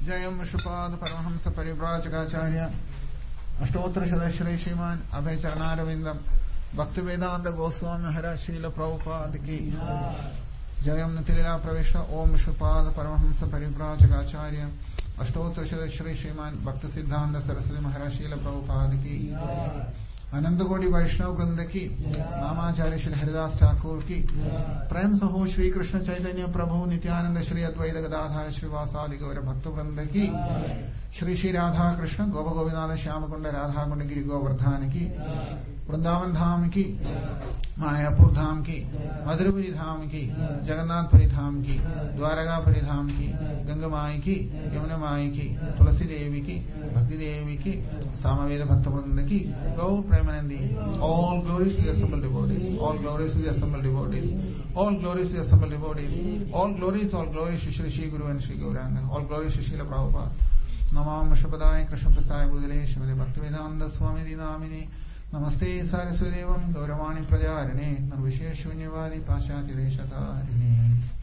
जयं विष्णुपाद परमहंस परिव्राजकाचार्य अष्टोत्तर श्री श्रीमान अभय चरणारविंदम भक्ति वेदांत गोस्वामी महाराज श्रील प्रभुपाद की जयं नितिलीला प्रविष्ट ओम विष्णुपाद परमहंस परिव्राजकाचार्य अष्टोत्तर श्री श्रीमान भक्त सिद्धांत सरस्वती महाराज श्रील प्रभुपाद की अनंत कोटि वैष्णव वृंद की नामाचार्य श्री हरिदास ठाकुर की प्रेम सहो श्री कृष्ण चैतन्य प्रभु नित्यानंद श्री अद्वैत गदाधर श्रीवासादि गौर भक्त वृंद की श्री श्री राधा कृष्ण गोप गोविंद श्याम कुंड राधा कुंड गिरि गोवर्धन की वृंदावन धाम की मायापुर धाम की मधुरपुरी धाम की जगन्नाथपुरी धाम की द्वारकापुरी धाम की गंगा माई की यमुना माई की तुलसी देवी की भक्ति देवी की सामवेद भक्त वृंद की गौर Premanandi all glories to the assembled devotees, all glories to the assembled devotees, all glories to the assembled devotees, all glories to Shri Shri Guru and Shri Gauranga, all glories to Srila Prabhupada. Namam Vishnupadaya Krishna Prasthaya Bhudale Shrimati Bhaktivedanta Swami Dinamine Namaste Saraswadevam Gauravani Prajarine Nirvishesh Shunyavadi Paschati Deshatarine.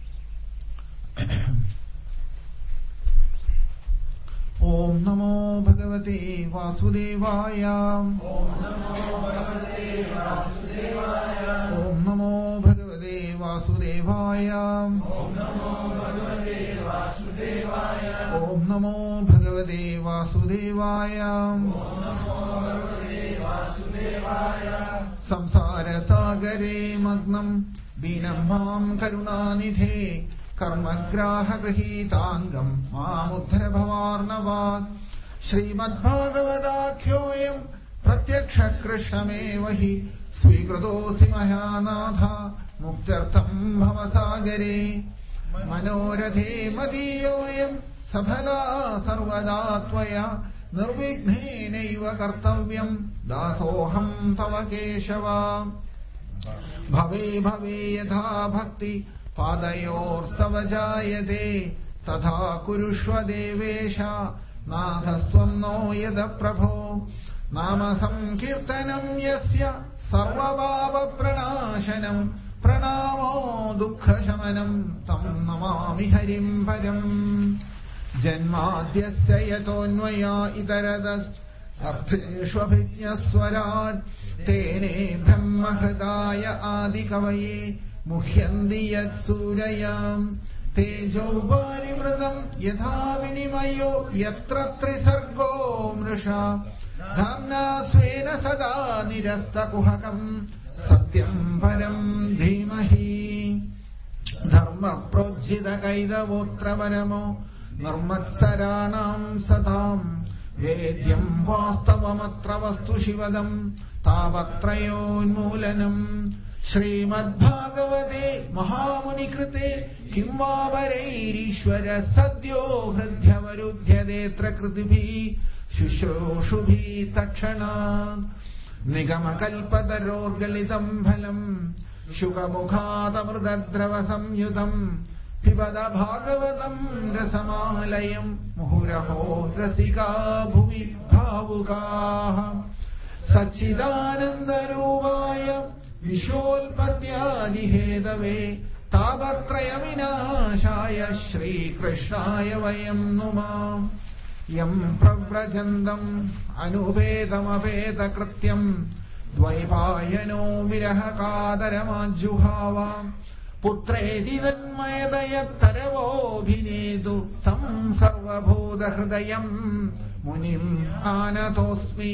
Om Namo Bhagavate Vasudevaya. Om Namo Bhagavate Vasudevaya. Om Namo Bhagavate Vasudevaya. Om Namo Bhagavate Vasudevaya. Om Namo Bhagavate Vasudevaya. Om Namo Bhagavate Vasudevaya. Samsara Sagare Magnam Dinam Mam Karunanidhe कर्मग्राहगृहीतांगम मामुद्धर भवार्णवात् श्रीमद्भागवताख्योऽयं प्रत्यक्ष कृष्णमेव हि स्वीकृतोऽसि मह्यानाथ मुक्त्यर्थं भवसागरे मनोरथे मदीयोऽयं सफला सर्वदा त्वया निर्विघ्नेनैव कर्तव्यं दासोऽहं तव केशव भवे भवे यथा भक्ति पादयोस्तव जायते तथा कुरुष्व देवेश नाथस्त्वं नो यद प्रभो नाम संकीर्तनं यस्य सर्वपापप्रणाशनं प्रणामो दुःखशमनं तं नमामि हरिं परम् जन्माद्यस्य यतोऽन्वया इतरदर्थेष्वभिज्ञस्वराट् तेने ब्रह्महृदाय आदिकवये मुह्यन्ति यत्सूरयाम् तेजो वारिमृतं यथा विनिमयो यत्र त्रिसर्गो मृषा धाम्ना स्वेन सदा निरस्तकुहकम् सत्यं परं धीमहि धर्मप्रोज्झितकैतवोऽत्रपरमो निर्मत्सराणां सताम् वेद्यं वास्तवमत्र वस्तु शिवदं तापत्रयोन्मूलनम् श्रीमद्भागवते महामुनिकृते किं वा वरैरीश्वर सद्यो हृद्यवरुध्यदेऽत्र कृतिभिः शुश्रूषुभिः तत्क्षणात् निगमकल्पतरोर्गलितं फलम् शुकमुखादमृतद्रवसंयुतं पिबद भागवतं रसमालयं मुहुरहो रसिका भुवि भावुकाः सच्चिदानन्दरूपाय विशोल्पत्यादिहेतवे तापत्रयविनाशाय श्रीकृष्णाय वयं नुमः यं प्रव्रजन्तम् अनुपेतमपेतकृत्यं द्वैपायनो विरहकातरमाज्जुहाव पुत्रेति तन्मयतयत्तरवोऽभिनेतु तं सर्वभूतहृदयं मुनिम् आनतोऽस्मि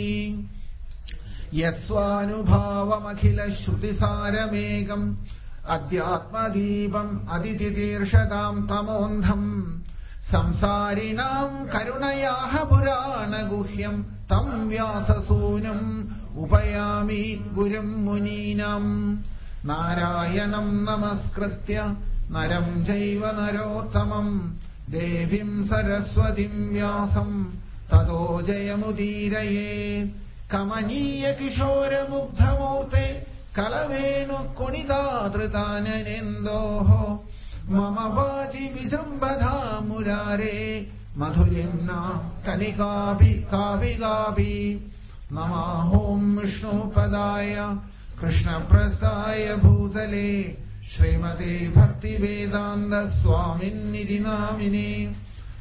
यस्वानुभावमखिल श्रुतिसारमेकम् अध्यात्मदीपम् अदितितीर्षताम् तमोऽन्धम् संसारिणाम् करुणयाः पुराणगुह्यम् तम् व्याससूनुम् उपयामि गुरुम् मुनीनाम् नारायणम् नमस्कृत्य नरम् चैव नरोत्तमम् देवीम् सरस्वतीम् व्यासम् ततो जयमुदीरयेत् कमनीय किशोर मुग्धमूर्ते कलवेणु कुणितादृताननेन्दोः मम वाचि विजृम्भणा मुरारे मधुरिम्ना कनिकापि कापि नमः ॐ विष्णुपदाय कृष्णप्रस्थाय भूतले श्रीमते भक्तिवेदान्त स्वामिन्निधि नामिने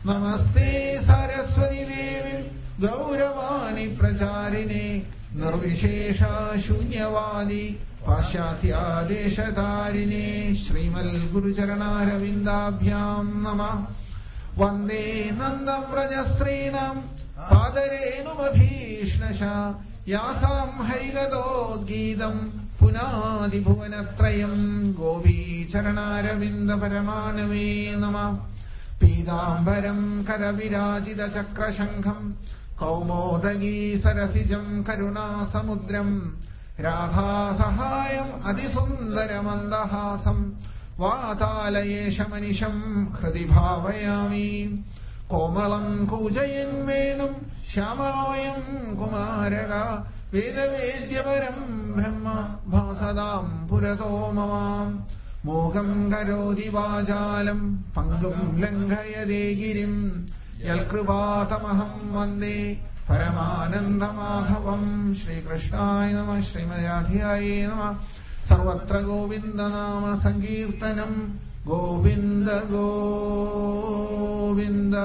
നമസ്തേ സരസ്വതി ദേവി ഗൗരവാണി പ്രചാരിണേ നിർവിശേഷ ശൂന്യവാദി പാശ്ചാത്യാദേശധാരിണേ ശ്രീമൽ ഗുരുചരണാരവിന്ദാഭ്യാം നമഃ. വന്ദേ നന്ദം വ്രജസ്ത്രീണം പാദരേണുമഭീഷ്ണശ യാസാം ഹരിഗതോദ്ഗീതം പുനാദിഭുവനത്രയം ഗോപീചരണാരവിന്ദ പരമാണവേ നമഃ. പീതാംബരം കരവിരാജിത ചക്രശംഖം കൗമോദഗീ സരസിജം കരുണാസമുദ്രം രാധാസഹായം അതിസുന്ദരമന്ദഹാസം വാതാലയേശമനിശം ഹൃദി ഭാവയാമി. കോമളം കൂജയൻ വേണും ശ്യാമളോയം കുമാരക വേദവേദ്യപരം ബ്രഹ്മ ഭാസതാം പുരതോ മമാം. മോഹം കരോതി വാചാലം പങ്കും ലംഘയതേ ഗിരിം യൽകൃപാതമഹം വന്ദേ പരമാനന്ദമാധവം. ശ്രീകൃഷ്ണായ നമഃ. ശ്രീമദ്രാധികായേ നമഃ. സർവത്ര ഗോവിന്ദനാമ സങ്കീർത്തനം. ഗോവിന്ദ ഗോവിന്ദ.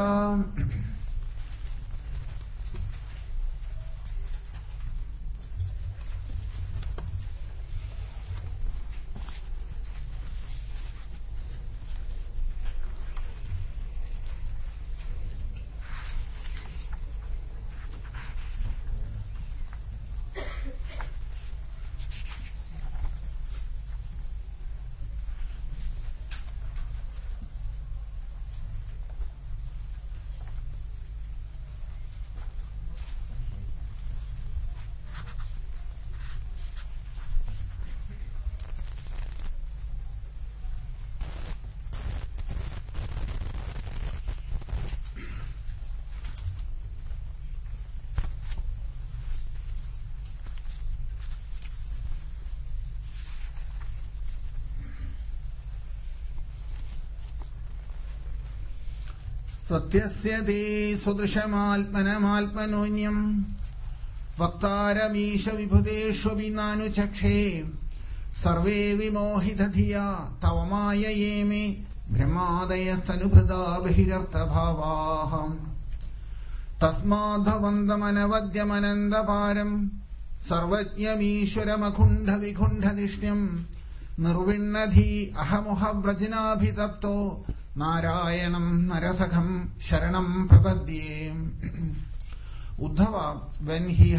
സത്യസ്യ തേ സുദൃശമാത്മനമാത്മനോന്യം വക്താരമീശ വിഭുതേഷ്വപി നാനുചക്ഷേ സർവേ വിമോഹിതധിയാ തവ മായയേമേ ബ്രഹ്മാദയസ്തനുഭൃതാ ബഹിരർത്ഥഭാവാഃ. തസ്മാദ്ഭവന്തമനവദ്യമനന്തപാരം സർവജ്ഞമീശ്വരമഖുണ്ഠവിഖുണ്ഠധിഷ്ണ്യം നിർവിണ്ണധി അഹമുഹ വ്രജനാഭിതപ്തോ നാരായണം നരസഖം ശരണം പ്രപദ്യേ. Uddhava, when he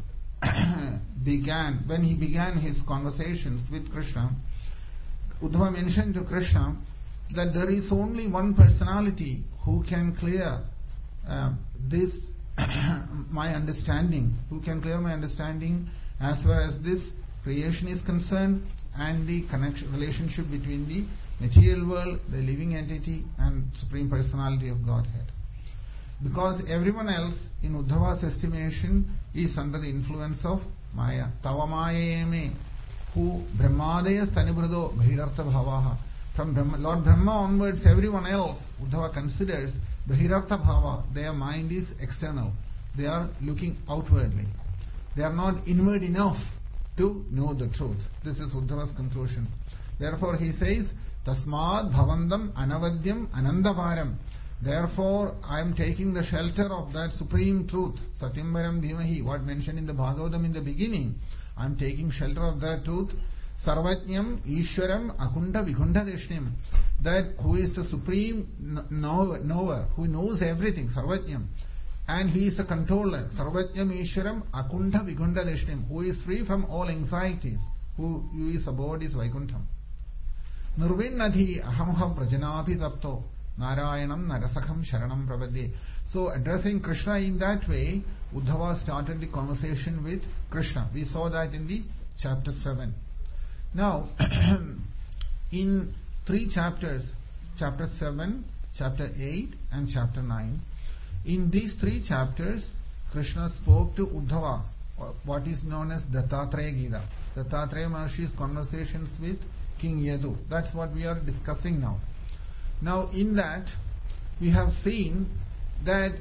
began his conversations with Krishna, Uddhava mentioned to Krishna that there is only one personality who can clear this my understanding, who can clear my understanding as far as this creation is concerned and the relationship between the material world, the living entity and Supreme Personality of Godhead. Because everyone else in Uddhava's estimation is under the influence of Maya. Tavamayeme, who Brahmadayas Tanibhrado Bhirartha Bhavaha. From Lord Brahma onwards, everyone else, Uddhava considers Bhirartha Bhava. Their mind is external. They are looking outwardly. They are not inward enough to know the truth. This is Uddhava's conclusion. Therefore he says, Tasmad Bhavandam Anavadyam Anandavaram. Therefore, I am taking the shelter of that supreme truth, Satyambaram Dhimahi, what mentioned in the Bhagavatam in the beginning. I am taking shelter of that truth. Sarvajñam Ishwaram Akunda Vikunda Deshnim. That who is the supreme knower, who knows everything, Sarvajñam. And he is the controller. Sarvajñam Ishwaram Akunda Vikunda Deshnim, who is free from all anxieties, who is abode is Vaikuntham. Nirvinnadhi ahamha prajanabhi tapto Narayanam Narasakham Sharanam Prabhade. So addressing Krishna in that way, Uddhava started the conversation with Krishna. We saw that in the chapter 7. Now, in 3 chapters, chapter 7, chapter 8 and chapter 9, in these 3 chapters, Krishna spoke to Uddhava, what is known as Dattatreya Gita. Dattatreya Maharshi's conversations with King Yadu. That's what we are discussing now. Now, in that, we have seen that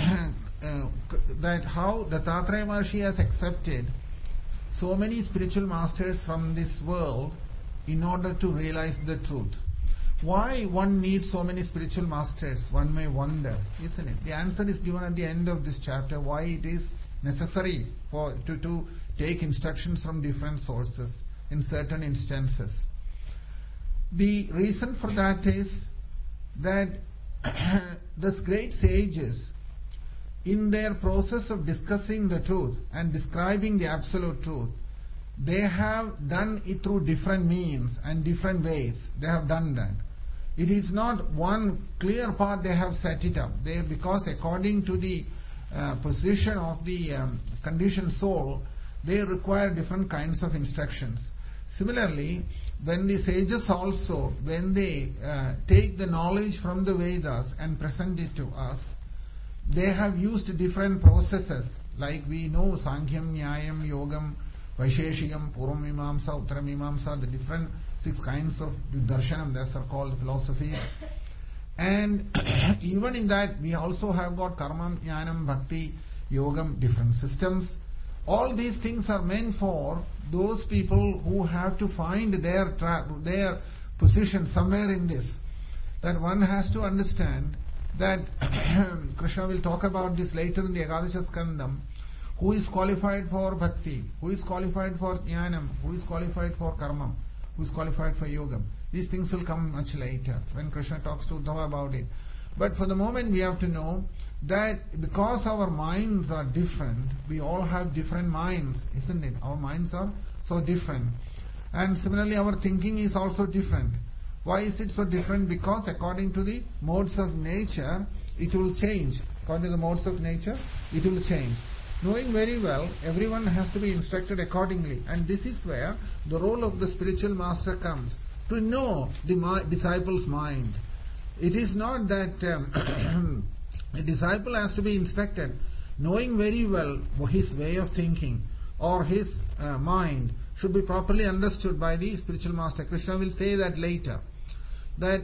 how Dattatreya Maharshi has accepted so many spiritual masters from this world in order to realize the truth. Why one needs so many spiritual masters? One may wonder, isn't it? The answer is given at the end of this chapter, why it is necessary to take instructions from different sources in certain instances. The reason for that is that the great sages, in their process of discussing the truth and describing the absolute truth, they have done it through different means and different ways. They have done that. It is not one clear path they have set it up. Because according to the position of the conditioned soul, they require different kinds of instructions. Similarly, when the sages also, when they take the knowledge from the Vedas and present it to us, they have used different processes, like we know Sankhya,m Nyayam, Yogam, Vaisheshikam, Purvamimamsa, Uttaramimamsa, the different 6 kinds of darshanam, that's are called philosophies. And even in that, we also have got karma, jnanam, bhakti, yogam, different systems. All these things are meant for those people who have to find their position somewhere in this. That one has to understand that Krishna will talk about this later in the Ekadasha Skandam. Who is qualified for bhakti? Who is qualified for jnanam? Who is qualified for karma? Who is qualified for yogam? These things will come much later when Krishna talks to Uddhava about it. But for the moment we have to know that because our minds are different, we all have different minds, isn't it? Our minds are so different. And similarly our thinking is also different. Why is it so different? Because according to the modes of nature, it will change. According to the modes of nature, it will change. Knowing very well, everyone has to be instructed accordingly. And this is where the role of the spiritual master comes. To know the disciple's mind. It is not that a disciple has to be instructed. Knowing very well his way of thinking or his mind should be properly understood by the spiritual master. Krishna will say that later. That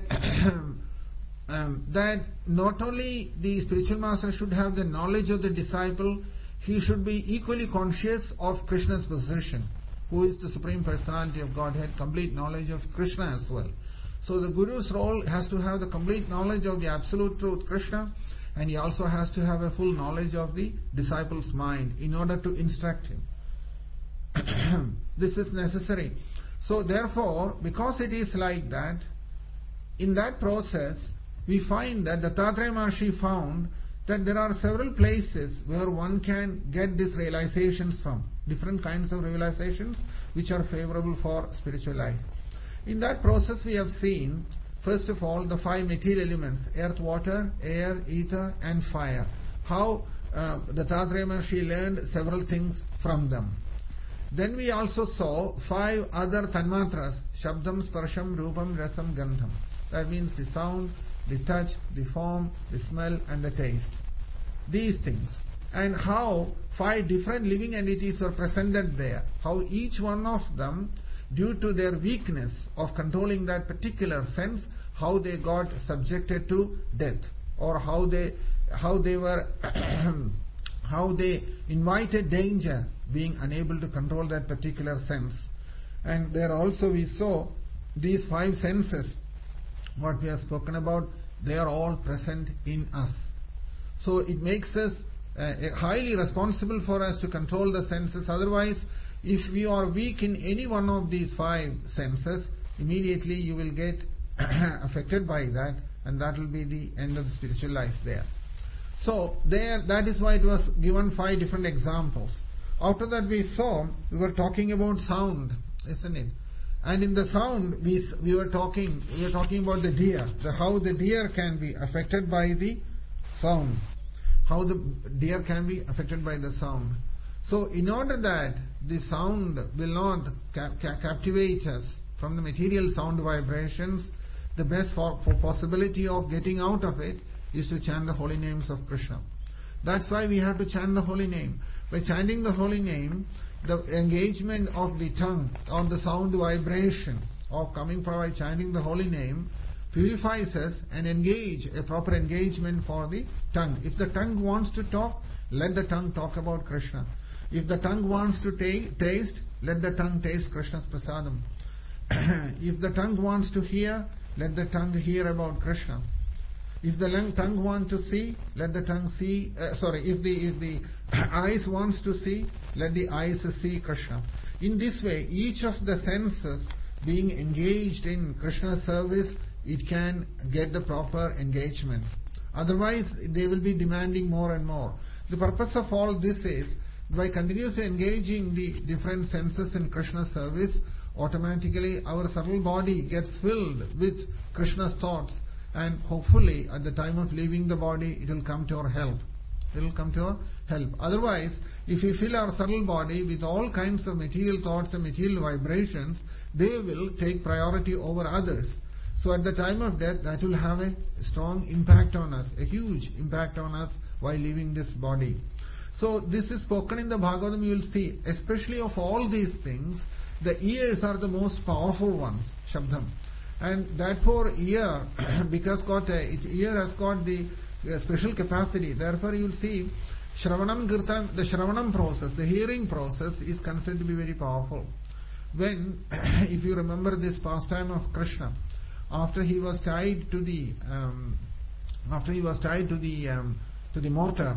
that not only the spiritual master should have the knowledge of the disciple, he should be equally conscious of Krishna's position, who is the Supreme Personality of Godhead, complete knowledge of Krishna as well. So the Guru's role has to have the complete knowledge of the absolute truth, Krishna, and he also has to have a full knowledge of the disciple's mind in order to instruct him. This is necessary. So therefore, because it is like that, in that process, we find that Dattatreya Maharshi found that there are several places where one can get these realizations from, different kinds of realizations which are favorable for spiritual life. In that process we have seen, first of all, the 5 material elements, earth, water, air, ether and fire. How Dattatreya Maharshi learned several things from them. Then we also saw 5 other tanmatras, Shabdam, Sparsham, Rupam, Rasam, Gandham. That means the sound, the touch, the form, the smell and the taste. These things. And how 5 different living entities were presented there. How each one of them, due to their weakness of controlling that particular sense, how they got subjected to death, or how they were how they invited danger, being unable to control that particular sense. And there also we saw these 5 senses, what we have spoken about, they are all present in us. So it makes us highly responsible for us to control the senses. Otherwise, if we are weak in any one of these 5 senses, immediately you will get affected by that, and that will be the end of the spiritual life there. So that is why it was given 5 different examples. After that we were talking about sound, isn't it? And in the sound we were talking about the deer, how the deer can be affected by the sound. How the deer can be affected by the sound. So in order that the sound will not captivate us from the material sound vibrations, the best for possibility of getting out of it is to chant the holy names of Krishna. That's why we have to chant the holy name. By chanting the holy name, the engagement of the tongue or the sound vibration of coming from by chanting the holy name purifies us and engage a proper engagement for the tongue. If the tongue wants to talk, let the tongue talk about Krishna. If the tongue wants to taste, let the tongue taste Krishna's prasadam. If the tongue wants to hear, let the tongue hear about Krishna. If the tongue wants to see, let the tongue see. If the eyes wants to see, let the eyes see Krishna. In this way, each of the senses being engaged in Krishna's service, it can get the proper engagement. Otherwise, they will be demanding more and more. The purpose of all this is, by continuously engaging the different senses in Krishna's service, automatically our subtle body gets filled with Krishna's thoughts, and hopefully at the time of leaving the body, it will come to our help. It will come to our help. Otherwise, if we fill our subtle body with all kinds of material thoughts and material vibrations, they will take priority over others. So at the time of death, that will have a strong impact on us, a huge impact on us while leaving this body. So this is spoken in the Bhagavatam. You will see, especially of all these things, the ears are the most powerful ones, Shabdam. And therefore ear, because ear has got the special capacity, therefore you will see Shravanam Kirtanam, the Shravanam process, the hearing process is considered to be very powerful. When, if you remember this pastime of Krishna, after he was tied to the mortar,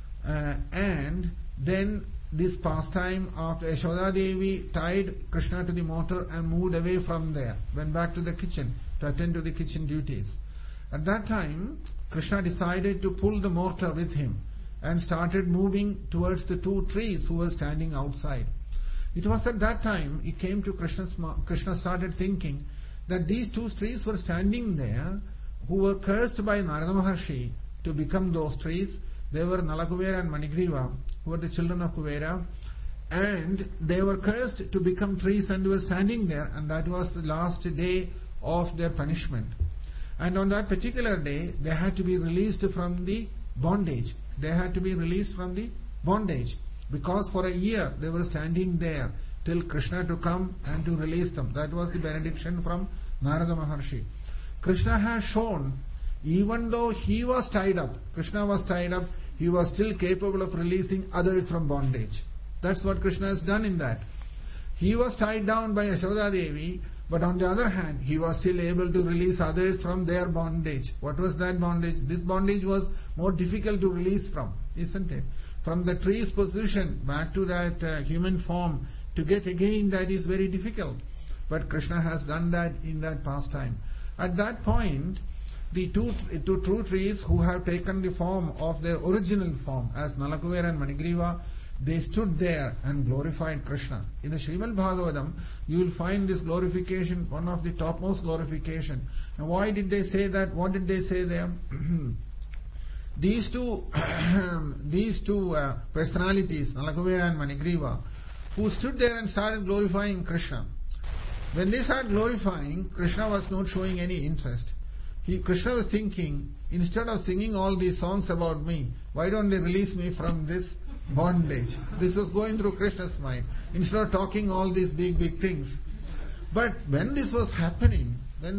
and then this pastime after Yashoda Devi tied Krishna to the mortar and moved away from there, went back to the kitchen to attend to the kitchen duties. At that time, Krishna decided to pull the mortar with him and started moving towards the two trees who were standing outside. It was at that time it came to Krishna started thinking that these two trees were standing there who were cursed by Narada Maharshi to become those trees. They were Nalakuvera and Manigriva, who were the children of Kuvera, and they were cursed to become trees and were standing there, and that was the last day of their punishment. And on that particular day, they had to be released from the bondage. They had to be released from the bondage, because for a year they were standing there till Krishna to come and to release them. That was the benediction from Narada Maharshi. Krishna has shown, even though he was tied up, Krishna was tied up, he was still capable of releasing others from bondage. That's what Krishna has done in that. He was tied down by Yashoda Devi, but on the other hand, he was still able to release others from their bondage. What was that bondage? This bondage was more difficult to release from, isn't it? From the tree's position back to that human form, to get again, that is very difficult. But Krishna has done that in that pastime. At that point, the two true trees who have taken the form of their original form as Nalakuvera and Manigriva, they stood there and glorified Krishna. In the Srimad Bhagavatam, you will find this glorification, one of the topmost glorification. Now why did they say that? What did they say there? These two personalities, Nalakuvera and Manigriva, who stood there and started glorifying Krishna. When they started glorifying, Krishna was not showing any interest. Krishna was thinking, instead of singing all these songs about me, why don't they release me from this bondage? This was going through Krishna's mind, instead of talking all these big things. But when this was happening,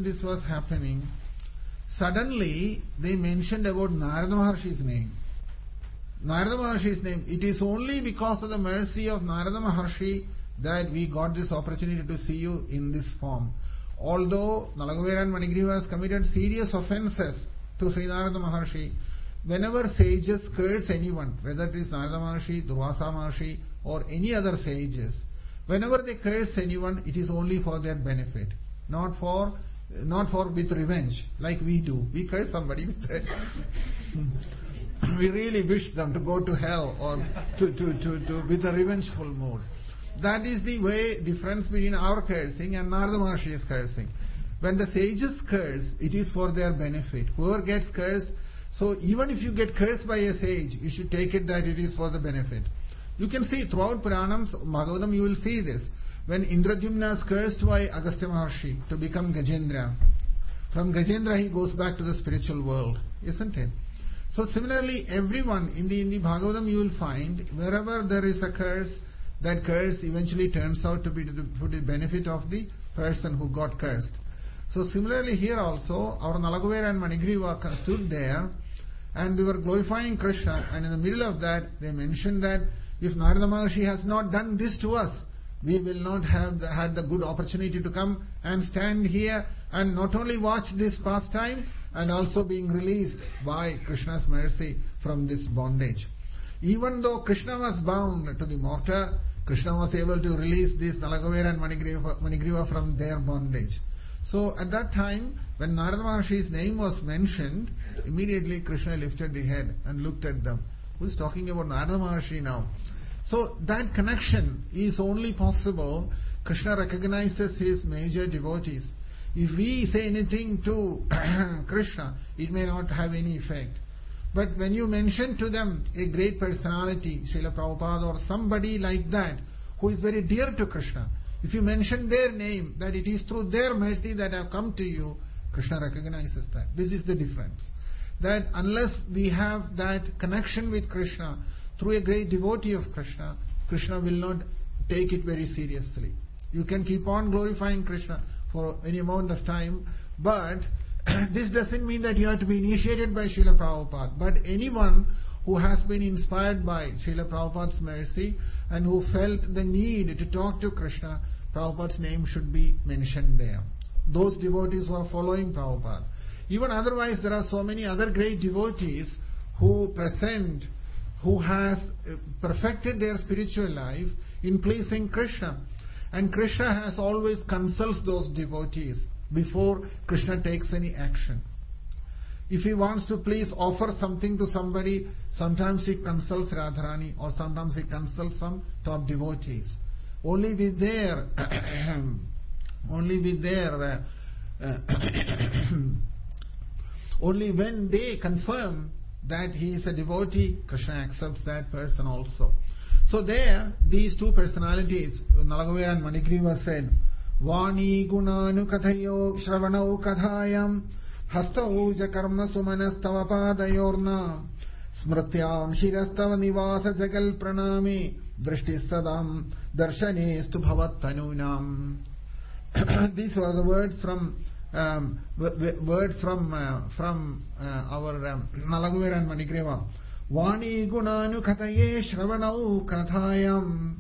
suddenly they mentioned about Narada Maharshi's name. Narada Maharshi's name. It is only because of the mercy of Narada Maharshi that we got this opportunity to see you in this form. Although Nalakuvera and Manigriva has committed serious offences to Sri Narada Maharshi, whenever sages curse anyone, whether it is Narada Maharshi, Durvasa Maharshi or any other sages, whenever they curse anyone, it is only for their benefit, not for with revenge, like we do. We curse somebody we really wish them to go to hell or to with a revengeful mood. That is the way difference between our cursing and Narada Maharshi's cursing. When the sages curse, it is for their benefit. Whoever gets cursed, so even if you get cursed by a sage, you should take it that it is for the benefit. You can see throughout Puranams, Bhagavatam, you will see this. When Indradyumna is cursed by Agastya Maharshi to become Gajendra, from Gajendra he goes back to the spiritual world, isn't it? So similarly, everyone in the Bhagavatam you will find, wherever there is a curse, that curse eventually turns out to be for the benefit of the person who got cursed. So similarly here also, our Nalakuvera and Manigriva stood there and they were glorifying Krishna, and in the middle of that they mentioned that if Narada Maharshi has not done this to us, we will not have had the good opportunity to come and stand here and not only watch this pastime and also being released by Krishna's mercy from this bondage. Even though Krishna was bound to the mortar, Krishna was able to release these Nalagavera and Manigriva from their bondage. So at that time, when Narada Maharshi's name was mentioned, immediately Krishna lifted the head and looked at them. Who is talking about Narada Maharshi now? So that connection is only possible. Krishna recognizes his major devotees. If we say anything to Krishna, it may not have any effect. But when you mention to them a great personality, Srila Prabhupada or somebody like that, who is very dear to Krishna, if you mention their name, that it is through their mercy that I have come to you, Krishna recognizes that. This is the difference. That unless we have that connection with Krishna through a great devotee of Krishna, Krishna will not take it very seriously. You can keep on glorifying Krishna for any amount of time, but this doesn't mean that you have to be initiated by Srila Prabhupada. But anyone who has been inspired by Srila Prabhupada's mercy and who felt the need to talk to Krishna, Prabhupada's name should be mentioned there. Those devotees who are following Prabhupada. Even otherwise, there are so many other great devotees who has perfected their spiritual life in pleasing Krishna. And Krishna has always consults those devotees before Krishna takes any action. If he wants to please offer something to somebody, sometimes he consults Radharani or sometimes he consults some top devotees. Only with their only when they confirm that he is a devotee, Krishna accepts that person also. So there, these two personalities, Nalagavera and Manigriva said, Vani gunanu kathayo shravanau kathayam hastau jakarma sumanastava padayorna smrityam shirastava nivasa jagal pranami drishtisadam darshanestu bhavat tanunam. These were the words from our Nalagavera and Manigriva. Vani gunanu kathaye shravanau kathayam.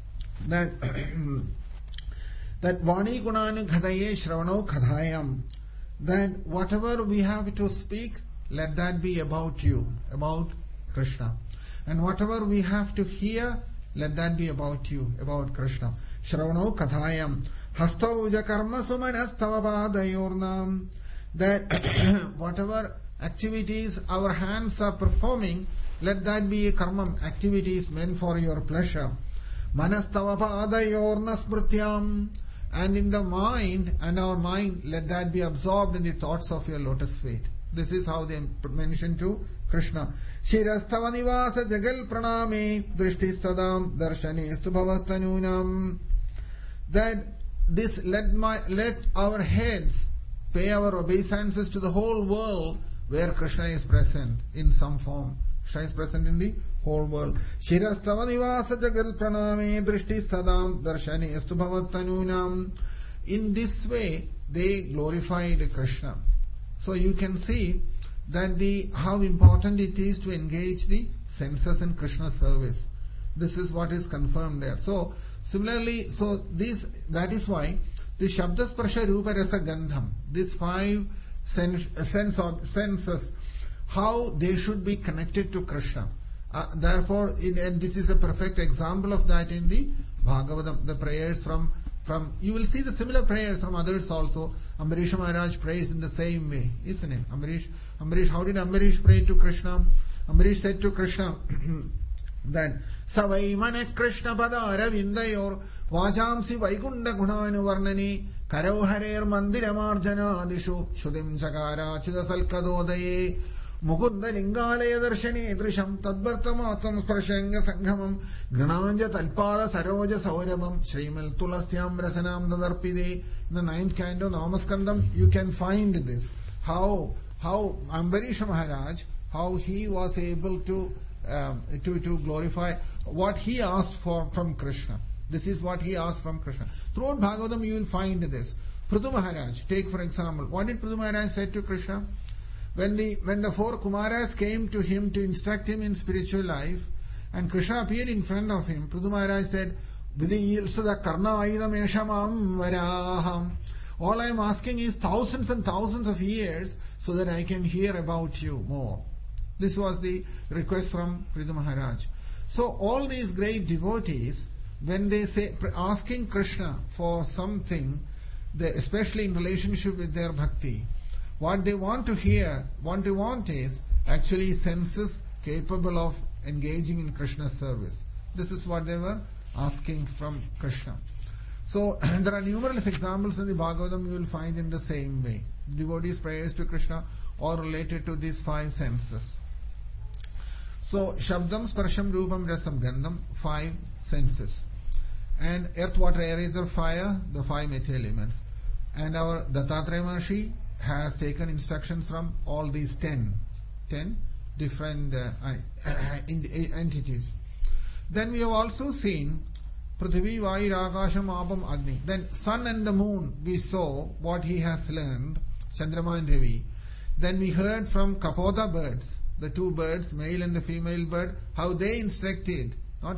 That Vani gunanu kathaye shravanau kathayam. That whatever we have to speak, let that be about you, about Krishna. And whatever we have to hear, let that be about you, about Krishna. Shravanau kathayam. Hastauja karma sumanastava padayornam. That whatever activities our hands are performing, let that be a karma, activities meant for your pleasure. Manastava padayorna smrityam. And in the mind, and our mind, let that be absorbed in the thoughts of your lotus feet. This is how they mention to Krishna. Shirastava nivasa jagal praname drishtisadam darshanestu bhavatanunam. That this let our heads pay our obeisances to the whole world where Krishna is present in some form. Krishna is present in the whole world. Shirastava nivasa jagal praname drishti sadam darshane estu bhavatanunam. In this way, they glorified Krishna. So you can see that how important it is to engage the senses in Krishna's service. This is what is confirmed there. So similarly, that is why the Shabda Sparsha Rupa Rasa Gandham, these five senses, how they should be connected to Krishna. Therefore, and this is a perfect example of that in the Bhagavatam, the prayers from you will see the similar prayers from others also. Ambarish Maharaj prays in the same way, isn't it? Ambarish, how did Ambarish pray to Krishna? Ambarish said to Krishna that Savai mane Krishna pada aravindayor vajamsi vaikunda gunanu varnani karau harer mandiramarjana adishu shudim chakara chudasalkadodaye Mukunda Lingalaya Darshani Drisham Tadbartamatam Sprashanga Sanghamam Grananja Talpada Saroja Saurabam Shrimal Tulasyam Rasanam Dadarpide. In the 9th canto Namaskandam you can find this. How Ambarish Maharaj, how he was able to glorify what he asked for from Krishna. This is what he asked from Krishna. Throughout Bhagavatam you will find this. Prithu Maharaj, take for example, what did Prithu Maharaj say to Krishna? When the four Kumaras came to him to instruct him in spiritual life, and Krishna appeared in front of him, Prithu Maharaj said, Vidhi Yilsada Karna Aidam Eshamam Varaham All I am asking is thousands and thousands of years so that I can hear about you more. This was the request from Prithu Maharaj. So all these great devotees, when they say asking Krishna for something, especially in relationship with their bhakti, what they want to hear, what they want is actually senses capable of engaging in Krishna's service. This is what they were asking from Krishna. So there are numerous examples in the Bhagavatam you will find in the same way. Devotees' prayers to Krishna are related to these 5 senses. So Shabdam, Sparsham, Rupam, Rasam, Gandham, 5 senses. And earth, water, air, ether, fire, the 5 material elements. And our Dattatreya Maharshi has taken instructions from all these 10 different entities. Then we have also seen Prithvi, Vayu, Akasham, Apam, Agni. Then sun and the moon, we saw what he has learned, Chandrama and Ravi. Then we heard from Kapota birds, the 2 birds, male and the female bird, how they what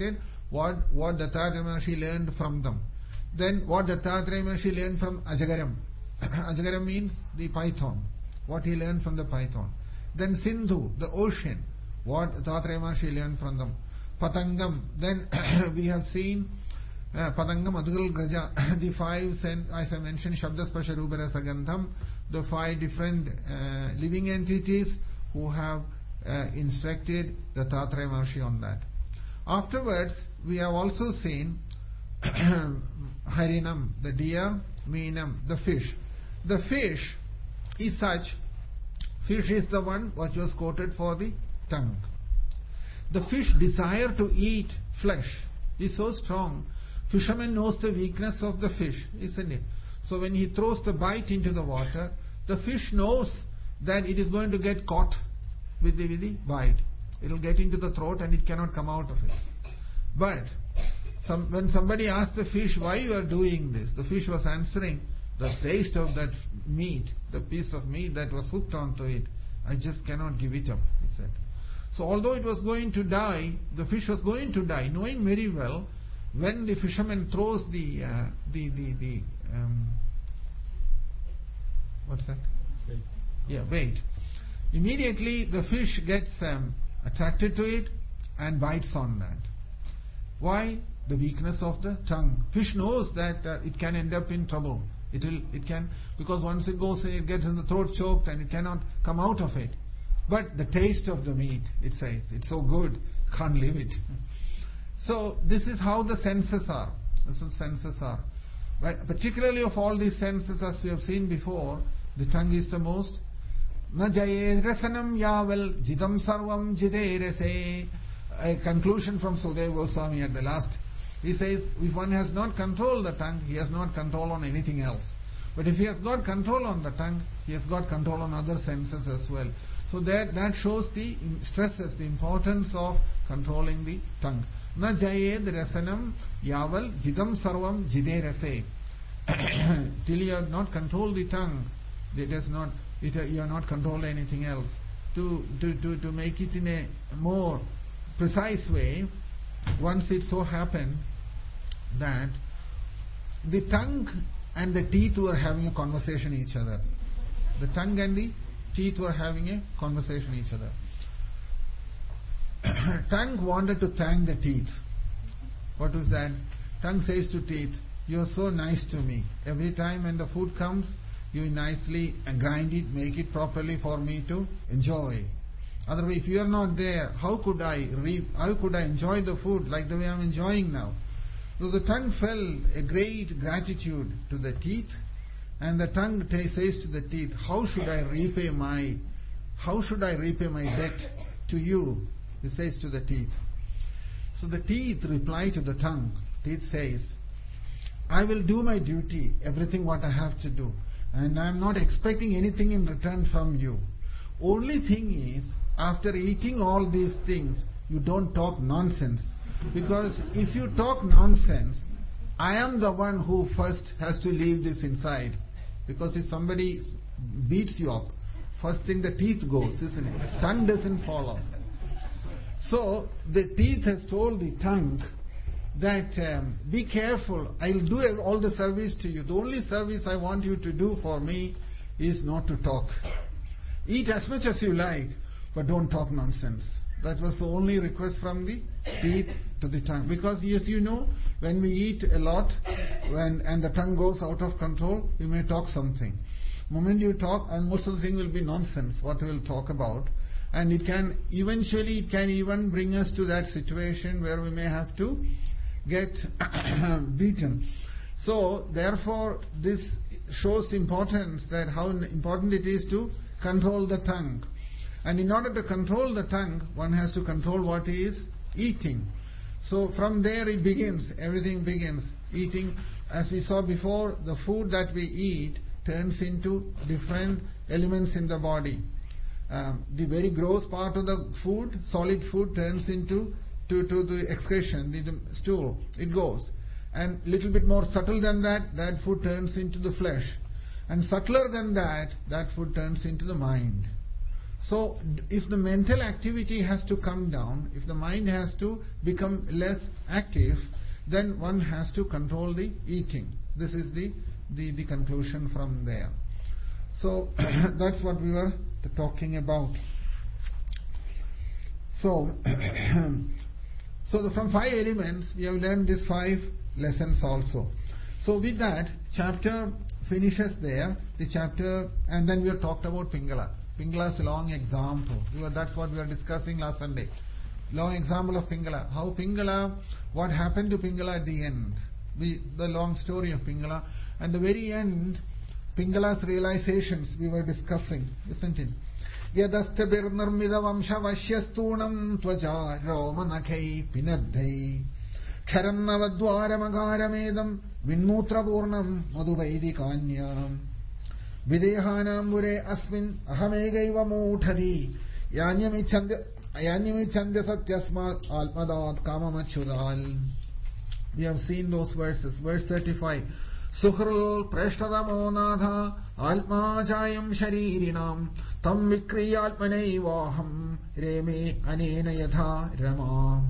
Dattatreya Maharshi learned from them. Then what Dattatreya Maharshi learned from Ajagaram. Ajagaram means the python, what he learned from the python. Then Sindhu, the ocean, what Dattatreya Maharshi learned from them. Patangam, then we have seen Patangam, Adgal, Graja, the 5, as I mentioned, Shabda, Sparsha, Rupa, Rasa, Gandham, the 5 different living entities who have instructed the Dattatreya Maharshi on that. Afterwards, we have also seen Harinam, the deer, Meenam, the fish. The fish is such, fish is the one which was quoted for the tongue. The fish desire to eat flesh is so strong. Fisherman knows the weakness of the fish, isn't it? So when he throws the bite into the water, the fish knows that it is going to get caught with the bite. It will get into the throat and it cannot come out of it. But when somebody asked the fish, why you are doing this? The fish was answering, the taste of that meat, the piece of meat that was hooked onto it, I just cannot give it up, he said. So although it was going to die, the fish was going to die, knowing very well when the fisherman throws the what's that? Bait. Yeah, bait. Immediately the fish gets attracted to it and bites on that. Why? The weakness of the tongue. Fish knows that it can end up in trouble. It can, because once it goes, it gets in the throat choked and it cannot come out of it. But the taste of the meat, it says, it's so good, can't leave it. So this is how the senses are. This is senses are. But particularly of all these senses, as we have seen before, the tongue is the most. Na jaye rasanam yaval jidam sarvam jide rase. A conclusion from Sudeva Goswami at the last. He says, if one has not control the tongue, he has not control on anything else. But if he has got control on the tongue, he has got control on other senses as well. So that shows stresses the importance of controlling the tongue. Na jayed rasanam yaval jidam sarvam jide rase. Till you have not controlled the tongue, you are not controlling anything else. To make it in a more precise way, once it so happened that the tongue and the teeth were having a conversation each other. The tongue and the teeth were having a conversation each other. Tongue wanted to thank the teeth. What was that? Tongue says to teeth, you are so nice to me. Every time when the food comes, you nicely grind it, make it properly for me to enjoy. Otherwise, if you are not there, how could I enjoy the food like the way I am enjoying now? So the tongue felt a great gratitude to the teeth, and the tongue says to the teeth, how should I repay my debt to you? It says to the teeth. So the teeth reply to the tongue. Teeth says, I will do my duty, everything what I have to do, and I am not expecting anything in return from you. Only thing is, after eating all these things, you don't talk nonsense. Because if you talk nonsense, I am the one who first has to leave this inside. Because if somebody beats you up, first thing the teeth goes, isn't it? Tongue doesn't fall off. So the teeth has told the tongue that be careful, I'll do all the service to you. The only service I want you to do for me is not to talk. Eat as much as you like, but don't talk nonsense. That was the only request from the teeth to the tongue. Because as you know, when we eat a lot and the tongue goes out of control, we may talk something. The moment you talk, and most of the thing will be nonsense, what we will talk about. And it can even bring us to that situation where we may have to get beaten. So, therefore, this shows the importance that how important it is to control the tongue. And in order to control the tongue, one has to control what he is eating. So from there it begins, everything begins. Eating, as we saw before, the food that we eat turns into different elements in the body. The very gross part of the food, solid food, turns into to the excretion, the stool. It goes. And little bit more subtle than that, that food turns into the flesh. And subtler than that, that food turns into the mind. So, if the mental activity has to come down, if the mind has to become less active, then one has to control the eating. This is the conclusion from there. So, that's what we were talking about. So, from 5 elements, we have learned these 5 lessons also. So, with that, chapter finishes there, the chapter, and then we have talked about Pingala. Pingala's long example. That's what we were discussing last Sunday. Long example of Pingala. How Pingala, what happened to Pingala at the end. The long story of Pingala. And the very end, Pingala's realizations we were discussing, isn't it? Yadastabir nirmida vamsha vashyastunam tvaja romanakai pinaddhai ksharannavadwaramagaramedam vinmutra purnam madhuvaidikanyam Videhanambure asmin ahamegaiva muthadi yanyamichandya satyasmat almadat kamamachudal. We have seen those verses. Verse 35. Suhrul preshtadamo natha alma jayam sharirinam tam vikriyalmanevaham reme anena yatha rama.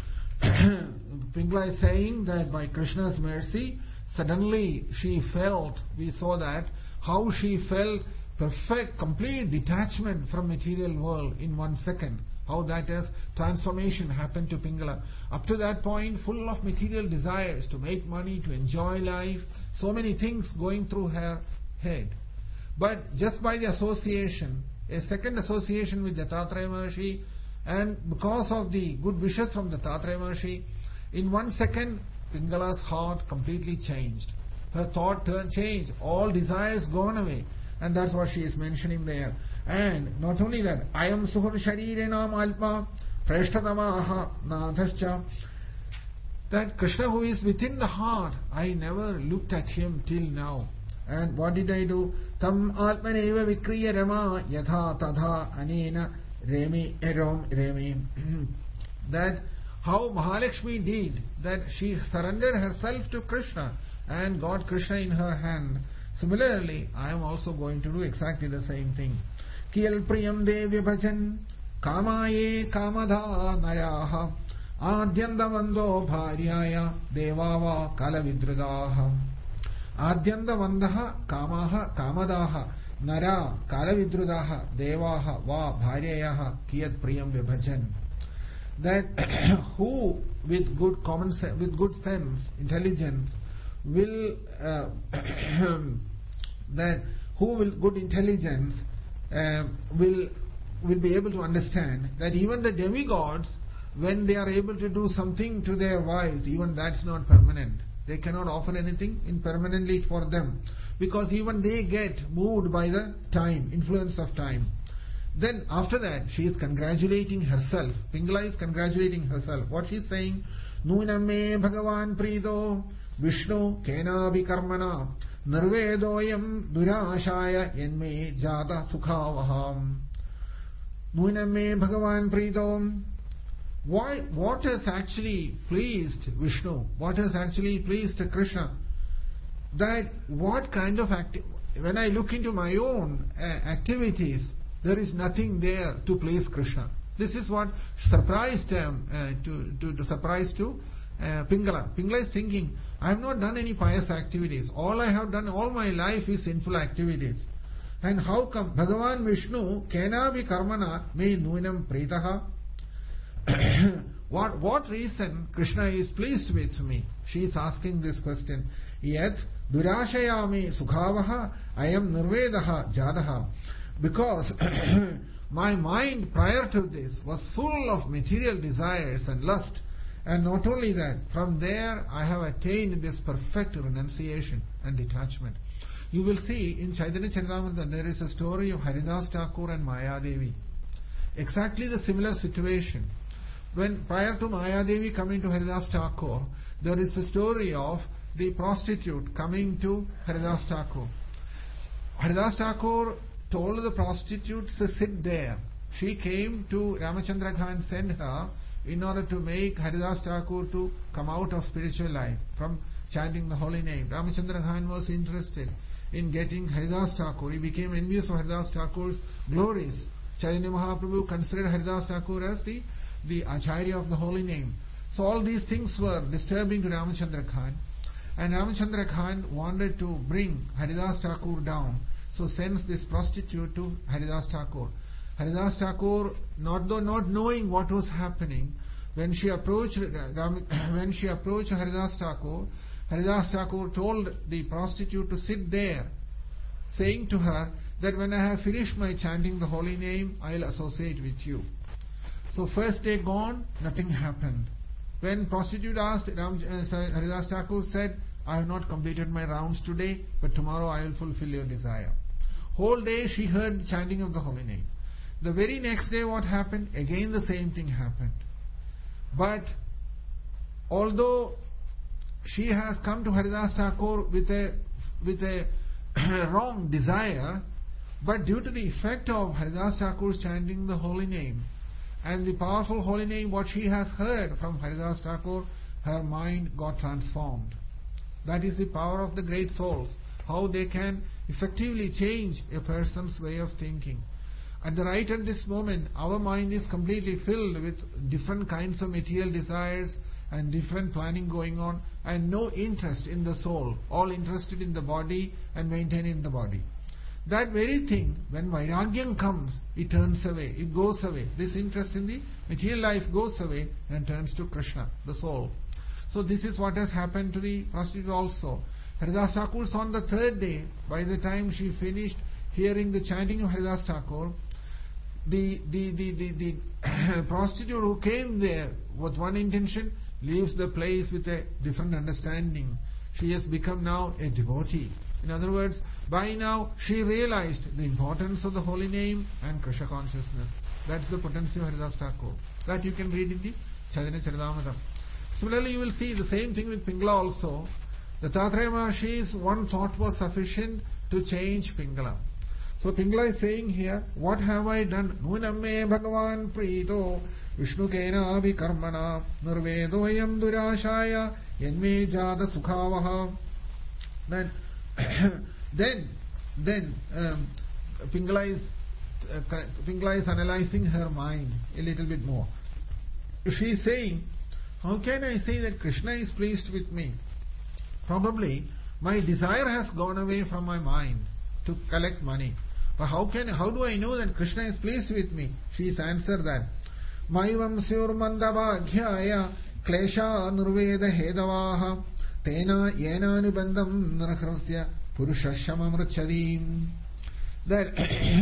Pingala is saying that by Krishna's mercy, suddenly she felt, we saw that, how she felt perfect, complete detachment from material world in 1 second. How that is transformation happened to Pingala. Up to that point, full of material desires to make money, to enjoy life, so many things going through her head. But just by the association, a second association with Dattatreya Maharshi, and because of the good wishes from Dattatreya Maharshi, in 1 second, Pingala's heart completely changed. Her thought changed, all desires gone away. And that's what she is mentioning there. And not only that, I am suhur sharirenam alpa prashtadamaha nathascha. That Krishna who is within the heart, I never looked at him till now. And what did I do? Tam alpaneva vikriya rama yatha tadha anena remi erom remi. That how Mahalakshmi did, that she surrendered herself to Krishna and got Krishna in her hand. Similarly, I am also going to do exactly the same thing. Kiyal priyam devya bhajan kamaye kamadha nayaha adyandavando bharyaya devava kalavidrudaha. Adyandavandaha kamaha kamadaha nara kalavidrudaha devaha va bharyayaha kiyat priyam vibhajan. That who with good common sense, with good sense, intelligence, will that who will good intelligence will be able to understand that even the demigods, when they are able to do something to their wives, even that's not permanent. They cannot offer anything impermanently for them, because even they get moved by the time, influence of time. Then after that, she is congratulating herself. Pingala is congratulating herself. What she is saying? Nunam me Bhagavan Prido Vishnu Kena Vikarmana Nirvedoyam Durashaya Yenme Jata Sukhavaham. Nunam me Bhagavan Prido. What has actually pleased Vishnu? What has actually pleased Krishna? That what kind of when I look into my own activities, there is nothing there to please Krishna. This is what surprised them, to Pingala. Pingala is thinking, I have not done any pious activities. All I have done all my life is sinful activities. And how come Bhagavan Vishnu kenavi karmana me nunam pritaha? What reason Krishna is pleased with me? She is asking this question. Yet durashayami sukhavaha ayam nirvedaha jadaha. Because my mind prior to this was full of material desires and lust. And not only that, from there I have attained this perfect renunciation and detachment. You will see in Chaitanya Charitamrita there is a story of Haridas Thakur and Maya Devi. Exactly the similar situation. When prior to Maya Devi coming to Haridas Thakur, there is a story of the prostitute coming to Haridas Thakur. Haridas Thakur told the prostitutes to sit there. She came to Ramachandra Khan, sent her in order to make Haridas Thakur to come out of spiritual life from chanting the holy name. Ramachandra Khan was interested in getting Haridas Thakur. He became envious of Haridas Thakur's glories. Chaitanya Mahaprabhu considered Haridas Thakur as the Acharya of the holy name. So all these things were disturbing to Ramachandra Khan. And Ramachandra Khan wanted to bring Haridas Thakur down. So sends this prostitute to Haridas Thakur. Haridas Thakur, not knowing what was happening, when she approached Haridas Thakur told the prostitute to sit there, saying to her that when I have finished my chanting the holy name, I will associate with you. So first day gone, nothing happened. When prostitute asked, Haridas Thakur said, I have not completed my rounds today, but tomorrow I will fulfill your desire. Whole day she heard the chanting of the holy name. The very next day what happened? Again the same thing happened. But although she has come to Haridas Thakur with a wrong desire, but due to the effect of Haridas Thakur's chanting the holy name and the powerful holy name what she has heard from Haridas Thakur, her mind got transformed. That is the power of the great souls, how they can effectively change a person's way of thinking. At this moment, our mind is completely filled with different kinds of material desires and different planning going on, and no interest in the soul, all interested in the body and maintaining the body. That very thing, when Vairagyam comes, it turns away, it goes away. This interest in the material life goes away and turns to Krishna, the soul. So this is what has happened to the prostitute also. Haridas Thakur on the third day, by the time she finished hearing the chanting of Haridas Thakur, the prostitute who came there with one intention leaves the place with a different understanding. She has become now a devotee. In other words, by now she realized the importance of the holy name and Krishna consciousness. That's the potency of Haridas Thakur. That you can read in the Chaitanya Charitamrita. Similarly, you will see the same thing with Pingala also. The Tathreya Maharishi's one thought was sufficient to change Pingala. So Pingala is saying here, what have I done? Nunam me Bhagavan Prito Vishnu Kena Abhikarmana Nurvedoyam Durashaya Yenme Jada Sukhavaha. Then Pingala is analyzing her mind a little bit more. She is saying, how can I say that Krishna is pleased with me? Probably my desire has gone away from my mind to collect money. But how do I know that Krishna is pleased with me? She has answered that. Maivam syur mandabhagyaya klesha nurveda hedavaha tena yena nibandam narakrasya purushashamamrachadim. That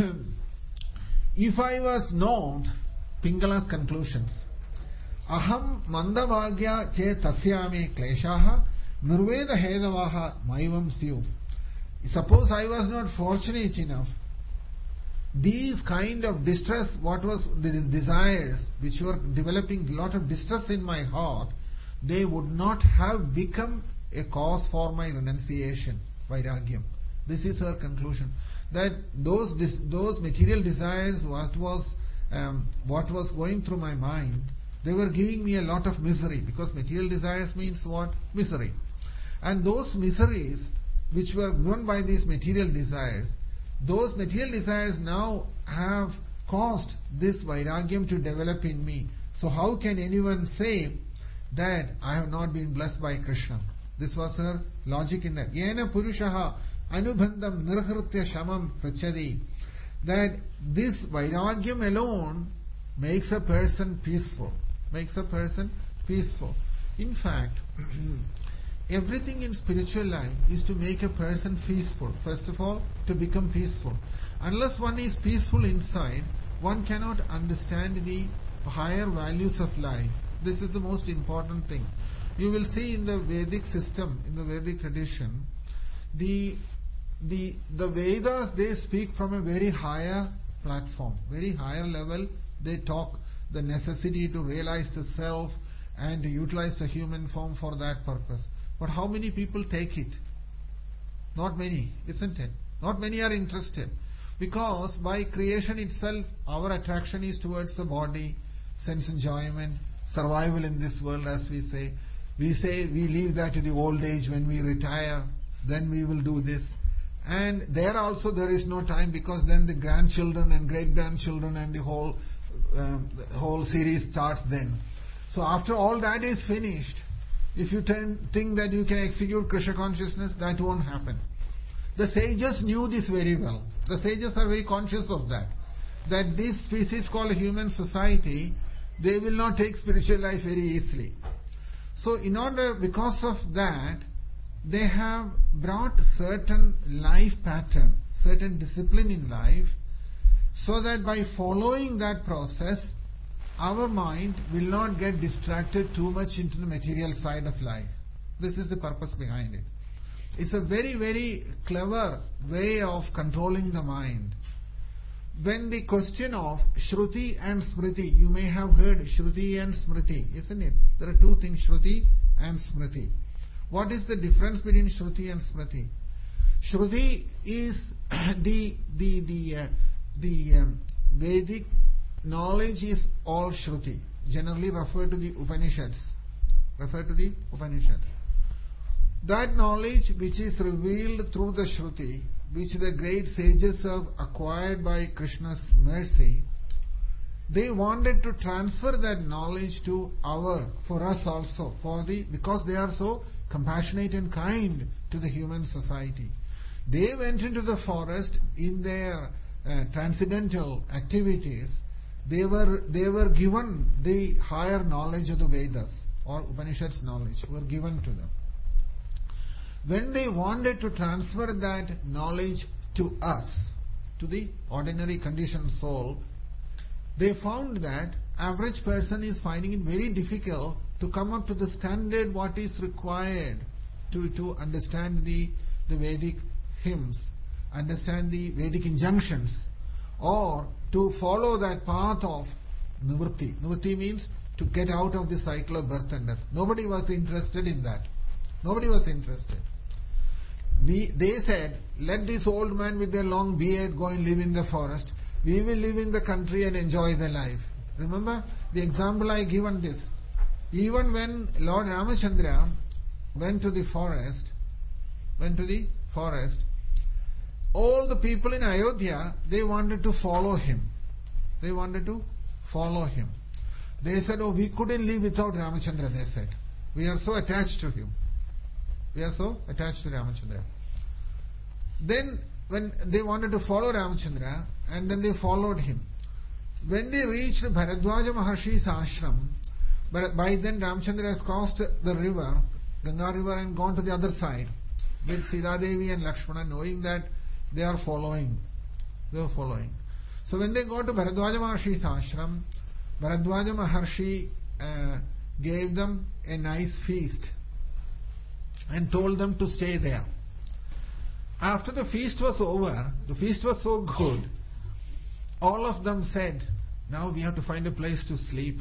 if I was known, Pingala's conclusions, aham mandavagya che tasyame kleshaha nurveda hedavaha maivam syur. Suppose I was not fortunate enough, these kind of distress, what was the desires which were developing a lot of distress in my heart, they would not have become a cause for my renunciation, Vairagyam. This is her conclusion. That those material desires, what was going through my mind, they were giving me a lot of misery, because material desires means what? Misery. And those miseries which were given by these material desires, those material desires now have caused this Vairagyam to develop in me. So how can anyone say that I have not been blessed by Krishna. This was her logic in that. Yena purushaha anubandham nirhritya shamam prachadi. That this vairagyam alone makes a person peaceful. Makes a person peaceful. In fact, everything in spiritual life is to make a person peaceful. First of all, to become peaceful. Unless one is peaceful inside, one cannot understand the higher values of life. This is the most important thing. You will see in the Vedic system, in the Vedic tradition, the Vedas, they speak from a very higher platform, very higher level. They talk the necessity to realize the self and to utilize the human form for that purpose. But how many people take it? Not many, isn't it? Not many are interested. Because by creation itself, our attraction is towards the body, sense enjoyment, survival in this world, as we say. We say we leave that to the old age when we retire, then we will do this. And there also there is no time, because then the grandchildren and great-grandchildren and the whole series starts then. So after all that is finished, if you think that you can execute Krishna consciousness, that won't happen. The sages knew this very well. The sages are very conscious of that. That this species called human society, they will not take spiritual life very easily. So because of that, they have brought certain life pattern, certain discipline in life, so that by following that process, our mind will not get distracted too much into the material side of life. This is the purpose behind it. It's a very, very clever way of controlling the mind. When the question of Shruti and Smriti, you may have heard Shruti and Smriti, isn't it? There are two things, Shruti and Smriti. What is the difference between Shruti and Smriti? Shruti is the Vedic knowledge is all Shruti, generally referred to the Upanishads. That knowledge which is revealed through the Shruti, which the great sages have acquired by Krishna's mercy, they wanted to transfer that knowledge for us also, because they are so compassionate and kind to the human society. They went into the forest in their transcendental activities. They were given the higher knowledge of the Vedas or Upanishads knowledge were given to them. When they wanted to transfer that knowledge to us, to the ordinary conditioned soul, they found that average person is finding it very difficult to come up to the standard what is required to understand the Vedic hymns, understand the Vedic injunctions, or to follow that path of nivritti. Nivritti means to get out of the cycle of birth and death. Nobody was interested in that. Nobody was interested. They said, let this old man with their long beard go and live in the forest. We will live in the country and enjoy the life. Remember the example I given this. Even when Lord Ramachandra went to the forest, all the people in Ayodhya, they wanted to follow him. They said, oh, we couldn't live without Ramachandra, they said. We are so attached to him. We are so attached to Ramachandra. Then, when they wanted to follow Ramachandra, and then they followed him. When they reached Bharadwaja Maharshi's ashram, but by then Ramachandra has crossed the river, Ganga river, and gone to the other side with Sita Devi and Lakshmana, knowing that they are following. So when they got to Bharadwaja Maharshi's ashram, Bharadwaja Maharshi gave them a nice feast and told them to stay there. After the feast was over, the feast was so good, all of them said, now we have to find a place to sleep.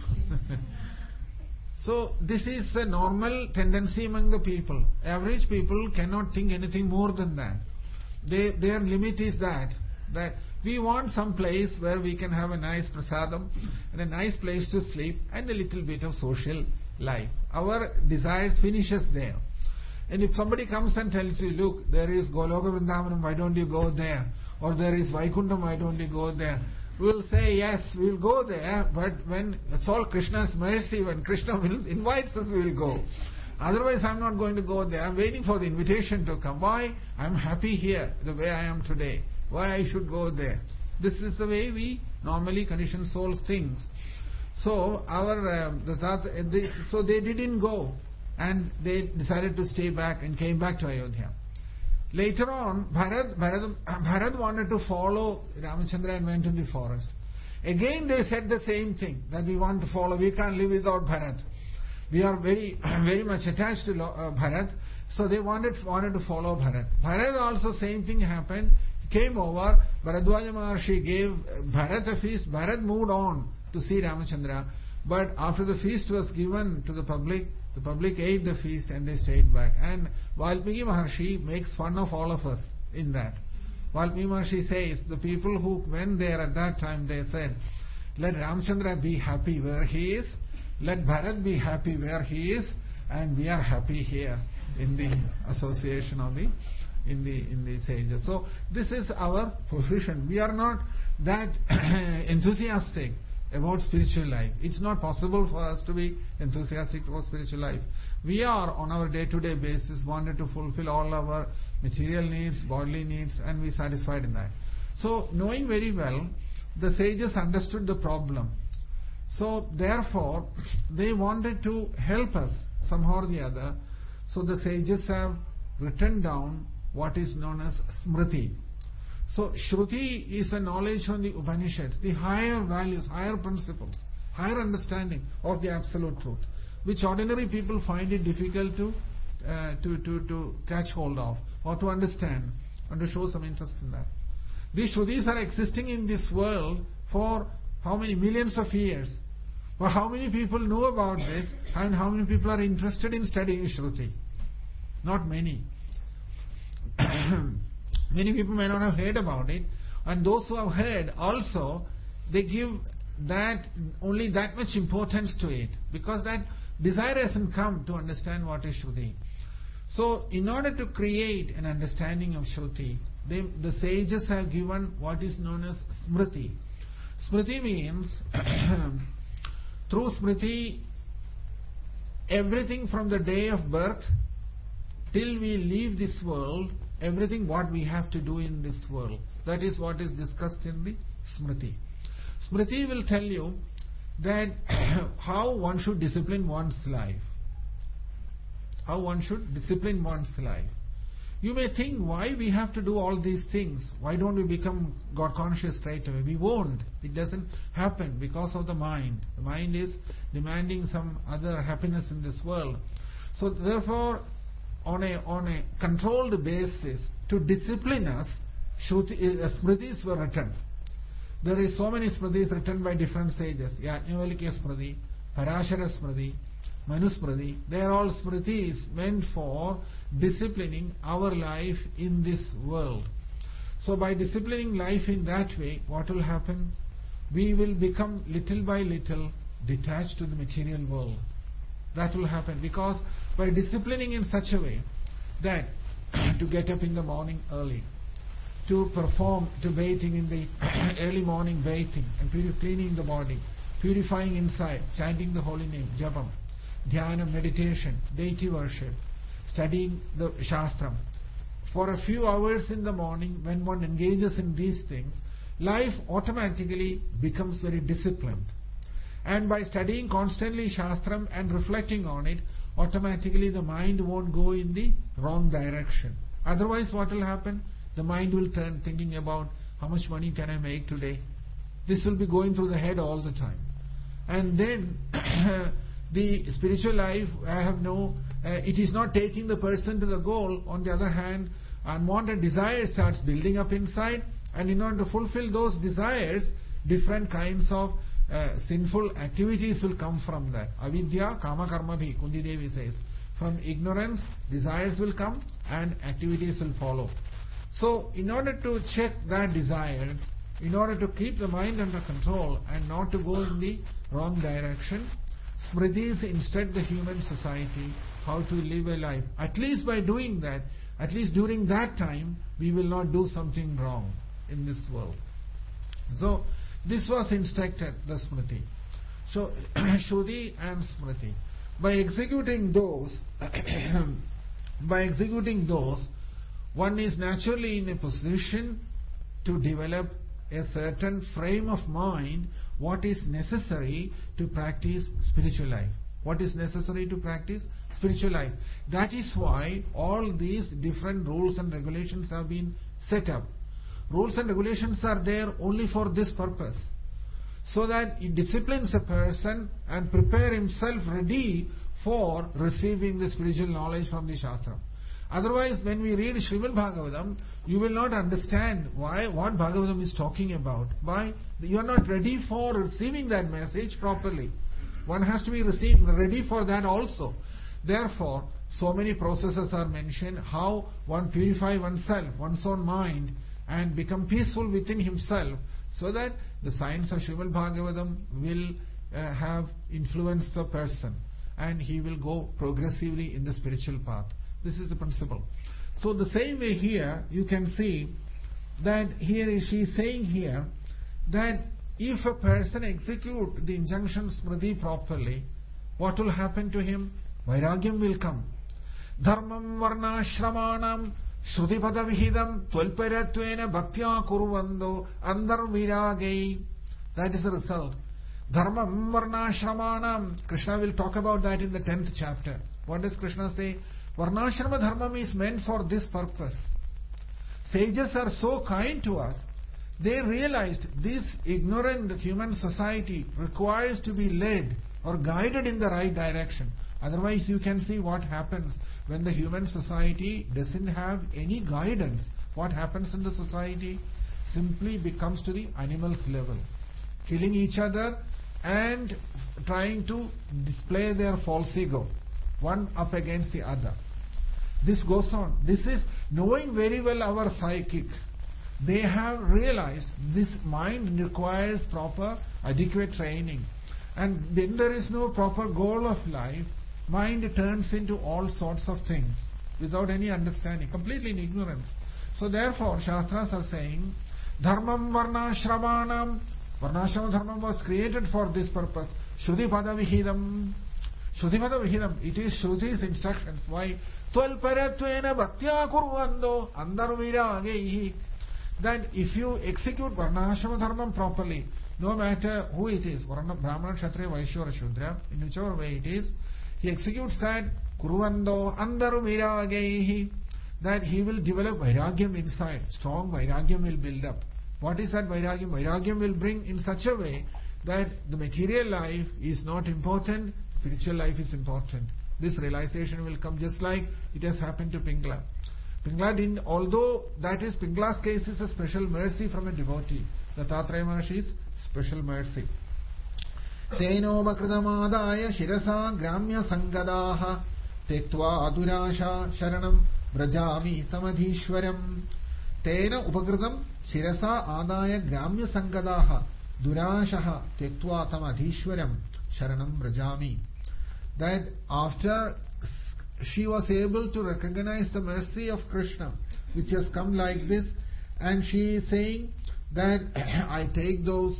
So this is a normal tendency among the people. Average people cannot think anything more than that. Their limit is that we want some place where we can have a nice prasadam and a nice place to sleep and a little bit of social life. Our desires finishes there. And if somebody comes and tells you, look, there is Goloka Vrindavanam, why don't you go there? Or there is Vaikuntham, why don't you go there? will say, yes, we'll go there, but when it's all Krishna's mercy, when Krishna invites us, we will go. Otherwise, I'm not going to go there. I'm waiting for the invitation to come. Why? I'm happy here, the way I am today. Why I should go there? This is the way we normally conditioned souls think. So so they didn't go, and they decided to stay back and came back to Ayodhya. Later on, Bharat wanted to follow Ramachandra and went to the forest. Again they said the same thing, that we want to follow, we can't live without Bharat. We are very, very much attached to Bharat, so they wanted to follow Bharat. Bharat also same thing happened. He came over, Bharadwaja Maharshi gave Bharat a feast, Bharat moved on to see Ramachandra, but after the feast was given to the public ate the feast and they stayed back. And Valmiki Maharshi makes fun of all of us in that. Valmiki Maharshi says, the people who went there at that time, they said, let Ramachandra be happy where he is, let Bharat be happy where he is, and we are happy here in the association of in the sages. So this is our position. We are not that enthusiastic about spiritual life. It's not possible for us to be enthusiastic about spiritual life. We are on our day-to-day basis wanted to fulfill all our material needs, bodily needs, and we satisfied in that. So knowing very well, the sages understood the problem. So therefore, they wanted to help us somehow or the other. So the sages have written down what is known as Smriti. So Shruti is a knowledge from the Upanishads, the higher values, higher principles, higher understanding of the absolute truth, which ordinary people find it difficult to catch hold of or to understand and to show some interest in that. These Shrutis are existing in this world for how many millions of years? But how many people know about this and how many people are interested in studying Shruti? Not many. Many people may not have heard about it, and those who have heard also, they give that only that much importance to it, because that desire hasn't come to understand what is Shruti. So in order to create an understanding of Shruti, the sages have given what is known as Smriti. Smriti means through Smriti, everything from the day of birth till we leave this world, everything what we have to do in this world. That is what is discussed in the Smriti. Smriti will tell you that how one should discipline one's life. How one should discipline one's life. You may think, why we have to do all these things? Why don't we become God conscious straight away? We won't. It doesn't happen because of the mind. The mind is demanding some other happiness in this world. So therefore, on a controlled basis, to discipline us, Smritis were written. There is so many Smritis written by different sages. Yajnavalkya Smriti, Parashara Smriti, Manu Smriti. They are all Smritis meant for disciplining our life in this world. So by disciplining life in that way, what will happen? We will become little by little detached to the material world. That will happen because by disciplining in such a way that to get up in the morning early, to bathing in the early morning bathing and cleaning the body, purifying inside, chanting the holy name, japam, dhyana, meditation, deity worship, studying the Shastram. For a few hours in the morning, when one engages in these things, life automatically becomes very disciplined. And by studying constantly Shastram and reflecting on it, automatically the mind won't go in the wrong direction. Otherwise, what will happen? The mind will turn thinking about how much money can I make today. This will be going through the head all the time. And then the spiritual life, it is not taking the person to the goal. On the other hand, unwanted desire starts building up inside, and in order to fulfill those desires, different kinds of sinful activities will come from that. Avidya, kama karma bhi, Kundi Devi says. From ignorance, desires will come and activities will follow. So, in order to check that desires, in order to keep the mind under control and not to go in the wrong direction, Smritis instruct the human society how to live a life. At least by doing that, at least during that time, we will not do something wrong in this world. So, This was instructed, the Smriti. So, Shruti and Smriti. By executing those, one is naturally in a position to develop a certain frame of mind, what is necessary to practice spiritual life. What is necessary to practice spiritual life? That is why all these different rules and regulations have been set up. Rules and regulations are there only for this purpose, so that it disciplines a person and prepare himself ready for receiving the spiritual knowledge from the Shastra. Otherwise, when we read Srimad Bhagavatam, you will not understand what Bhagavatam is talking about. Why? You are not ready for receiving that message properly. One has to be ready for that also. Therefore, so many processes are mentioned, how one purify oneself, one's own mind, and become peaceful within himself, so that the science of Srimad Bhagavatam will have influenced the person, and he will go progressively in the spiritual path. This is the principle. So the same way here, you can see that here she is saying here that if a person execute the injunction Smriti properly, what will happen to him? Vairagyam will come. Dharmam varna shramanam Shrudipada vihidam twelparatvena bhaktya kurvando andar viragai. That is the result. Dharmam varna shramanam. Krishna will talk about that in the 10th chapter. What does Krishna say? Varnashrama dharmam is meant for this purpose. Sages are so kind to us. They realized this ignorant human society requires to be led or guided in the right direction. Otherwise, you can see what happens when the human society doesn't have any guidance. What happens in the society? Simply becomes to the animals level. Killing each other and trying to display their false ego, one up against the other. This goes on. This is knowing very well our psychic. They have realized this mind requires proper, adequate training. And when there is no proper goal of life, mind turns into all sorts of things without any understanding, completely in ignorance. So therefore, Shastras are saying, Dharmam varna shravanam. Varnashrama dharma was created for this purpose. Shrudipada vihidam. Shrudipada vihidam. It is Shruti's instructions. Why? Twelparatvena bhaktya kurvando andar viragaihi. That if you execute Varnashrama dharma properly, no matter who it is, Brahmana, Kshatriya, Vaishya or Shudra, in whichever way it is, he executes that kurvando andar viragaihi, that he will develop vairagyam inside. Strong vairagyam will build up. What is that vairagyam? Vairagyam will bring in such a way that the material life is not important, spiritual life is important. This realization will come just like it has happened to Pingla. Pingla didn't, although that is Pingla's case is a special mercy from a devotee. Dattatreya Maharshi's special mercy. Teno vakridamadaya shirasa gramya sangadaha tektva adurasha sharanam vrajami tamadhishwaram. Tena upakritam shirasa adaya gramya sangadaha durashaha tektva tamadhishwaram sharanam vrajami. That after she was able to recognize the mercy of Krishna, which has come like this, and she is saying that I take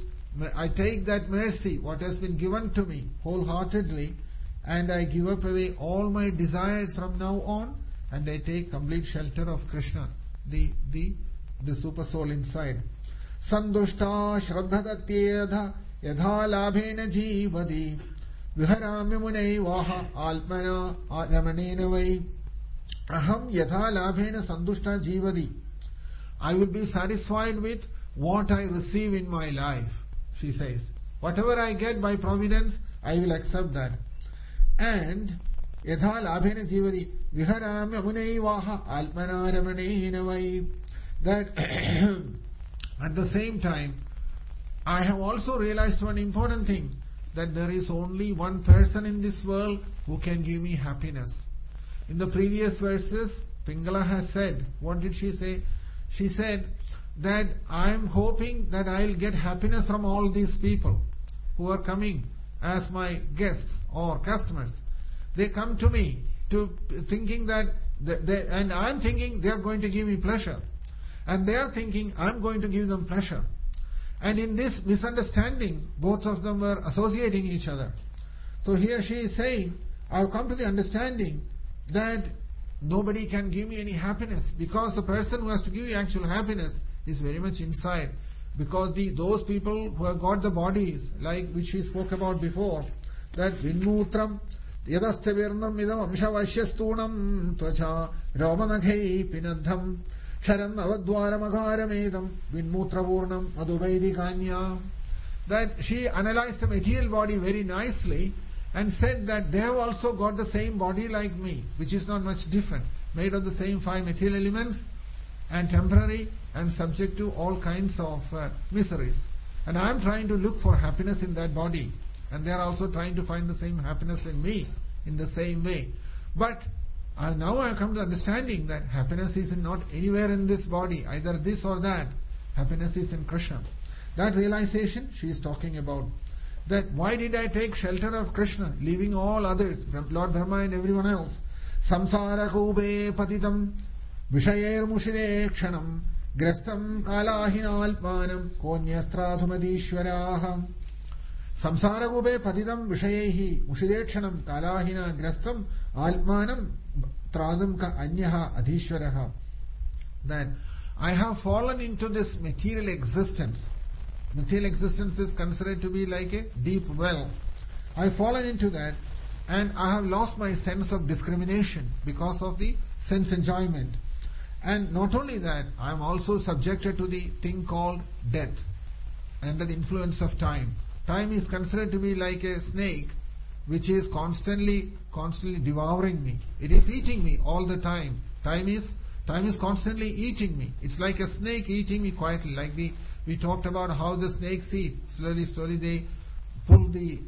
that mercy, what has been given to me, wholeheartedly, and I give up away all my desires from now on, and I take complete shelter of Krishna, the super soul inside. Sandushta shraddhadatyedha yadha labhena jivadi viharamya munai vaha alpana ramanena vai aham yadha labhena sandushta jivadi. I will be satisfied with what I receive in my life, she says. Whatever I get by providence, I will accept that. And yatha labhena jivadi viharamya munai vaha alpana ramanena vai. That at the same time, I have also realized one important thing, that there is only one person in this world who can give me happiness. In the previous verses, Pingala has said, what did she say? She said that I am hoping that I will get happiness from all these people who are coming as my guests or customers. They come to me thinking that, and I am thinking they are going to give me pleasure. And they are thinking I am going to give them pleasure. And in this misunderstanding, both of them were associating each other. So here she is saying, I have come to the understanding that nobody can give me any happiness, because the person who has to give you actual happiness is very much inside. Because those people who have got the bodies, like which we spoke about before, that Vinmutram, Yadastavirnam idam amshavashyastunam tvacha romanaghay pinadham sharam avadwaram agaramedam Vinmutravurnam madhuvaidikanya. That she analyzed the material body very nicely and said that they have also got the same body like me, which is not much different, made of the same 5 material elements and temporary and subject to all kinds of miseries. And I am trying to look for happiness in that body, and they are also trying to find the same happiness in me in the same way. But now I have come to understanding that happiness is not anywhere in this body, either this or that. Happiness is in Krishna. That realization she is talking about. That why did I take shelter of Krishna, leaving all others, Lord Brahma and everyone else? Samsara kube patitam vishayer mushide kshanam grastam kalahina alpanam konyastradhumadishwaraha. Samsara kube patitam vishayehi mushide kshanam kalahina grastam alpanam tradum ka anyaha adhishwaraha. That I have fallen into this material existence. Material existence is considered to be like a deep well. I have fallen into that, and I have lost my sense of discrimination because of the sense enjoyment. And not only that, I am also subjected to the thing called death, under the influence of time. Time is considered to be like a snake which is constantly devouring me. It is eating me all the time. Time is constantly eating me. It's like a snake eating me quietly, we talked about how the snakes eat. Slowly they pull the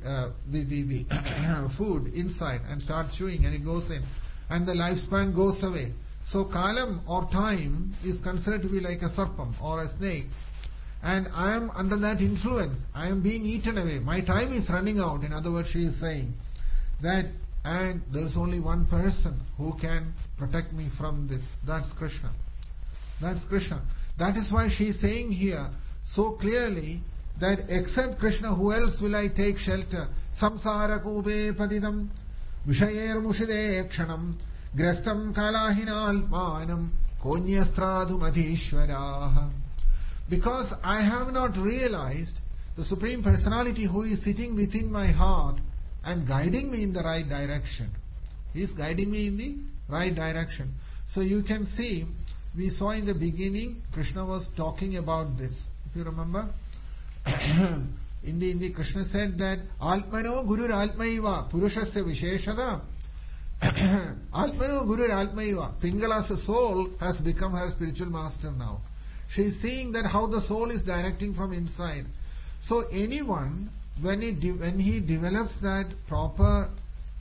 food inside and start chewing, and it goes in. And the lifespan goes away. So kalam or time is considered to be like a serpent or a snake. And I am under that influence. I am being eaten away. My time is running out. In other words, she is saying that, and there is only one person who can protect me from this. That's Krishna. That's Krishna. That is why she is saying here so clearly that except Krishna, who else will I take shelter? Samsara kube padidam vishayer mushide kshanam grastam kalahina alpanam konyastradhu madhishwaraha. Because I have not realized the Supreme Personality who is sitting within my heart and guiding me in the right direction. He is guiding me in the right direction. So you can see, we saw in the beginning, Krishna was talking about this. If you remember, in the Krishna said that Altmano Gurur Altmaiva Purushasya Visheshada. Altmano Gurur Altmaiva. Pingala's soul has become her spiritual master now. She is seeing that how the soul is directing from inside. So anyone, when he develops that proper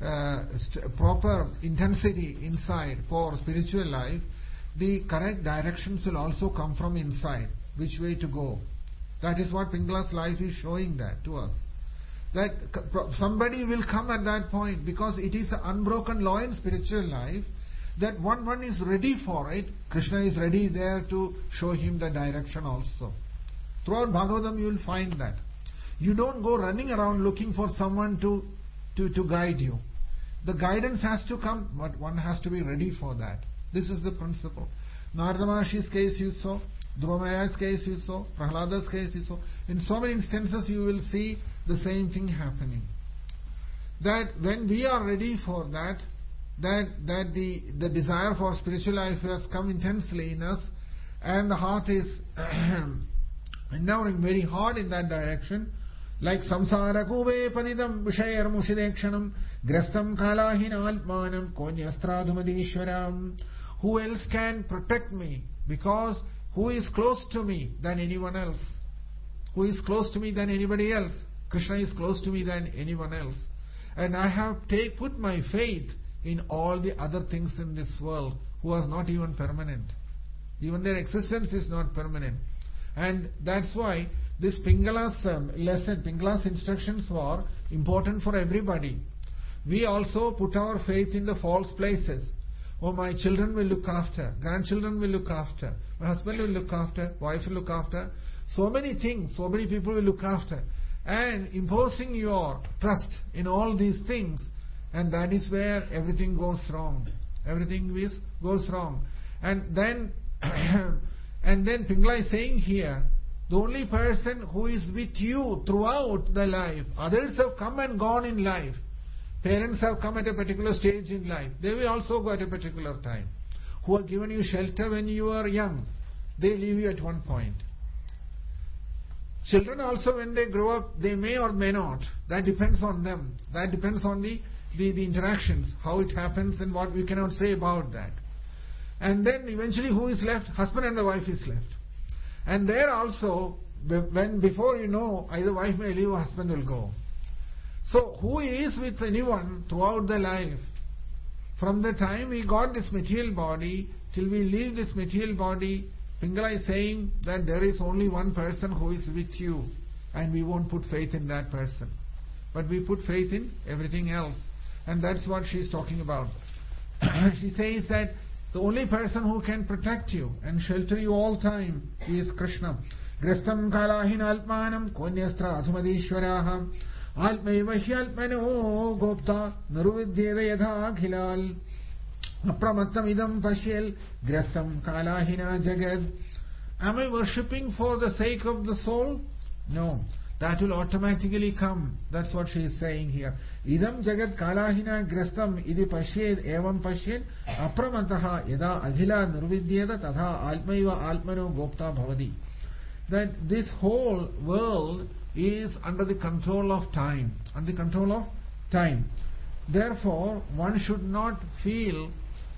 intensity inside for spiritual life, the correct directions will also come from inside. Which way to go? That is what Pingala's life is showing that to us. That somebody will come at that point, because it is an unbroken law in spiritual life that one is ready for it. Krishna is ready there to show him the direction also. Throughout Bhagavatam you will find that. You don't go running around looking for someone to guide you. The guidance has to come, but one has to be ready for that. This is the principle. Narada Maharshi's case you saw, Dhruva Maharaja's case you saw, Prahlada's case you saw. In so many instances you will see the same thing happening. That when we are ready for that the desire for spiritual life has come intensely in us, and the heart is endeavoring very hard in that direction, like samsara kube panidam vishayar mushidekshanam grastam kalahina alpanam konyastradhumadishwaram. Who else can protect me? Because who is close to me than anyone else? Who is close to me than anybody else? Krishna is close to me than anyone else. And I have put my faith in all the other things in this world who are not even permanent. Even their existence is not permanent. And that's why this Pingala's lesson, Pingala's instructions were important for everybody. We also put our faith in the false places. Oh, my children will look after, grandchildren will look after, my husband will look after, wife will look after. so many things, so many people will look after. And imposing your trust in all these things, and that is where everything goes wrong. Everything goes wrong. And then Pingala is saying here, the only person who is with you throughout the life, others have come and gone in life. Parents have come at a particular stage in life. They will also go at a particular time. Who have given you shelter when you are young, they leave you at one point. Children also, when they grow up, they may or may not. That depends on them. That depends on the interactions, how it happens and what we cannot say about that. And then eventually who is left? Husband and the wife is left. And there also, before you know, either wife may leave or husband will go. So who is with anyone throughout the life? From the time we got this material body till we leave this material body, Pingala is saying that there is only one person who is with you, and we won't put faith in that person. But we put faith in everything else. And that's what she's talking about. She says that the only person who can protect you and shelter you all time is Krishna. Grastam kalahin alpmanam konyastra adhumadishwaraham almaiva hyalpmano gopta naruvidyeda yadha khilal apramattam idam pashyal grastam kalahina jagad. Am I worshipping for the sake of the soul? No. That will automatically come. That's what she is saying here. Idam jagat kalahina grastam idi pashyed evam pashyed apramantaha yada aghila nirvidyeda tadha almaiva almano gopta bhavadi. That this whole world is under the control of time. Under the control of time. Therefore, one should not feel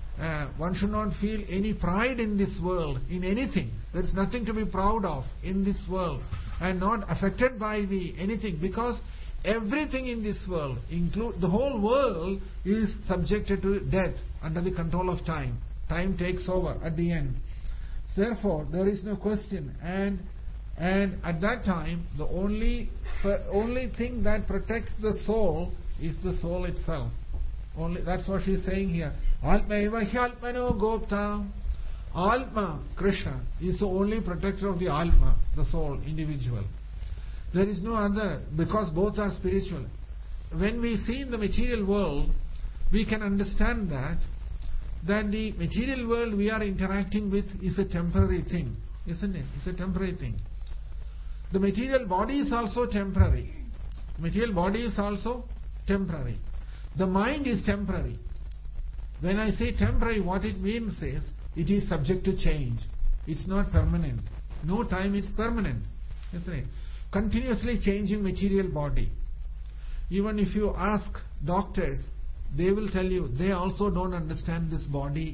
any pride in this world, in anything. There is nothing to be proud of in this world, and not affected by anything, because everything in this world, the whole world, is subjected to death under the control of time. Time takes over at the end. Therefore, there is no question. And at that time, the only thing that protects the soul is the soul itself. That's what she is saying here. Alma eva hyalpmano gopta. Alma, Krishna, is the only protector of the Alma, the soul, individual. There is no other, because both are spiritual. When we see in the material world, we can understand that the material world we are interacting with is a temporary thing, isn't it? It's a temporary thing. The material body is also temporary. Material body is also temporary. The mind is temporary. When I say temporary, what it means is, it is subject to change. It's not permanent. No time is permanent, isn't it? Continuously changing material body. Even if you ask doctors, they will tell you they also don't understand this body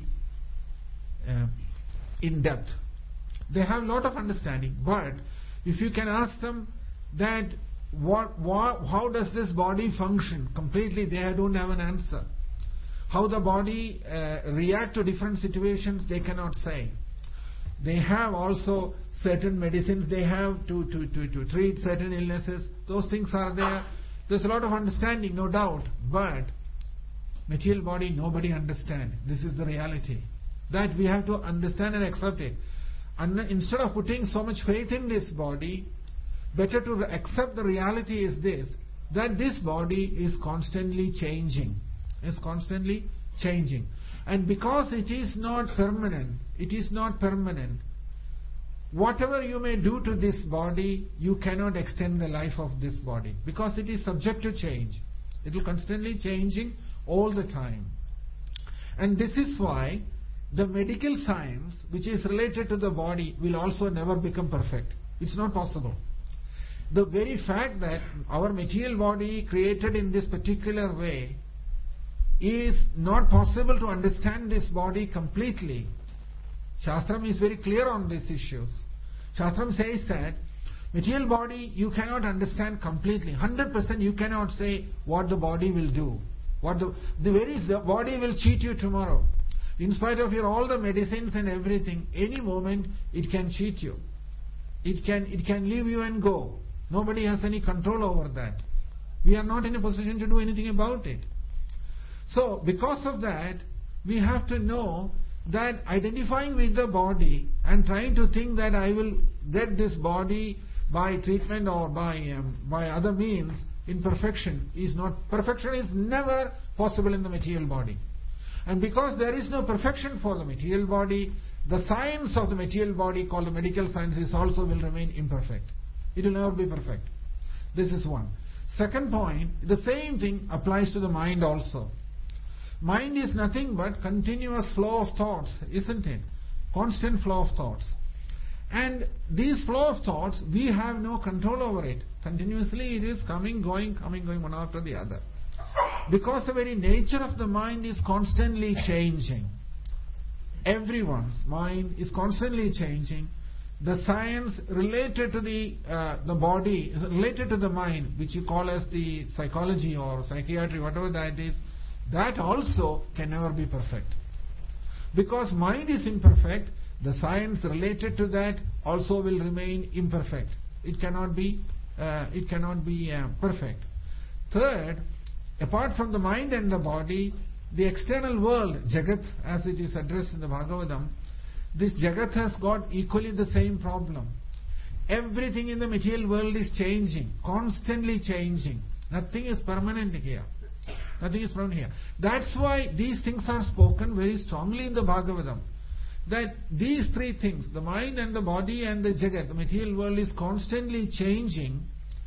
in depth. They have a lot of understanding, but if you can ask them that how does this body function completely, they don't have an answer. How the body react to different situations, they cannot say. They have also certain medicines they have to treat certain illnesses. Those things are there. There's a lot of understanding, no doubt. But material body, nobody understands. This is the reality. That we have to understand and accept it. And instead of putting so much faith in this body, better to accept the reality is this, that this body is constantly changing. Is constantly changing. And because it is not permanent, whatever you may do to this body, you cannot extend the life of this body, because it is subject to change. It will constantly changing all the time. And this is why the medical science, which is related to the body, will also never become perfect. It's not possible. The very fact that our material body created in this particular way is not possible to understand this body completely. Shastram is very clear on these issues. Shastram says that material body you cannot understand completely. 100% you cannot say what the body will do. The body will cheat you tomorrow. In spite of all the medicines and everything, any moment it can cheat you. It can leave you and go. Nobody has any control over that. We are not in a position to do anything about it. So, because of that, we have to know that identifying with the body and trying to think that I will get this body by treatment or by other means in perfection is not. Perfection is never possible in the material body. And because there is no perfection for the material body, the science of the material body called the medical sciences also will remain imperfect. It will never be perfect. This is one. Second point, the same thing applies to the mind also. Mind is nothing but continuous flow of thoughts, isn't it? Constant flow of thoughts. And these flow of thoughts, we have no control over it. Continuously it is coming, going, one after the other. Because the very nature of the mind is constantly changing. Everyone's mind is constantly changing. The science related to the body, related to the mind, which you call as the psychology or psychiatry, whatever that is, that also can never be perfect. Because mind is imperfect, the science related to that also will remain imperfect. It cannot be perfect. Third, apart from the mind and the body, the external world, Jagat, as it is addressed in the Bhagavatam, this Jagat has got equally the same problem. Everything in the material world is changing, constantly changing. Nothing is permanent here. Nothing is permanent here. That's why these things are spoken very strongly in the Bhagavatam. That these three things, the mind and the body and the Jagat, the material world is constantly changing.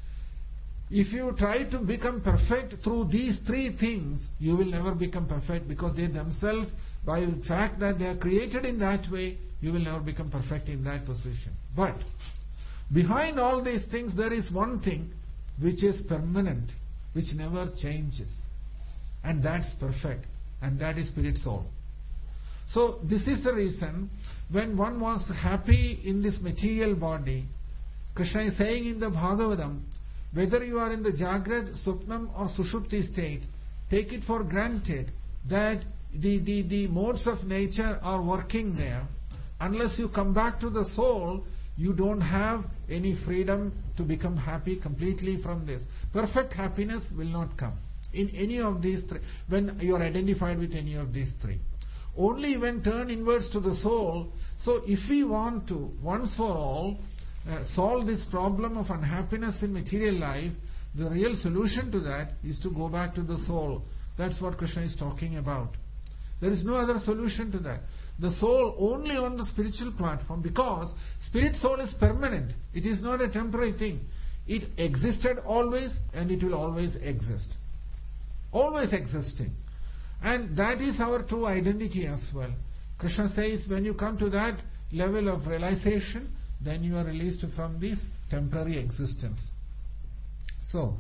If you try to become perfect through these three things, you will never become perfect, because they themselves, by the fact that they are created in that way, you will never become perfect in that position. But behind all these things, there is one thing which is permanent, which never changes. And that's perfect. And that is spirit soul. So this is the reason when one wants happy in this material body, Krishna is saying in the Bhagavatam, whether you are in the Jagrat, Supnam or Sushupti state, take it for granted that the modes of nature are working there. Unless you come back to the soul, you don't have any freedom to become happy completely from this. Perfect happiness will not come in any of these three, when you are identified with any of these three. Only when turn inwards to the soul. So if we want to, once for all, solve this problem of unhappiness in material life, the real solution to that is to go back to the soul. That's what Krishna is talking about. There is no other solution to that. The soul only on the spiritual platform, because spirit soul is permanent. It is not a temporary thing. It existed always and it will always exist. Always existing. And that is our true identity as well. Krishna says when you come to that level of realization, then you are released from this temporary existence. So,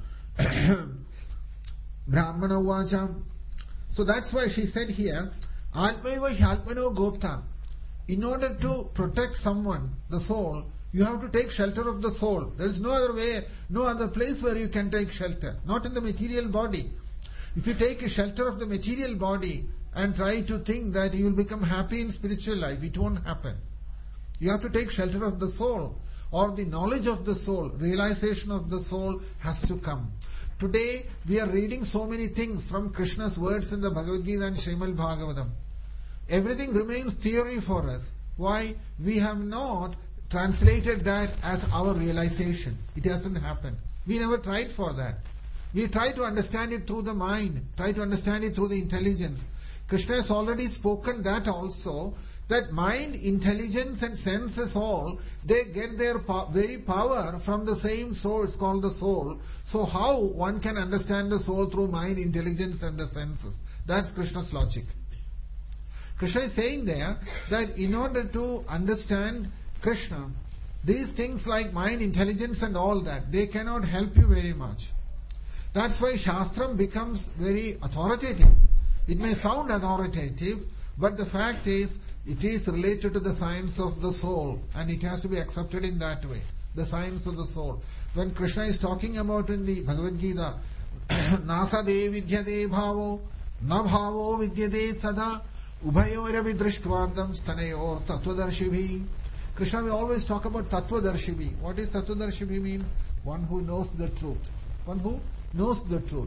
Brahmana Vacha. So that's why she said here, Atmaiva Hyatmano Gopta. In order to protect someone, the soul, you have to take shelter of the soul. There is no other way, no other place where you can take shelter. Not in the material body. If you take a shelter of the material body and try to think that you will become happy in spiritual life, it won't happen. You have to take shelter of the soul, or the knowledge of the soul, realization of the soul has to come. Today we are reading so many things from Krishna's words in the Bhagavad Gita and Srimad Bhagavatam. Everything remains theory for us. Why? We have not translated that as our realization. It hasn't happened. We never tried for that. We try to understand it through the mind, try to understand it through the intelligence. Krishna has already spoken that also, that mind, intelligence and senses all, they get their very power from the same source called the soul. So how one can understand the soul through mind, intelligence and the senses? That's Krishna's logic. Krishna is saying there that in order to understand Krishna, these things like mind, intelligence and all that, they cannot help you very much. That's why Shastram becomes very authoritative. It may sound authoritative, but the fact is, it is related to the science of the soul, and it has to be accepted in that way. The science of the soul. When Krishna is talking about in the Bhagavad Gita, Nasade vidyade bhavo, na bhavo vidyade sada, ubhayoravi drishtvardam stanayor tattvadarshibhi. Krishna will always talk about tattvadarshibhi. What is tattvadarshibhi means? One who knows the truth. One who knows the truth.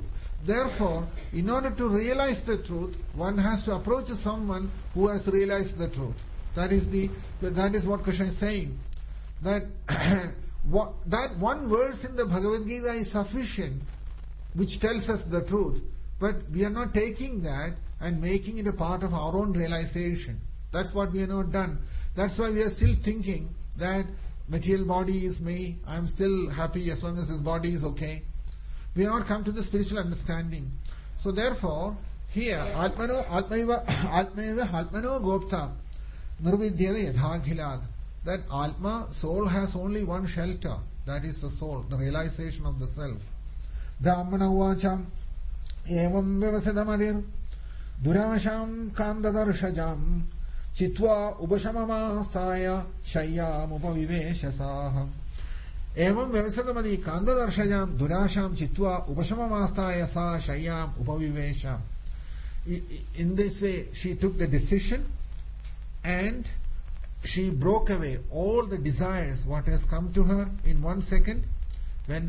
therefore, in order to realize the truth, one has to approach someone who has realized the truth. That is what Krishna is saying. That that one verse in the Bhagavad Gita is sufficient, which tells us the truth. But we are not taking that and making it a part of our own realization. That's what we have not done. That's why we are still thinking that material body is me, I am still happy as long as this body is okay. We have not come to the spiritual understanding. So therefore, here, Atmano Gopta, Nirvidyada Yadhaghilad. That Atma, soul, has only one shelter. That is the soul, the realization of the self. Brahmana Uvacham, Evam Vyavasadamadhir, Durasham Kandadarshajam, Chitva Ubashamamastaya, Shayam Upaviveshasaha. Evam Vyavasadamadi Kandadarshajam, Durasham Chitva Ubashamamastaya Sa Shayam Upavivesha. In this way, she took the decision and she broke away all the desires, what has come to her in 1 second, went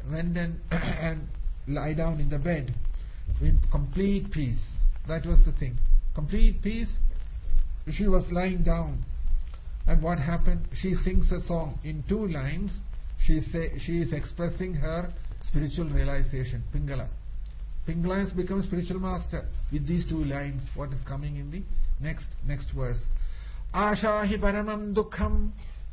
and lie down in the bed with complete peace. That was the thing. Complete peace. She was lying down. And what happened? She sings a song in 2 lines. She is expressing her spiritual realization. Pingala. Pingala has become spiritual master with these 2 lines. What is coming in the next verse? Ashahi paramam dukkham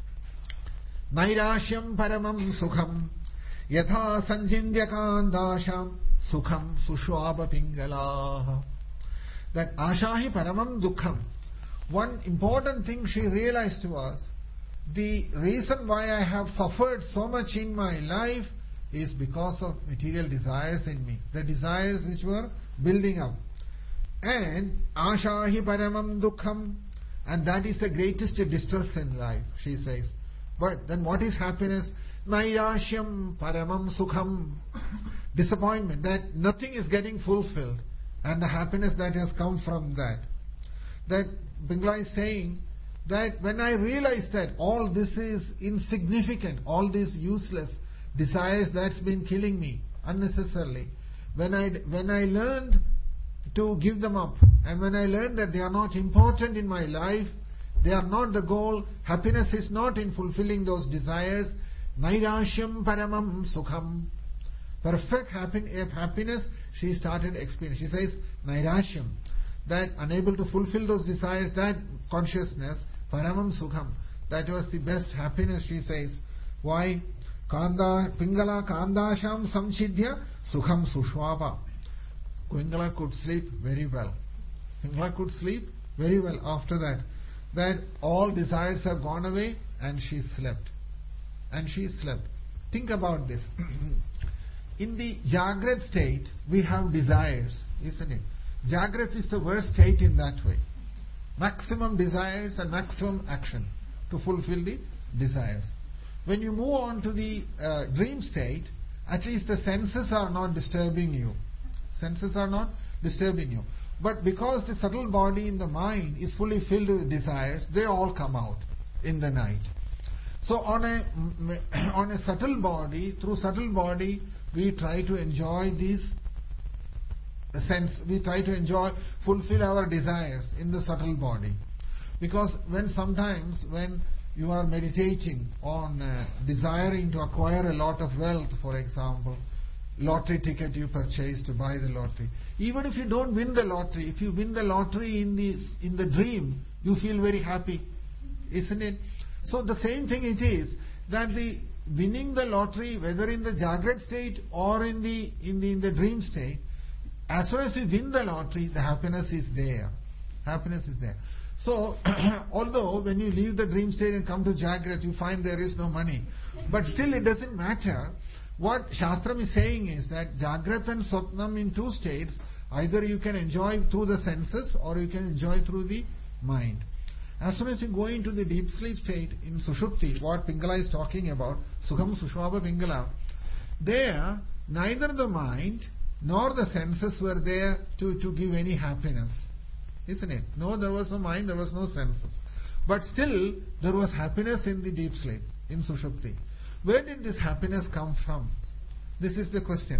nairashyam paramam sukham yatha sanjindya kandasham sukham sushwaba pingalaha. That ashahi paramam dukkham. One important thing she realized was, the reason why I have suffered so much in my life is because of material desires in me. The desires which were building up. And ashahi paramam dukkham. And that is the greatest distress in life, she says. But then what is happiness? Nairashyam paramam sukham. Disappointment, that nothing is getting fulfilled. And the happiness that has come from that. That Pingala is saying that when I realized that all this is insignificant, all these useless desires that's been killing me unnecessarily, when I learned to give them up, and when I learned that they are not important in my life, they are not the goal, happiness is not in fulfilling those desires, nairashyam paramam sukham. Perfect happiness she started experiencing. She says nairashyam, that unable to fulfill those desires, that consciousness, paramam sukham, that was the best happiness, she says. Why? Pingala kandasham samchidya sukham sushwaba. Pingala could sleep very well. Pingala could sleep very well after that. That all desires have gone away and she slept. And she slept. Think about this. In the Jagrat state, we have desires, isn't it? Jagrat is the worst state in that way. Maximum desires and maximum action to fulfill the desires. When you move on to the dream state, at least the senses are not disturbing you. Senses are not disturbing you. But because the subtle body in the mind is fully filled with desires, they all come out in the night. So on a subtle body, through subtle body, we try to enjoy these sense. We try to fulfill our desires in the subtle body. Because sometimes when you are meditating on desiring to acquire a lot of wealth, for example, lottery ticket you purchase to buy the lottery. Even if you don't win the lottery, if you win the lottery in the dream, you feel very happy, isn't it? So the same thing it is, that the winning the lottery, whether in the Jagrat state or in the dream state, as soon as you win the lottery, the happiness is there. Happiness is there. So, although when you leave the dream state and come to Jagrat, you find there is no money, but still it doesn't matter. What Shastram is saying is that Jagrat and Swapnam in 2 states, either you can enjoy through the senses or you can enjoy through the mind. As soon as you go into the deep sleep state in Sushupti, what Pingala is talking about, Sukham Sushwaba Pingala, there neither the mind nor the senses were there to give any happiness. Isn't it? No, there was no mind, there was no senses. But still, there was happiness in the deep sleep, in Sushupti. Where did this happiness come from? This is the question.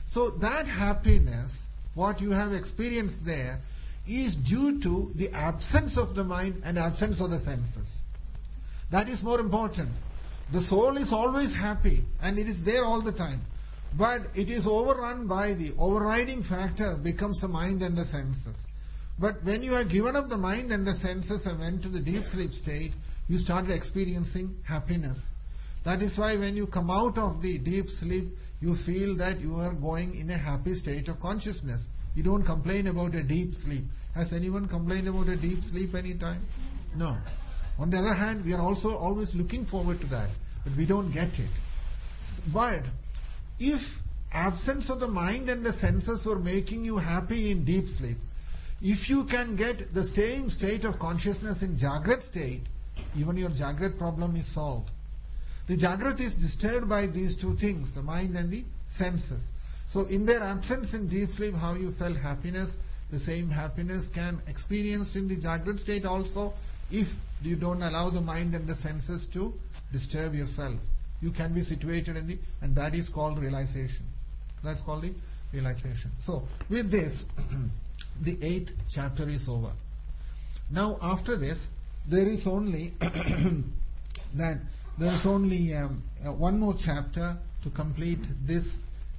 So that happiness, what you have experienced there, is due to the absence of the mind and absence of the senses. That is more important. The soul is always happy and it is there all the time. But it is overrun by the overriding factor becomes the mind and the senses. But when you have given up the mind and the senses and went to the deep sleep state, you started experiencing happiness. That is why when you come out of the deep sleep, you feel that you are going in a happy state of consciousness. You don't complain about a deep sleep. Has anyone complained about a deep sleep any time? No. On the other hand, we are also always looking forward to that, but we don't get it. But if absence of the mind and the senses were making you happy in deep sleep, if you can get the same state of consciousness in Jagrat state, even your Jagrat problem is solved. The Jagrat is disturbed by these two things, the mind and the senses. So in their absence in deep sleep, how you felt happiness, the same happiness can experience in the Jagrat state also, if you don't allow the mind and the senses to disturb yourself. You can be situated in and that is called realization. That's called the realization. So with this, the 8th chapter is over. Now after this, there is only one more chapter to complete this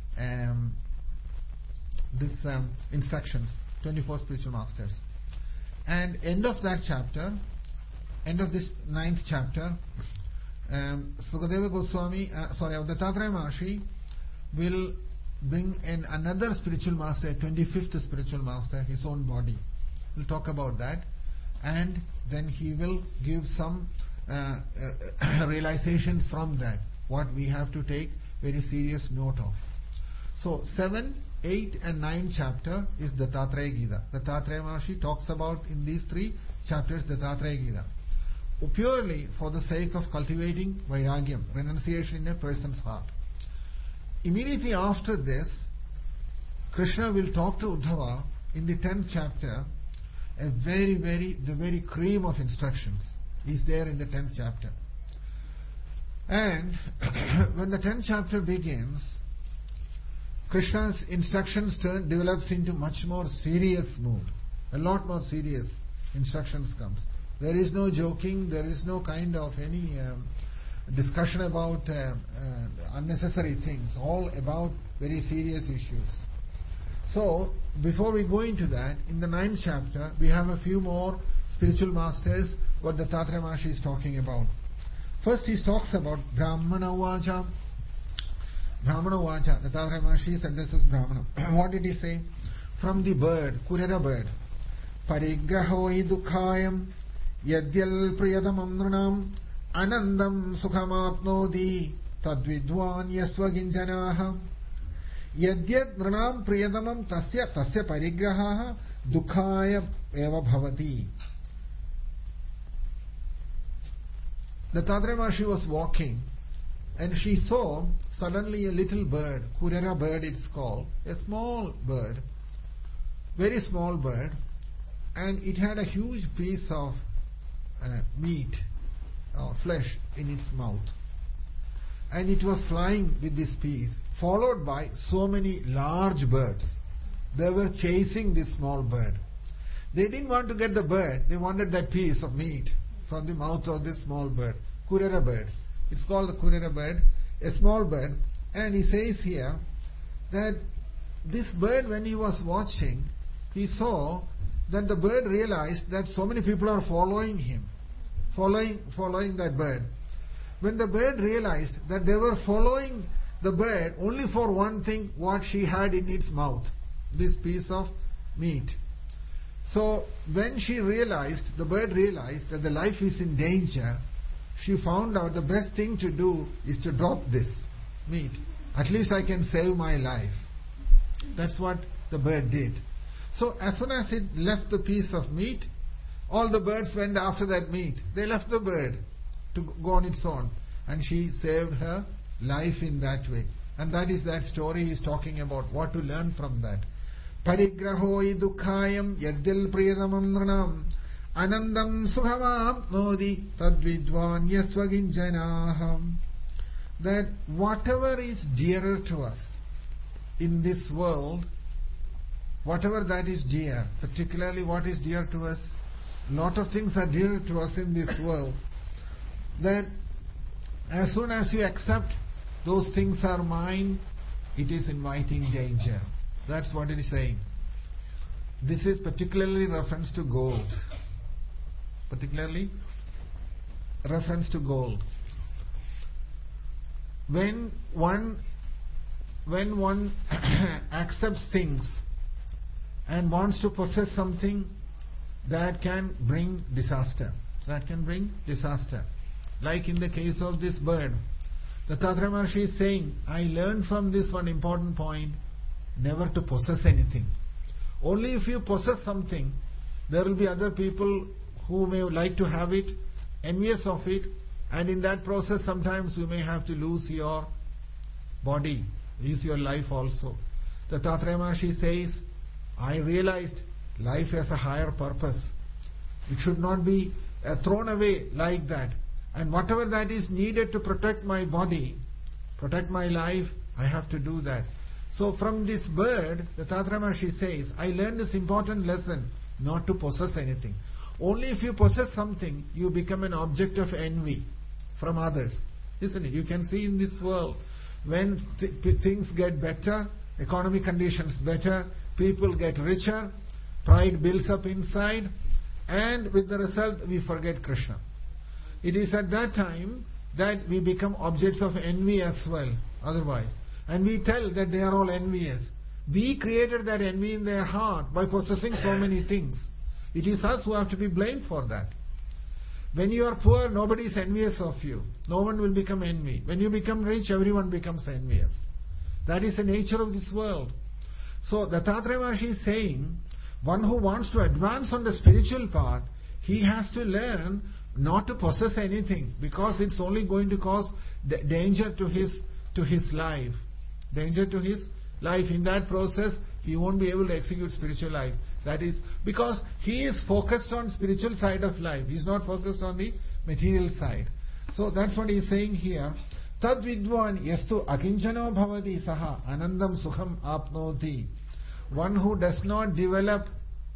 instructions, 24 spiritual masters. And end of that chapter, end of this 9th chapter, Sukadeva Goswami, Dattatreya Maharshi will bring in another spiritual master, 25th spiritual master, his own body. We'll talk about that. And then he will give some realizations from that, what we have to take very serious note of. So 7, 8 and 9 chapter is Dattatreya Gita. Dattatreya Maharshi talks about in these 3 chapters Dattatreya Gita. Purely for the sake of cultivating vairagyam, renunciation in a person's heart. Immediately after this, Krishna will talk to Uddhava in the 10th chapter, the very cream of instructions is there in the 10th chapter. And when the 10th chapter begins, Krishna's instructions develops into much more serious mood. A lot more serious instructions comes. There is no joking, there is no kind of any discussion about unnecessary things, all about very serious issues. So, before we go into that, in the 9th chapter, we have a few more spiritual masters, what Dattatreya Maharshi is talking about. First, he talks about Brahmana Vacha. Brahmana Vacha, Dattatreya Maharshi addresses Brahmana. What did he say? From the bird, Kurera bird. Parigrahoi dukhayam yadyal priyadamam nranam anandam sukhamapnodi tadvidwan yasvaginjanaha. Yadyad nranam priyadamam tasya parigraha dukhaya eva bhavati. Dattatreya Maharshi was walking and she saw suddenly a little bird, Kurera bird it's called, a small bird, very small bird, and it had a huge piece of meat or flesh in its mouth. And it was flying with this piece, followed by so many large birds. They were chasing this small bird. They didn't want to get the bird, they wanted that piece of meat from the mouth of this small bird, Kurera bird. It's called the Kurera bird, a small bird. And he says here that this bird, when he was watching, he saw that the bird realized that so many people are following him, following that bird. When the bird realized that they were following the bird only for one thing, what she had in its mouth, this piece of meat. So when she realized, the bird realized that the life is in danger, she found out the best thing to do is to drop this meat. At least I can save my life. That's what the bird did. So as soon as it left the piece of meat, all the birds went after that meat. They left the bird to go on its own. And she saved her life in that way. And that is that story he is talking about. What to learn from that. Parigrahoi dukhayam yaddil priyadamam nranam anandam suhamapnodi tadvidwan yasvaginjanaham. That whatever is dearer to us, in this world, whatever that is dear, particularly what is dear to us, lot of things are dear to us in this world, then as soon as you accept those things are mine, it is inviting danger. That's what it is saying. This is particularly reference to gold. Particularly reference to gold. When one accepts things and wants to possess something, that can bring disaster. That can bring disaster. Like in the case of this bird, the Dattatreya Maharshi is saying, I learned from this one important point, never to possess anything. Only if you possess something, there will be other people who may like to have it, envious of it, and in that process sometimes you may have to lose your body, lose your life also. The Dattatreya Maharshi says, I realized life has a higher purpose. It should not be thrown away like that. And whatever that is needed to protect my body, protect my life, I have to do that. So from this bird, the Dattatreya Maharshi says, I learned this important lesson, not to possess anything. Only if you possess something, you become an object of envy from others. Isn't it? You can see in this world, when things get better, economic conditions better, people get richer, pride builds up inside, and with the result, we forget Krishna. It is at that time that we become objects of envy as well, otherwise. And we tell that they are all envious. We created that envy in their heart by possessing so many things. It is us who have to be blamed for that. When you are poor, nobody is envious of you. No one will become envy. When you become rich, everyone becomes envious. That is the nature of this world. So the Dattatreya Maharshi is saying, one who wants to advance on the spiritual path, he has to learn not to possess anything, because it's only going to cause danger to his life. Danger to his life. In that process, he won't be able to execute spiritual life. That is because he is focused on spiritual side of life. He is not focused on the material side. So that's what he is saying here. Tad vidwan yastu akinchano bhavati saha anandam sukham apnoti. One who does not develop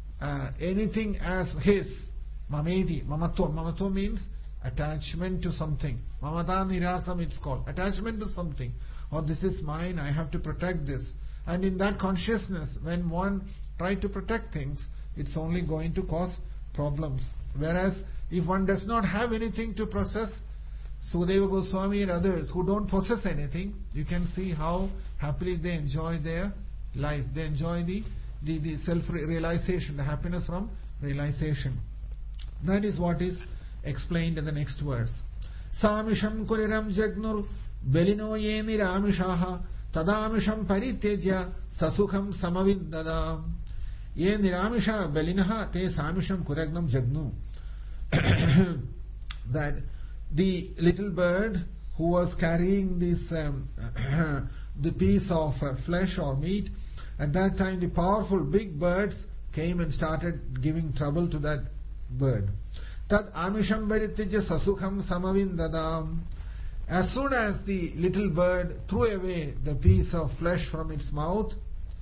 anything as his, mameti, mamatva. Mamatva means attachment to something. Mamata nirasam it's called. Attachment to something. Or this is mine, I have to protect this. And in that consciousness, when one tries to protect things, it's only going to cause problems. Whereas if one does not have anything to possess, Sukadeva Goswami and others who don't possess anything, you can see how happily they enjoy their life. They enjoy the self-realization, the happiness from realization. That is what is explained in the next verse. Samisham kuriram jagnur belino ye niramishaha tadamisham paritejya sasukham samaviddada. Ye niramisha belinaha te samisham kuragnam jagnu. That the little bird who was carrying this the piece of flesh or meat, at that time the powerful big birds came and started giving trouble to that bird. Tad amisham paritejya sasukham samavindadam. As soon as the little bird threw away the piece of flesh from its mouth,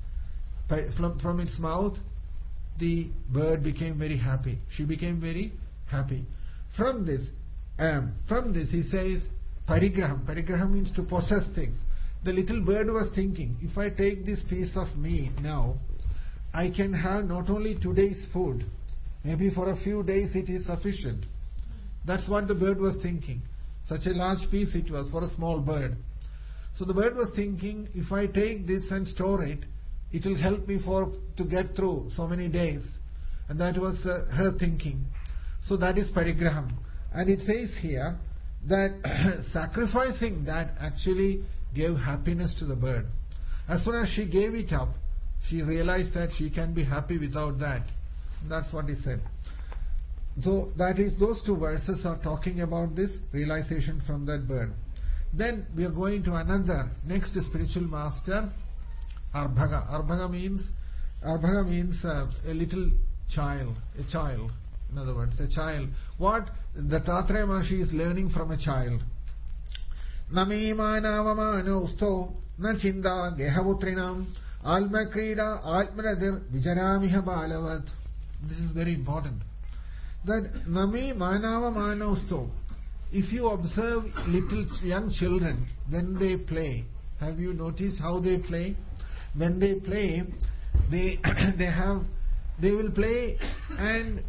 the bird became very happy. She became very happy. From this he says, parigraham. Parigraham means to possess things. The little bird was thinking, if I take this piece of meat now, I can have not only today's food, maybe for a few days it is sufficient. That's what the bird was thinking. Such a large piece it was for a small bird. So the bird was thinking, if I take this and store it, it will help me to get through so many days. And that was her thinking. So that is parigraham. And it says here that sacrificing that actually gave happiness to the bird. As soon as she gave it up, she realized that she can be happy without that. That's what he said. So that is, those two verses are talking about this realization from that bird. Then we are going to another, next spiritual master, Arbhaga. Arbhaga means a little child, a child. In other words, a child. What the Dattatreya Maharshi is learning from a child. Namimana vamano usto Na chinda gehavutrinam alma krida atmanadir vijaramiha balavat. This is very important. That nami manava manosto. If you observe little young children when they play, have you noticed how they play? When they play, they will play, and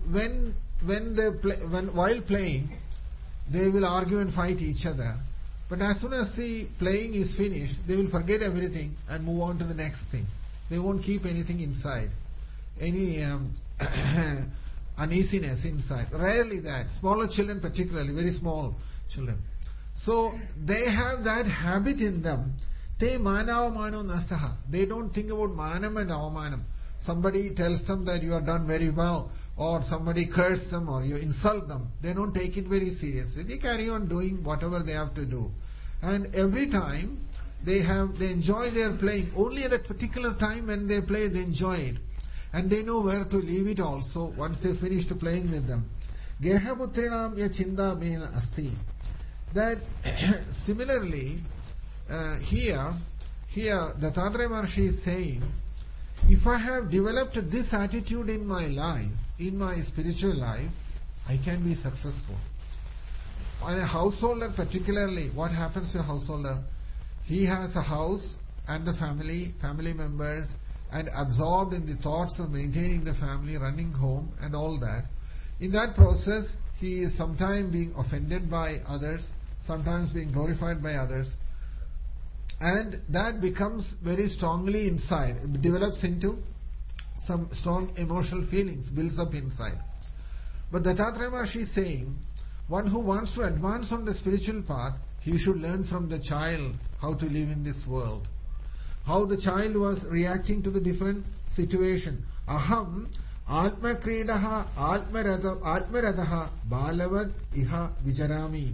while playing, they will argue and fight each other. But as soon as the playing is finished, they will forget everything and move on to the next thing. They won't keep anything inside, any uneasiness inside. Rarely that. Smaller children particularly, very small children. So they have that habit in them. Te manava mano nastaha. They don't think about manam and avamanam. Somebody tells them that you are done very well, or somebody curse them, or you insult them. They don't take it very seriously. They carry on doing whatever they have to do. And every time they enjoy their playing. Only at that particular time when they play, they enjoy it. And they know where to leave it also once they finish playing with them. Gehavutrinam ya chinda mena asti. That similarly, here Dattatreya Maharshi is saying, if I have developed this attitude in my life, in my spiritual life, I can be successful. On a householder particularly, what happens to a householder? He has a house and the family members, and absorbed in the thoughts of maintaining the family, running home and all that. In that process, he is sometimes being offended by others, sometimes being glorified by others. And that becomes very strongly inside. It develops into some strong emotional feelings, builds up inside. But Dattatreya Maharshi is saying, one who wants to advance on the spiritual path, he should learn from the child how to live in this world. How the child was reacting to the different situation. Aham atma kridaha atmaradaha balavad iha vijarami.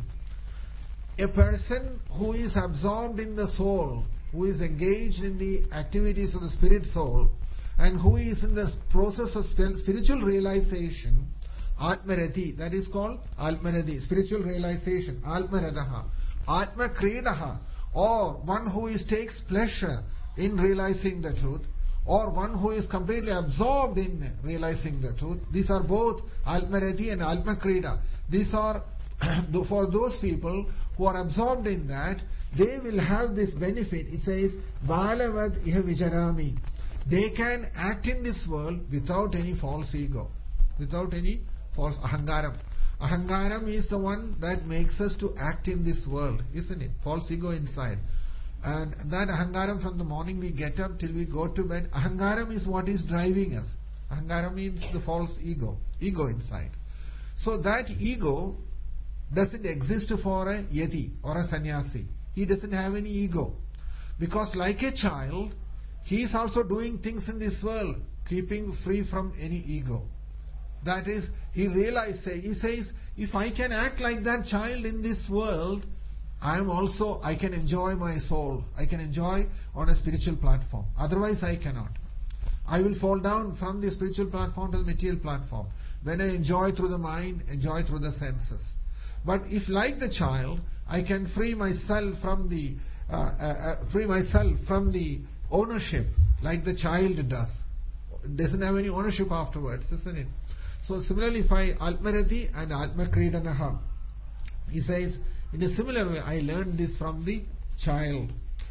A person who is absorbed in the soul, who is engaged in the activities of the spirit soul, and who is in the process of spiritual realization, atmarati, that is called atmarati, spiritual realization, atmaradaha, atma kridaha, or one who takes pleasure in realizing the truth, or one who is completely absorbed in realizing the truth. These are both atmarati and atmakrida. These are for those people who are absorbed in that, they will have this benefit. It says, Balavad iha vijarami. They can act in this world without any false ego, without any false ahangaram. Ahangaram is the one that makes us to act in this world, isn't it? False ego inside. And that ahangaram, from the morning we get up till we go to bed, ahangaram is what is driving us. Ahangaram means the false ego inside. So that ego doesn't exist for a yati or a sannyasi. He doesn't have any ego. Because like a child, he is also doing things in this world, keeping free from any ego. That is, he says, if I can act like that child in this world, I can enjoy my soul. I can enjoy on a spiritual platform. Otherwise I cannot. I will fall down from the spiritual platform to the material platform. When I enjoy through the mind, enjoy through the senses. But if like the child, I can free myself from the ownership, like the child does. It doesn't have any ownership afterwards, isn't it? So similarly, if I atmarati and atmakridanaha, he says, in a similar way, I learned this from the child.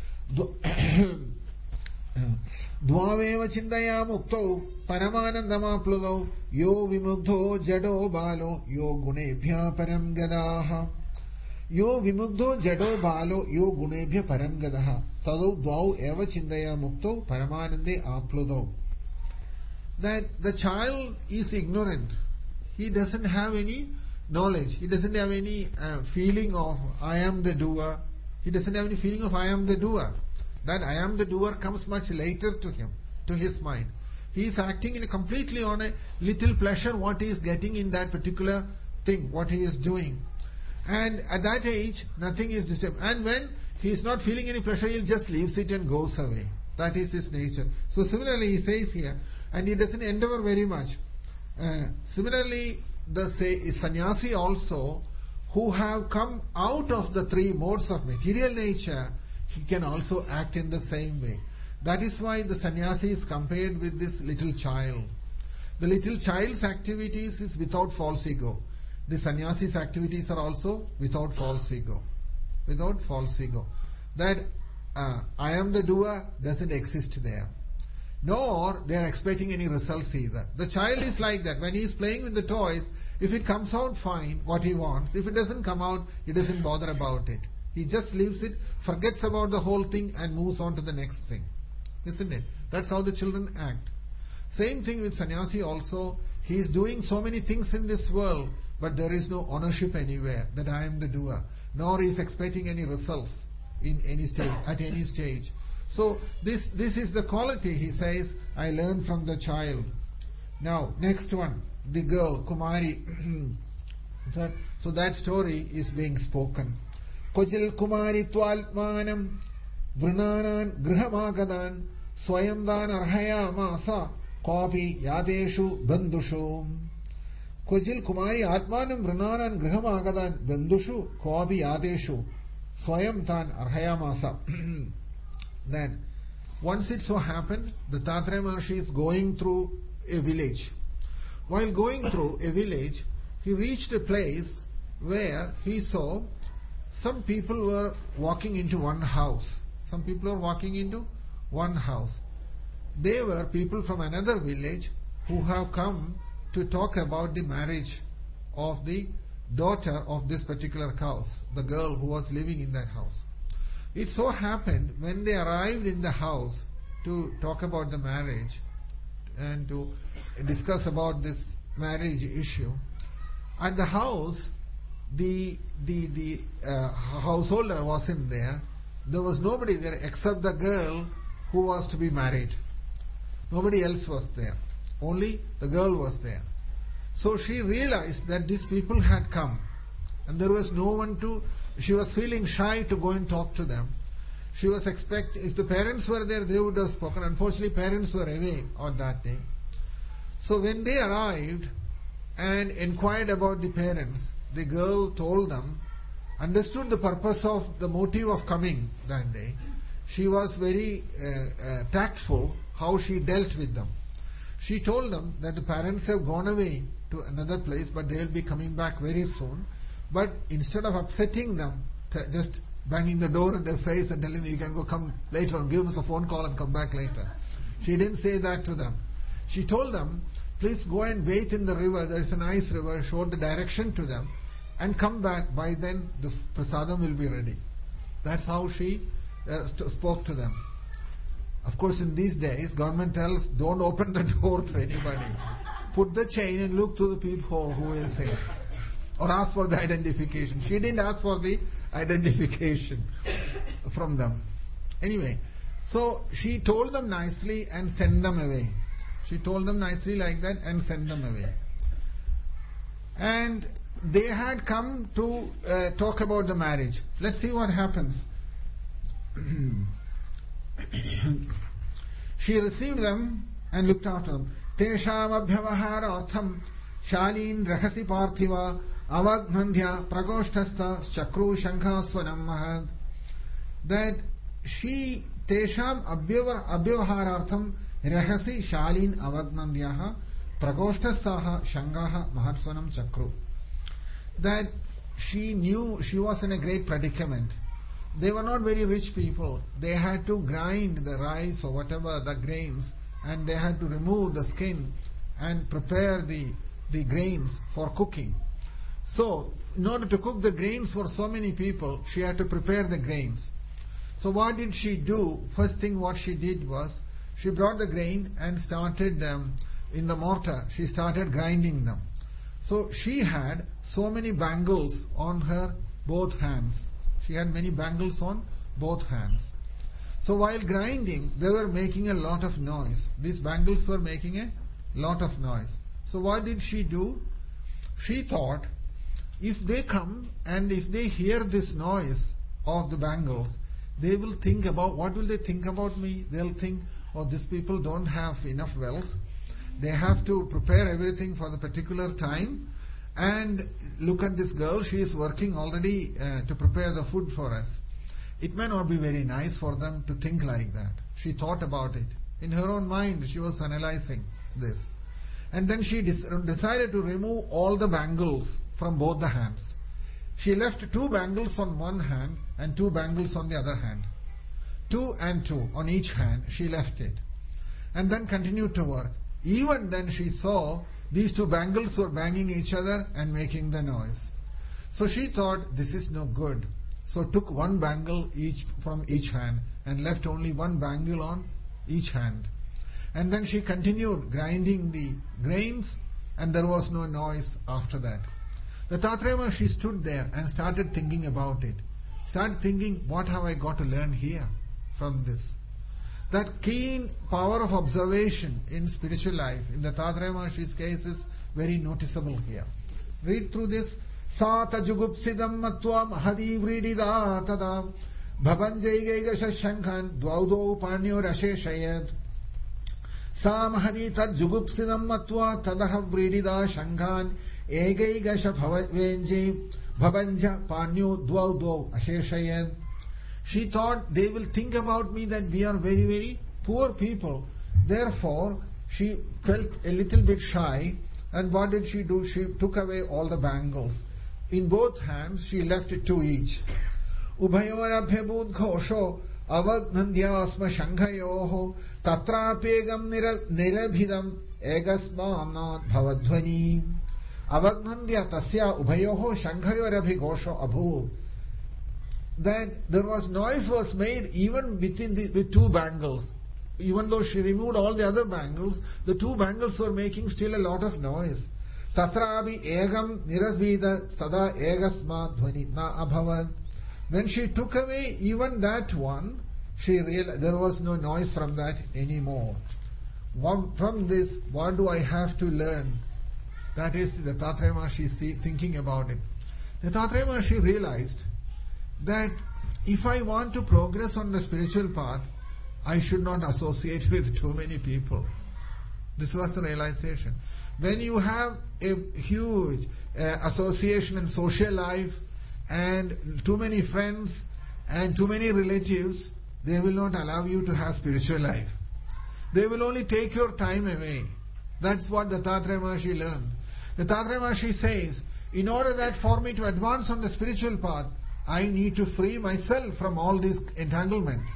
Dvaveva chindaya mukto paramanandamapludau yo vimugdho jado balo yo gunebhya param gadaha. Yo vimugdho jado balo yo gunebhya param gadaha. Tadau dvau eva chindaya mukto paramanande apludau. That the child is ignorant. He doesn't have any knowledge. He doesn't have any feeling of I am the doer. He doesn't have any feeling of I am the doer. That I am the doer comes much later to him, to his mind. He is acting completely on a little pleasure what he is getting in that particular thing, what he is doing. And at that age, nothing is disturbed. And when he is not feeling any pleasure, he just leaves it and goes away. That is his nature. So similarly, he says here, and he doesn't endeavor very much. Similarly, the sannyasi also, who have come out of the three modes of material nature, he can also act in the same way. That is why the sannyasi is compared with this little child. The little child's activities is without false ego. The sannyasi's activities are also without false ego. Without false ego. That I am the doer doesn't exist there. Nor they are expecting any results either. The child is like that. When he is playing with the toys, if it comes out fine, what he wants. If it doesn't come out, he doesn't bother about it. He just leaves it, forgets about the whole thing and moves on to the next thing. Isn't it? That's how the children act. Same thing with sannyasi also. He is doing so many things in this world, but there is no ownership anywhere that I am the doer. Nor is expecting any results in any stage, at any stage. So this is the quality, he says, I learned from the child. Now, next one, the girl, Kumari. So that story is being spoken. Kojil Kumari Twalmanam Vrnanan Grihamagadan Swayamdan Arhaya Masa Kapi Yadeshu Bandushu. Kojil Kumari Atmanam Vrnanan Grihamagadan Bandushu Kapi Yadeshu Swayamdan Arhaya Masa. Then, once it so happened, the Tattreya Maharshi is going through a village. While going through a village, he reached a place where he saw some people were walking into one house. Some people were walking into one house. They were people from another village who have come to talk about the marriage of the daughter of this particular house, the girl who was living in that house. It so happened when they arrived in the house to talk about the marriage and to discuss about this marriage issue, at the house the householder wasn't there. There was nobody there except the girl who was to be married. Nobody else was there. Only the girl was there. So she realized that these people had come and there was no one to. She was feeling shy to go and talk to them. She was expecting, if the parents were there, they would have spoken. Unfortunately, parents were away on that day. So when they arrived and inquired about the parents, the girl told them, understood the purpose of the motive of coming that day. She was very tactful how she dealt with them. She told them that the parents have gone away to another place, but they will be coming back very soon. But instead of upsetting them, just banging the door in their face and telling them you can go come later on, give us a phone call and come back later. She didn't say that to them. She told them, please go and bathe in the river. There is a nice river. Showed the direction to them and come back. By then the prasadam will be ready. That's how she spoke to them. Of course, in these days, government tells don't open the door to anybody. Put the chain and look to the people who is here. Or ask for the identification. She didn't ask for the identification from them. Anyway, so she told them nicely and sent them away. She told them nicely like that and sent them away. And they had come to talk about the marriage. Let's see what happens. She received them and looked after them. Tesham abhyavaharatham shalin rahasi parthiva avagmandhya pragoshthastha chakru shankaswanam mahad. That she tesham abhyavaharartham rahasi shalin avagmandhyaha pragoshthastha shangaha mahadswanam chakru. That she knew she was in a great predicament. They were not very rich people. They had to grind the rice or whatever, the grains, and they had to remove the skin and prepare the grains for cooking. So, in order to cook the grains for so many people, she had to prepare the grains. So what did she do? First thing what she did was, she brought the grain and started in the mortar. She started grinding them. So she had so many bangles on her both hands. She had many bangles on both hands. So while grinding, they were making a lot of noise. These bangles were making a lot of noise. So what did she do? She thought, if they come and if they hear this noise of the bangles, they will think about, what will they think about me? They'll think, oh, these people don't have enough wealth. They have to prepare everything for the particular time. And look at this girl, she is working already to prepare the food for us. it may not be very nice for them to think like that. She thought about it. In her own mind, she was analyzing this. And then she decided to remove all the bangles from both the hands. She left 2 bangles on one hand and 2 bangles on the other hand. 2 and 2 on each hand, she left it. And then continued to work. Even then she saw these 2 bangles were banging each other and making the noise. So she thought, this is no good. So took 1 bangle from each hand and left only 1 bangle on each hand. And then she continued grinding the grains, and there was no noise after that. The Tathagata Maharishi stood there and started thinking about it. Started thinking, what have I got to learn here from this? That keen power of observation in spiritual life, in the Tathagata Maharishi's case, is very noticeable here. Read through this. Sata jugupsidam matva mahadi vridida tada bhavanjaigasha shankhan dvaudau panyo rasheshayad. Sa mahadi tad jugupsidam matva tadaha vridida shankhan egaigasha bhavanjai bhavanja panyo dvaudau asheshayad. She thought they will think about me that we are very, very poor people. Therefore, she felt a little bit shy. And what did she do? She took away all the bangles. In both hands, she left 2 each. Ubhayorabhyabhut ghosho avagdhandyasma shankhayoho tatrapegam nirabhidam egasmanat bhavadhvani. Avagdhandya tasya ubhayoho shankhayorabhi ghosho abhu. That there was noise was made even within the 2 bangles. Even though she removed all the other bangles, the 2 bangles were making still a lot of noise. Tatrabi egam nirasvida sada egasma dhvani na abhavan. When she took away even that one, she realized there was no noise from that anymore. From this, what do I have to learn? That is the Tathagata Maharishi thinking about it. The Tathagata Maharishi realized that if I want to progress on the spiritual path, I should not associate with too many people. This was the realization. When you have a huge association in social life and too many friends and too many relatives, they will not allow you to have spiritual life. They will only take your time away. That's what the Tathagata Maharishi learned. The Tathagata Maharishi says, in order that for me to advance on the spiritual path, I need to free myself from all these entanglements.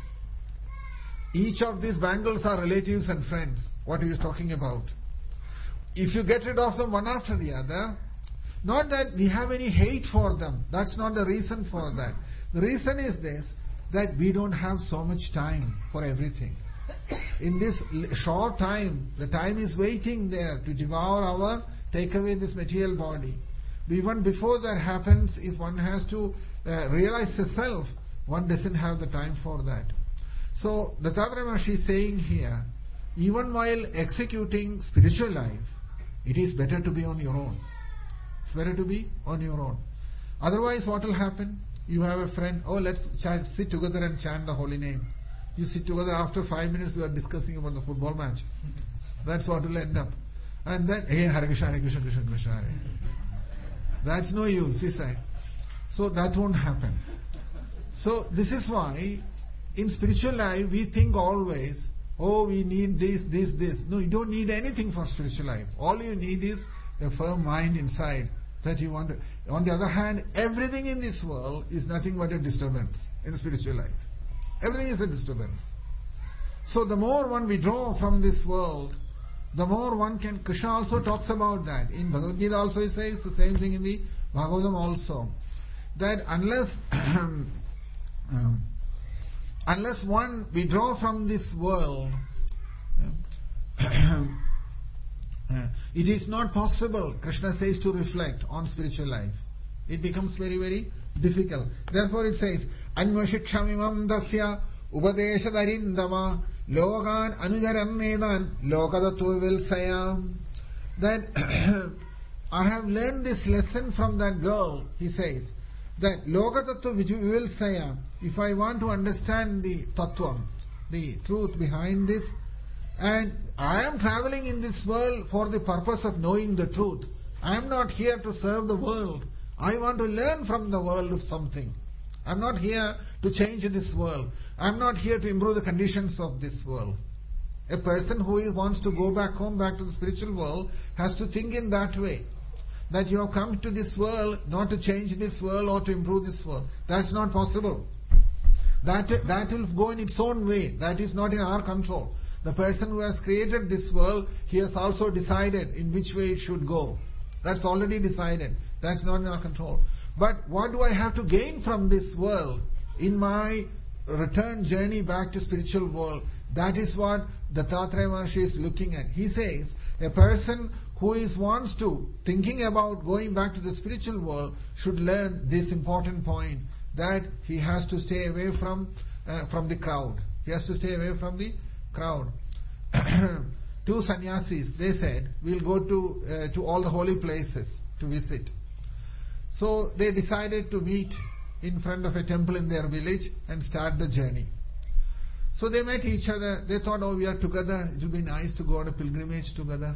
Each of these bangles are relatives and friends. What he is talking about. If you get rid of them one after the other, not that we have any hate for them. That's not the reason for that. The reason is this, that we don't have so much time for everything. In this short time, the time is waiting there to devour take away this material body. Even before that happens, if one has to realize the self, one doesn't have the time for that. So the Tathagata Maharishi is saying here, even while executing spiritual life, it is better to be on your own. It's better to be on your own. Otherwise, what will happen? You have a friend, let's sit together and chant the holy name. You sit together, after 5 minutes we are discussing about the football match. That's what will end up. And then, hey, Hare Krishna, Hare Krishna, Krishna Krishna, Hare. That's no use, is that? So that won't happen. So this is why in spiritual life we think always, we need this. No, you don't need anything for spiritual life. All you need is a firm mind inside that you want to. On the other hand, everything in this world is nothing but a disturbance in spiritual life. Everything is a disturbance. So the more one withdraw from this world, the more one can. Krishna also talks about that. In Bhagavad Gita also he says the same thing in the Bhagavatam also. That unless one withdraw from this world, it is not possible, Krishna says, to reflect on spiritual life. It becomes very, very difficult. Therefore it says, Anvashiksham dasya upadeshadarindama logan anujaram nedan lokadattva vilsayam. That I have learned this lesson from that girl, he says, that lokadattva vilsayam. If I want to understand the tattvam, the truth behind this, and I am traveling in this world for the purpose of knowing the truth. I am not here to serve the world. I want to learn from the world of something. I'm not here to change this world. I'm not here to improve the conditions of this world. A person who wants to go back home, back to the spiritual world, has to think in that way. That you have come to this world not to change this world or to improve this world. That's not possible. That will go in its own way. That is not in our control. The person who has created this world, he has also decided in which way it should go. That's already decided. That's not in our control. But what do I have to gain from this world in my return journey back to spiritual world? That is what Dattatreya Maharshi is looking at. He says, a person who wants to, thinking about going back to the spiritual world, should learn this important point, that he has to stay away from the crowd. He has to stay away from the crowd. Two sannyasis, they said, we'll go to all the holy places to visit. So they decided to meet in front of a temple in their village and start the journey. So they met each other. They thought, we are together. It will be nice to go on a pilgrimage together.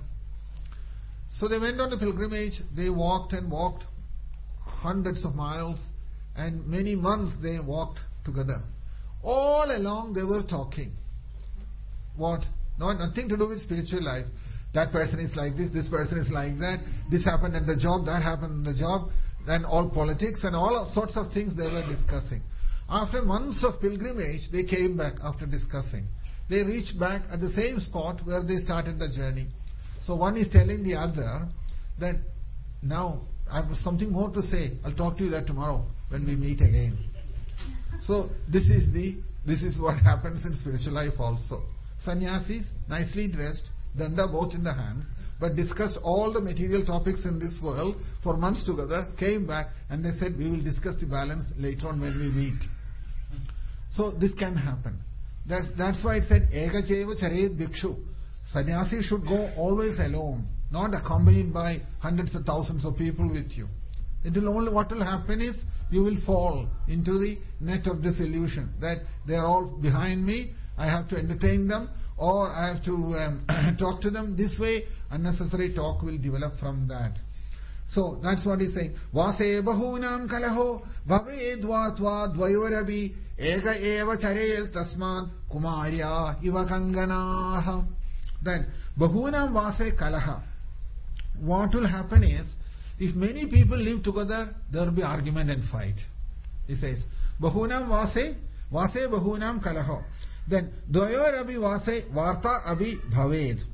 So they went on the pilgrimage. They walked and walked hundreds of miles, and many months they walked together. All along they were talking. What? Nothing to do with spiritual life. That person is like this person is like that. This happened at the job, that happened at the job, and all politics and all sorts of things they were discussing. After months of pilgrimage, they came back after discussing. They reached back at the same spot where they started the journey. So one is telling the other that, now I have something more to say. I'll talk to you that tomorrow when we meet again. So this is what happens in spiritual life also. Sannyasis, nicely dressed, danda both in the hands, but discussed all the material topics in this world for months together, came back and they said, we will discuss the balance later on when we meet. So this can happen. That's why it said, Eka Cheva Charet Bhikshu. Sannyasi should go always alone, not accompanied by hundreds of thousands of people with you. What will happen is, you will fall into the net of this illusion that they are all behind me, I have to entertain them, or I have to talk to them. This way, unnecessary talk will develop from that. So that's what he's saying. Vase bahunam kalaho bhavedvatva dvayorabi ega eva charel tasman kumarya iva kanganaha. Then bahunam vase kalaha. What will happen is, if many people live together, there will be argument and fight. He says, bahunam vase bahunam kalaho. Then dvayor abhi vase varta abhi bhaved.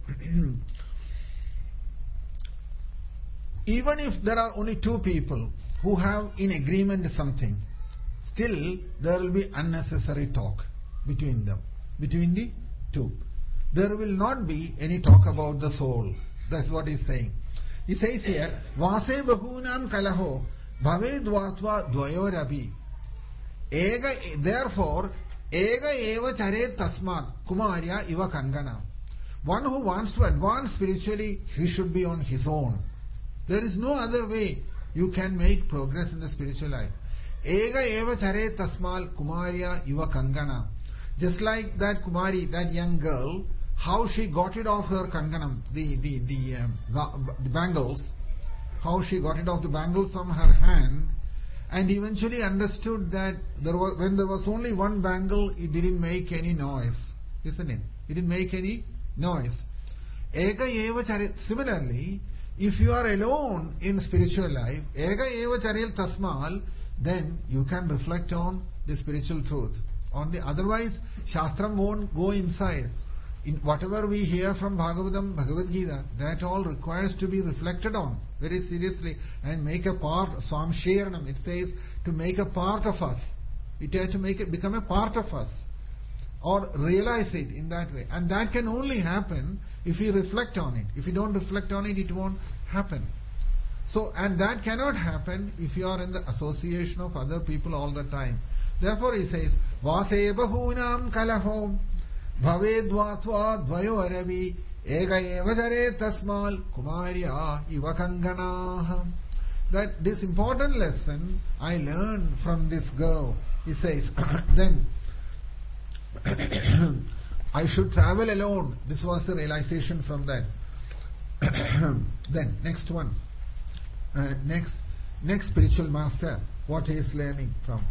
Even if there are only two people who have in agreement something, still there will be unnecessary talk between them, between the two. There will not be any talk about the soul. That's what he's saying. He says here, Vase bahunam kalaho bhaved vatva dvayor abhi. Therefore, Ega eva charet tasmat kumarya iva kangana. One who wants to advance spiritually, he should be on his own. There is no other way you can make progress in the spiritual life. Ega eva charet tasmal kumarya iva kangana. Just like that Kumari, that young girl, how she got rid of her kanganam, the bangles, how she got rid of the bangles from her hand, and eventually understood that when there was only one bangle, it didn't make any noise. Isn't it? It didn't make any noise. Ega eva charit. Similarly, if you are alone in spiritual life, ega eva charil tasmal, then you can reflect on the spiritual truth. Otherwise, Shastram won't go inside. In whatever we hear from Bhagavatam, Bhagavad Gita, that all requires to be reflected on very seriously and make a part. Swamshiranam, it says, to make a part of us. It has to become a part of us, or realize it in that way. And that can only happen if we reflect on it. If we don't reflect on it, it won't happen. So, and that cannot happen if you are in the association of other people all the time. Therefore he says, Vase bahunam kalahom bhavedvatva dvayoravi ega eva jare tasmal kumarya iva kanganaha. That this important lesson I learned from this girl. He says, then I should travel alone. This was the realization from that. Then next one. Next spiritual master, what he is learning from.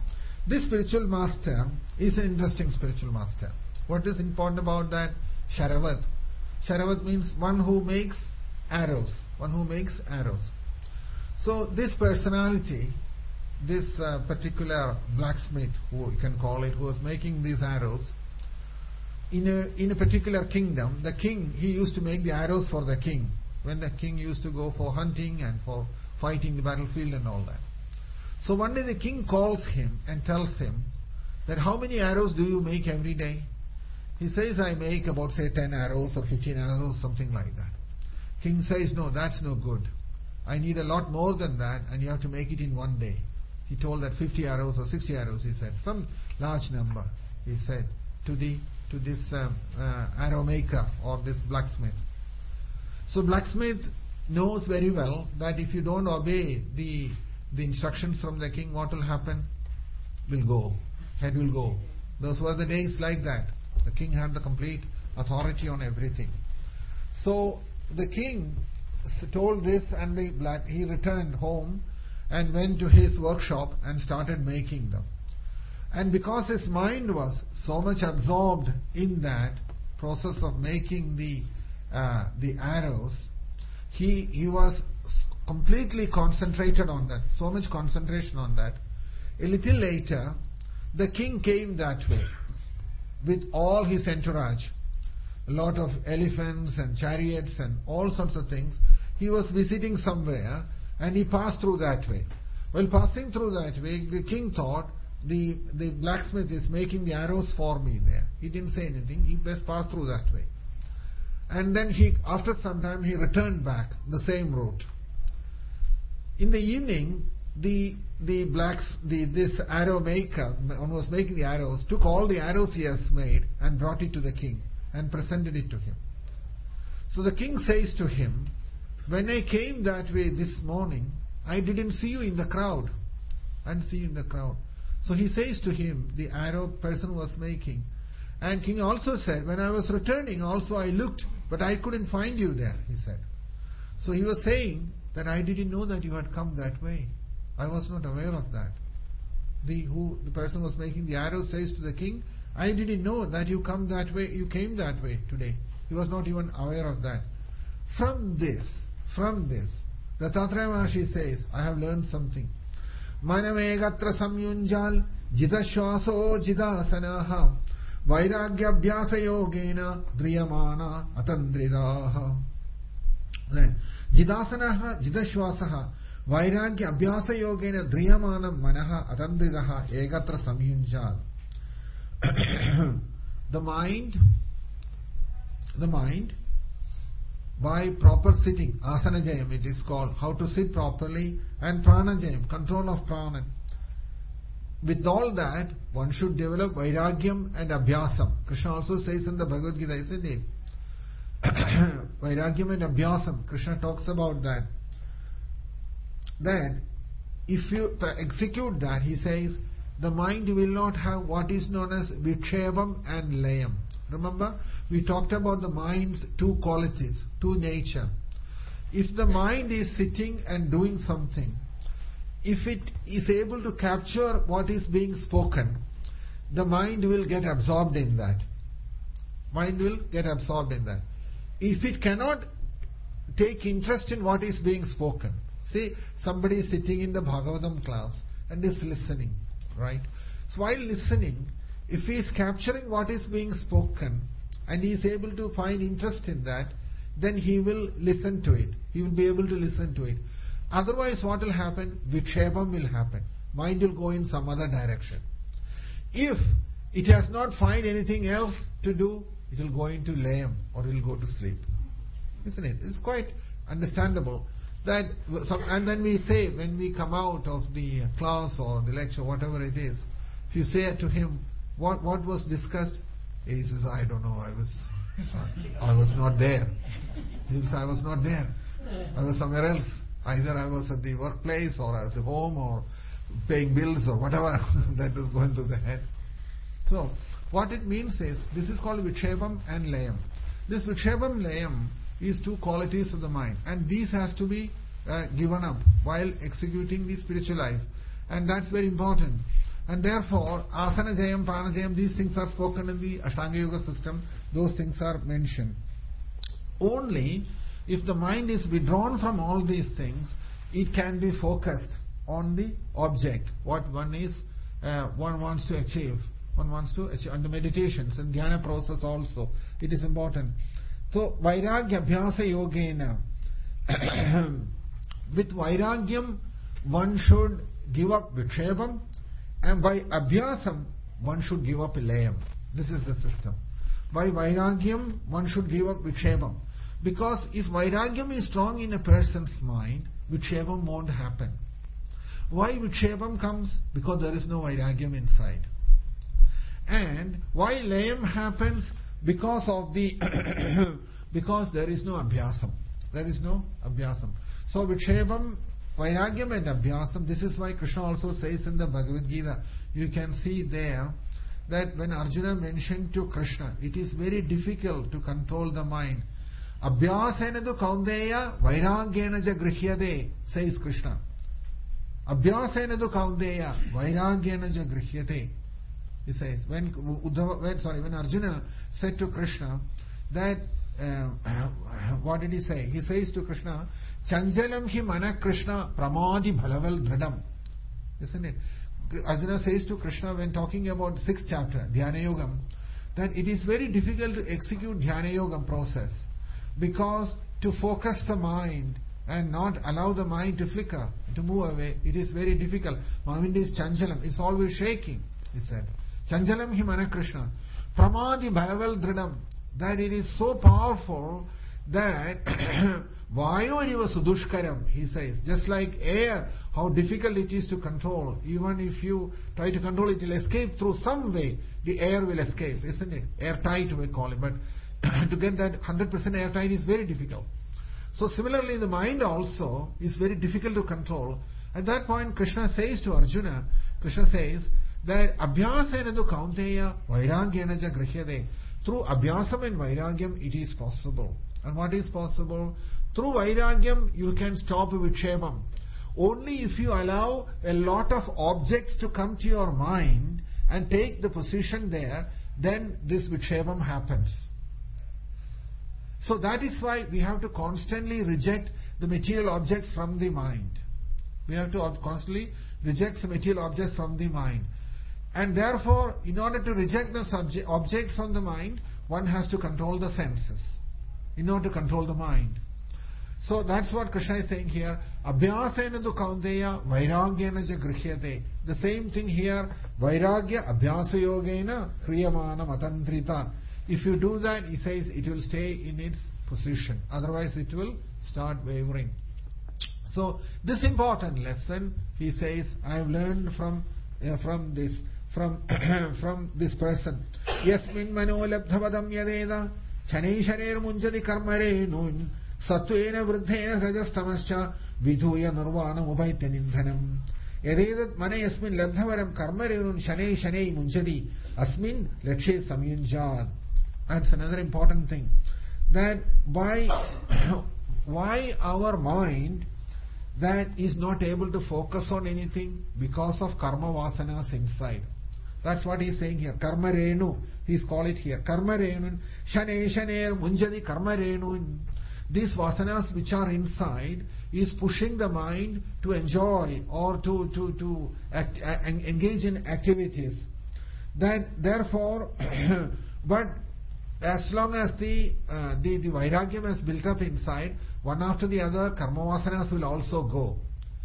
This spiritual master is an interesting spiritual master. What is important about that? Sharavat. Sharavat means one who makes arrows. One who makes arrows. So this personality, this particular blacksmith, who you can call it, who was making these arrows, in a particular kingdom, the king, he used to make the arrows for the king, when the king used to go for hunting and for fighting the battlefield and all that. So one day the king calls him and tells him that, how many arrows do you make every day? He says, I make about, say, 10 arrows or 15 arrows, something like that. King says, no, that's no good. I need a lot more than that, and you have to make it in one day. He told that 50 arrows or 60 arrows, he said, some large number, he said, to this arrow maker or this blacksmith. So blacksmith knows very well that if you don't obey the instructions from the king, what will happen? Will go. Head will go. Those were the days like that. The king had the complete authority on everything. So the king told this, and he returned home and went to his workshop and started making them. And because his mind was so much absorbed in that process of making the arrows, he was completely concentrated on that, so much concentration on that. A little later, the king came that way with all his entourage, a lot of elephants and chariots and all sorts of things. He was visiting somewhere and he passed through that way. While passing through that way, the king thought, the blacksmith is making the arrows for me there. He didn't say anything. He just passed through that way. And then after some time, he returned back the same route. In the evening, this arrow maker, one was making the arrows, took all the arrows he has made and brought it to the king and presented it to him. So the king says to him, when I came that way this morning, I didn't see you in the crowd. I didn't see you in the crowd. So he says to him, the arrow person was making. And king also said, when I was returning also I looked, but I couldn't find you there, he said. So he was saying that I didn't know that you had come that way. I was not aware of that. The person was making the arrow says to the king, I didn't know that you came that way today. He was not even aware of that. From this, Dattatreya Maharshi says, I have learned something. Manamegatra samyunjal jidashwaso jidasanaha vairagyabhyasa yogena driyamana atandridaha. Jidasanaha jidashwasaha vairagya abhyasa yogena driyamana manaha atandridaha egatra samyunjal. The mind, by proper sitting, asana jayam it is called, how to sit properly, and prana jayam, control of prana. With all that, one should develop vairagyam and abhyasam. Krishna also says in the Bhagavad Gita, isn't it? Vairagyam and abhyasam. Krishna talks about that. That if you execute that, he says, the mind will not have what is known as vikshevam and layam. Remember, we talked about the mind's two qualities, two nature. If the mind is sitting and doing something, if it is able to capture what is being spoken, the mind will get absorbed in that. Mind will get absorbed in that. If it cannot take interest in what is being spoken, see, somebody is sitting in the Bhagavatam class and is listening, right? So while listening, if he is capturing what is being spoken and he is able to find interest in that, then he will listen to it. He will be able to listen to it. Otherwise, what will happen? Vikshevam will happen. Mind will go in some other direction. If it has not find anything else to do, it will go into layam or it will go to sleep. Isn't it? It's quite understandable. And then we say, when we come out of the class or the lecture, whatever it is, if you say to him, what was discussed? He says, I don't know, I was not there. He will say, I was not there. I was somewhere else. Either I was at the workplace or at the home or paying bills or whatever that was going through the head. So, what it means is, this is called Vikshevam and Layam. This Vikshevam Layam is two qualities of the mind, and these has to be given up while executing the spiritual life. And that's very important. And therefore, asana jayam, prana jayam, these things are spoken in the Ashtanga Yoga system. Those things are mentioned. Only if the mind is withdrawn from all these things, it can be focused on the object, what one wants to achieve. One wants to achieve, and the meditations and dhyana process also. It is important. So, vairagya abhyasa yogena. With vairagyam, one should give up vikshepam, and by abhyasam, one should give up layam. This is the system. By vairagyam, one should give up vikshepam. Because if vairagyam is strong in a person's mind, vikshepam won't happen. Why vikshepam comes? Because there is no vairagyam inside. And why layam happens? Because of the because there is no abhyasam. There is no abhyasam. So vikshepam, vairagyam and abhyasam, this is why Krishna also says in the Bhagavad Gita, you can see there that when Arjuna mentioned to Krishna, it is very difficult to control the mind. Abhyasena tu kaunteya vairagyena ja grihyate, says Krishna. Abhyasena tu kaunteya vairagyena ja grihyate. He says, when Arjuna said to Krishna that, what did he say? He says to Krishna, Chanjalam hi mana Krishna pramadi bhalaval dradam. Isn't it? Arjuna says to Krishna when talking about 6th chapter, Dhyana Yogam, that it is very difficult to execute Dhyana Yogam process. Because to focus the mind and not allow the mind to flicker, to move away, it is very difficult. Mind is chanjalam, it's always shaking, he said. Chanjalam hi mana Krishna. Pramadi bhalaval dradam. That it is so powerful that Vayuriva sudushkaram, he says. Just like air, how difficult it is to control. Even if you try to control it, will escape through some way. The air will escape, isn't it? Airtight we call it. But to get that 100% airtight is very difficult. So similarly, the mind also is very difficult to control. At that point, Krishna says to Arjuna, Krishna says that abhyasena tu kaunteya vairagyena ja grihyate. Through abhyasam and vairagyam, it is possible. And what is possible? Through vairagyam, you can stop vikshepam. Only if you allow a lot of objects to come to your mind and take the position there, then this vikshepam happens. So that is why we have to constantly reject the material objects from the mind. We have to constantly reject the material objects from the mind. And therefore, in order to reject the objects from the mind, one has to control the senses. In order to control the mind. So that's what Krishna is saying here. Abhyasena tu kaunteya vairagyena ja grihyate. The same thing here. Vairagya abhyasa yogena kriyamana matantrita. If you do that, he says, it will stay in its position. Otherwise, it will start wavering. So, this important lesson, he says, I have learned from this person. Yasmin mano labdhavadam yadeda chanei shaner munjadi karmare nun satvena vruddhena sajastamascha vidhuya nirvana upaitya nindhanam. Yadedat mane yasmin labdhavaram karmare nun shanei munjadi asmin lakshe samyunjad. That's another important thing. That why our mind that is not able to focus on anything? Because of karma vasanas inside. That's what he's saying here. Karma renu. He's called it here. Karma renu. Shaner munjadi karma renu. These vasanas which are inside is pushing the mind to enjoy or to engage in activities. That therefore, but as long as the vairagyam is built up inside, one after the other, karma vasanas will also go.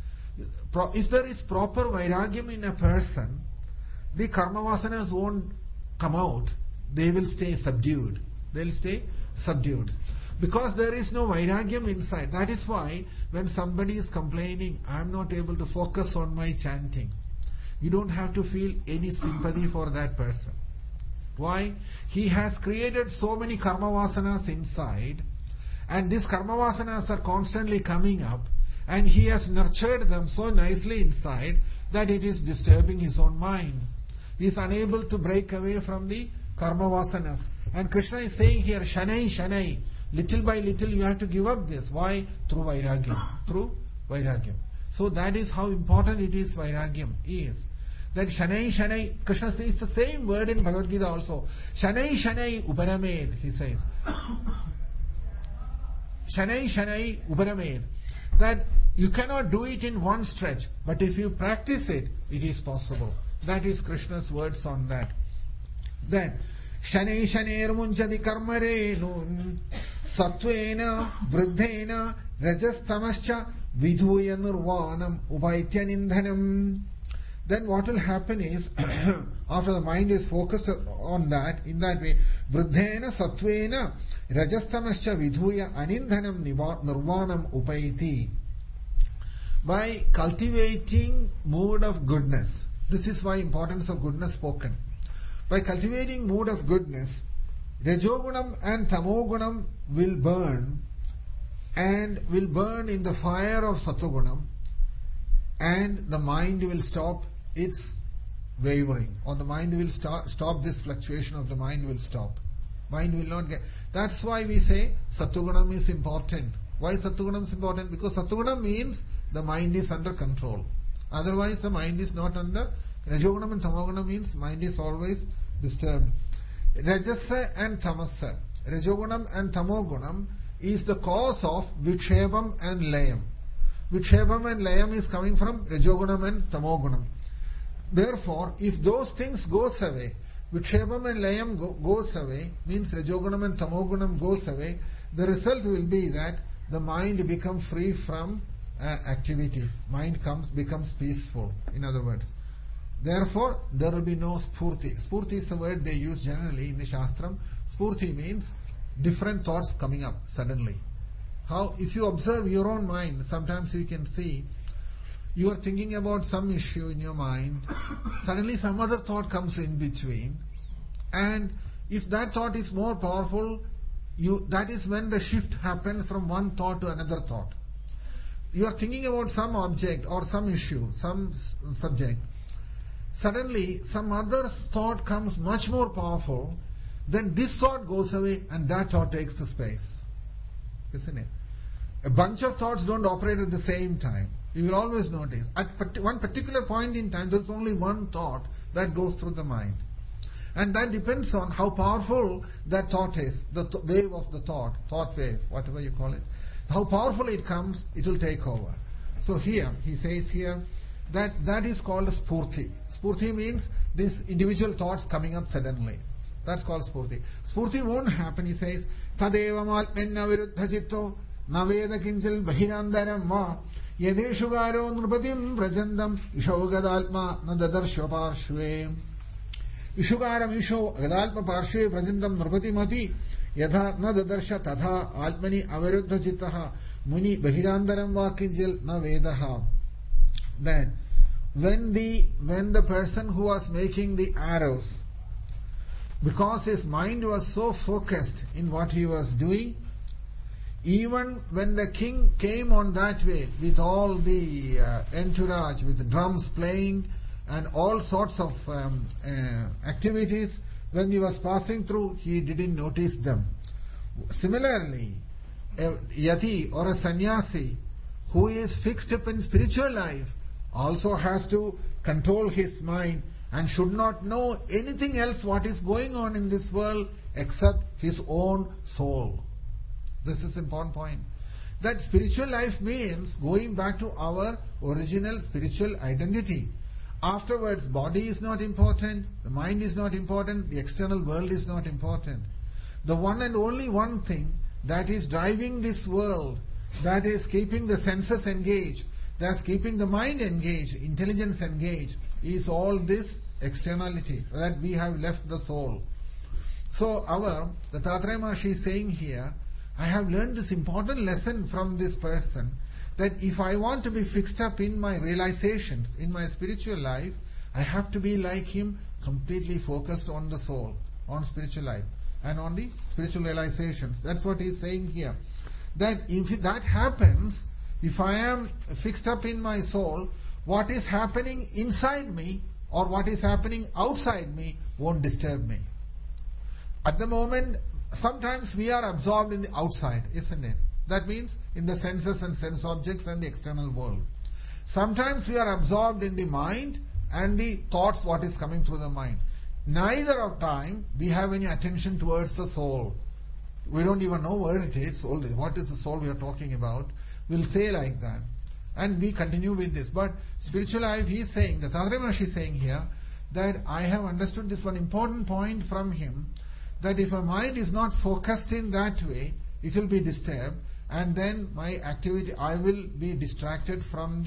If there is proper vairagyam in a person, the karma vasanas won't come out. They will stay subdued. They will stay subdued. Because there is no vairagyam inside. That is why when somebody is complaining, I am not able to focus on my chanting, you don't have to feel any sympathy for that person. Why? He has created so many karma vasanas inside, and these karma vasanas are constantly coming up, and he has nurtured them so nicely inside that it is disturbing his own mind. He is unable to break away from the karma vasanas. And Krishna is saying here, shanai, little by little you have to give up this. Why? Through vairagyam. Through vairagyam. So that is how important it is, vairagyam is. That Shanai Shanai, Krishna says the same word in Bhagavad Gita also. Shanai Shanai Uparamed, he says. Shanai Shanai Uparamed. That you cannot do it in one stretch, but if you practice it, it is possible. That is Krishna's words on that. Then, Shanai Shaner Munjadi Karmarenu Satvena Vriddhena Rajastamascha Vidhuya Nirvanam Upaitya Nindhanam. Then what will happen is, after the mind is focused on that, in that way, Vriddhena Satvena Rajastamascha Vidhuya Anindhanam Nirvanam Upaiti. By cultivating mood of goodness. This is why importance of goodness spoken. By cultivating mood of goodness, Rajogunam and Tamogunam will burn, and will burn in the fire of Satogunam, and the mind will stop its wavering, or the mind will stop this fluctuation of the mind will stop. Mind will not get. That's why we say Satogunam is important. Why Satogunam is important? Because Satogunam means the mind is under control. Otherwise the mind is not under. Rajogunam and Tamogunam means mind is always disturbed. Rajasa and Tamasa. Rajogunam and Tamogunam is the cause of Vikshepam and Layam. Vikshepam and Layam is coming from Rajogunam and Tamogunam. Therefore, if those things goes away, Vikshepam and Layam goes away, means Rajogunam and Tamogunam goes away, the result will be that the mind becomes free from activities. Mind becomes peaceful, in other words. Therefore, there will be no spurti. Spurti is the word they use generally in the Shastram. Spurti means different thoughts coming up suddenly. How, if you observe your own mind, sometimes you can see you are thinking about some issue in your mind, suddenly some other thought comes in between, and if that thought is more powerful, that is when the shift happens from one thought to another thought. You are thinking about some object or some issue, some subject. Suddenly, some other thought comes much more powerful, then this thought goes away and that thought takes the space. Isn't it? A bunch of thoughts don't operate at the same time. You will always notice. At one particular point in time, there is only one thought that goes through the mind. And that depends on how powerful that thought is, the wave of the thought wave, whatever you call it. How powerful it comes, it will take over. So here, he says here, that is called Spurti. Spurti means these individual thoughts coming up suddenly. That's called Spurti. Spurti won't happen, he says, Tadevam Atmenna Viruddhajitto Naveda Kinchil Bahirandaram Ma Yadeshugaro Nrupatim Prajandam Ishogadalma Nadadarshva Parshve Ishugaram Isho Gadalpa Parshve Prajandam Nrupatimati Yatha Nadadarsha Tatha Atmani Aviruddhajitaha Muni Bahirandaram Va Kinchil Navedaha. Then when the person who was making the arrows, because his mind was so focused in what he was doing, even when the king came on that way with all the entourage, with the drums playing and all sorts of activities, when he was passing through, he didn't notice them. Similarly, a yati or a sannyasi who is fixed up in spiritual life also has to control his mind and should not know anything else what is going on in this world except his own soul. This is an important point. That spiritual life means going back to our original spiritual identity. Afterwards, body is not important, the mind is not important, the external world is not important. The one and only one thing that is driving this world, that is keeping the senses engaged, that's keeping the mind engaged, intelligence engaged, is all this externality, that we have left the soul. So the Tathagata Maharshi is saying here, I have learned this important lesson from this person, that if I want to be fixed up in my realizations, in my spiritual life, I have to be like him, completely focused on the soul, on spiritual life, and on the spiritual realizations. That's what he is saying here. That if that happens, if I am fixed up in my soul, what is happening inside me or what is happening outside me won't disturb me. At the moment, sometimes we are absorbed in the outside, isn't it? That means in the senses and sense objects and the external world. Sometimes we are absorbed in the mind and the thoughts what is coming through the mind. Neither of time we have any attention towards the soul. We don't even know where it is. Soul, what is the soul we are talking about? We'll say like that. And we continue with this. But spiritual life, he is saying, the Dattatreya Maharishi is saying here, that I have understood this one important point from him, that if a mind is not focused in that way, it will be disturbed, and then my activity, I will be distracted from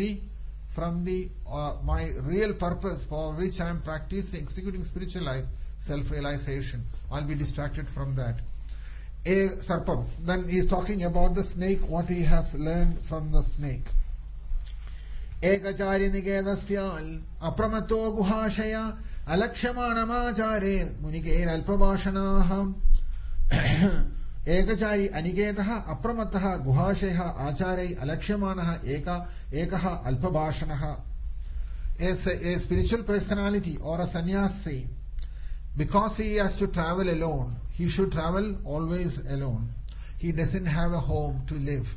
my real purpose for which I am practicing, executing spiritual life, self-realization. I'll be distracted from that. Sarpam. Then he is talking about the snake, what he has learned from the snake. Ekachari nigedasyal apramato guhashaya alakshamanamacare munige alpabhashanaham. Ekachari anigetaha apramataha guhashaya acharei alakshamanaha ekaha alpabhashanaha. As a spiritual personality or a sannyasi, because he has to travel alone, he should travel always alone. He doesn't have a home to live.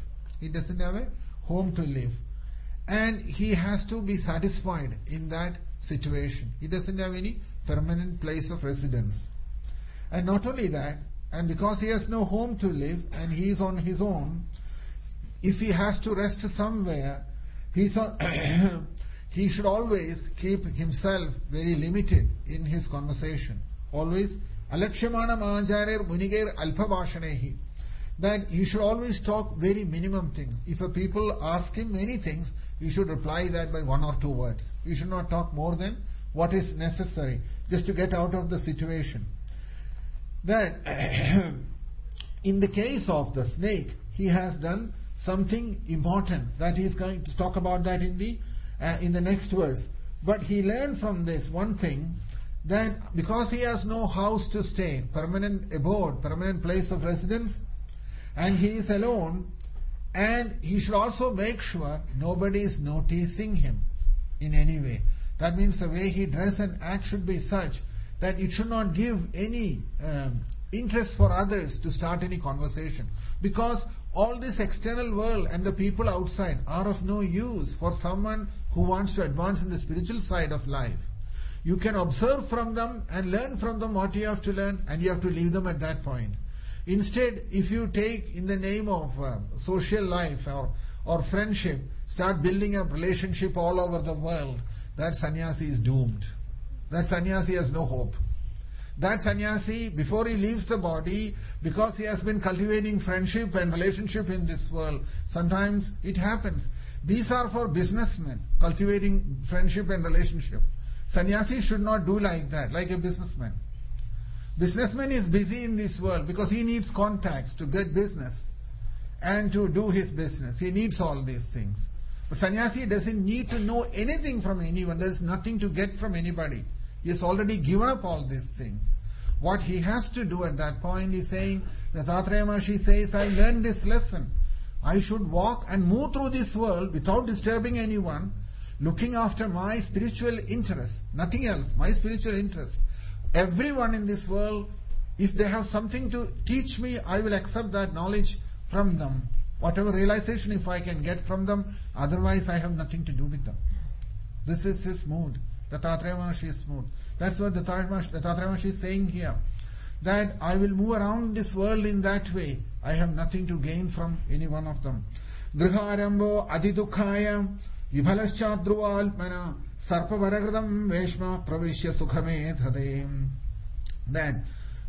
And he has to be satisfied in that situation. He doesn't have any permanent place of residence. And not only that, and because he has no home to live and he is on his own, if he has to rest somewhere, he should always keep himself very limited in his conversation. Always, alakshamana mahajarer muniger alpabhashanehi. That he should always talk very minimum things. If a people ask him many things, he should reply that by 1 or 2 words. He should not talk more than what is necessary, just to get out of the situation. That in the case of the snake, he has done something important, that he is going to talk about that in the next verse. But he learned from this one thing, that because he has no house to stay, permanent abode, permanent place of residence, and he is alone, and he should also make sure nobody is noticing him in any way. That means the way he dress and act should be such that it should not give any interest for others to start any conversation. Because all this external world and the people outside are of no use for someone who wants to advance in the spiritual side of life. You can observe from them and learn from them what you have to learn, and you have to leave them at that point. Instead, if you take in the name of social life or friendship, start building up relationship all over the world, that sannyasi is doomed. That sannyasi has no hope. That sannyasi, before he leaves the body, because he has been cultivating friendship and relationship in this world, sometimes it happens. These are for businessmen, cultivating friendship and relationship. Sannyasi should not do like that, like a businessman. Businessman is busy in this world because he needs contacts to get business and to do his business. He needs all these things. But sannyasi doesn't need to know anything from anyone. There is nothing to get from anybody. He has already given up all these things. What he has to do at that point is saying, the Dattatreya Maharishi says, I learned this lesson. I should walk and move through this world without disturbing anyone, looking after my spiritual interest, nothing else, my spiritual interest. Everyone in this world, if they have something to teach me, I will accept that knowledge from them. Whatever realization if I can get from them, otherwise I have nothing to do with them. This is his mood. The Dattatreya Maharishi's mood. That's what the Dattatreya Maharishi is saying here. That I will move around this world in that way. I have nothing to gain from any one of them. Griharambo adidukhaya vibhalaschadruvalpana sarpavaragradam veshma pravishya sukhame thadem. Then,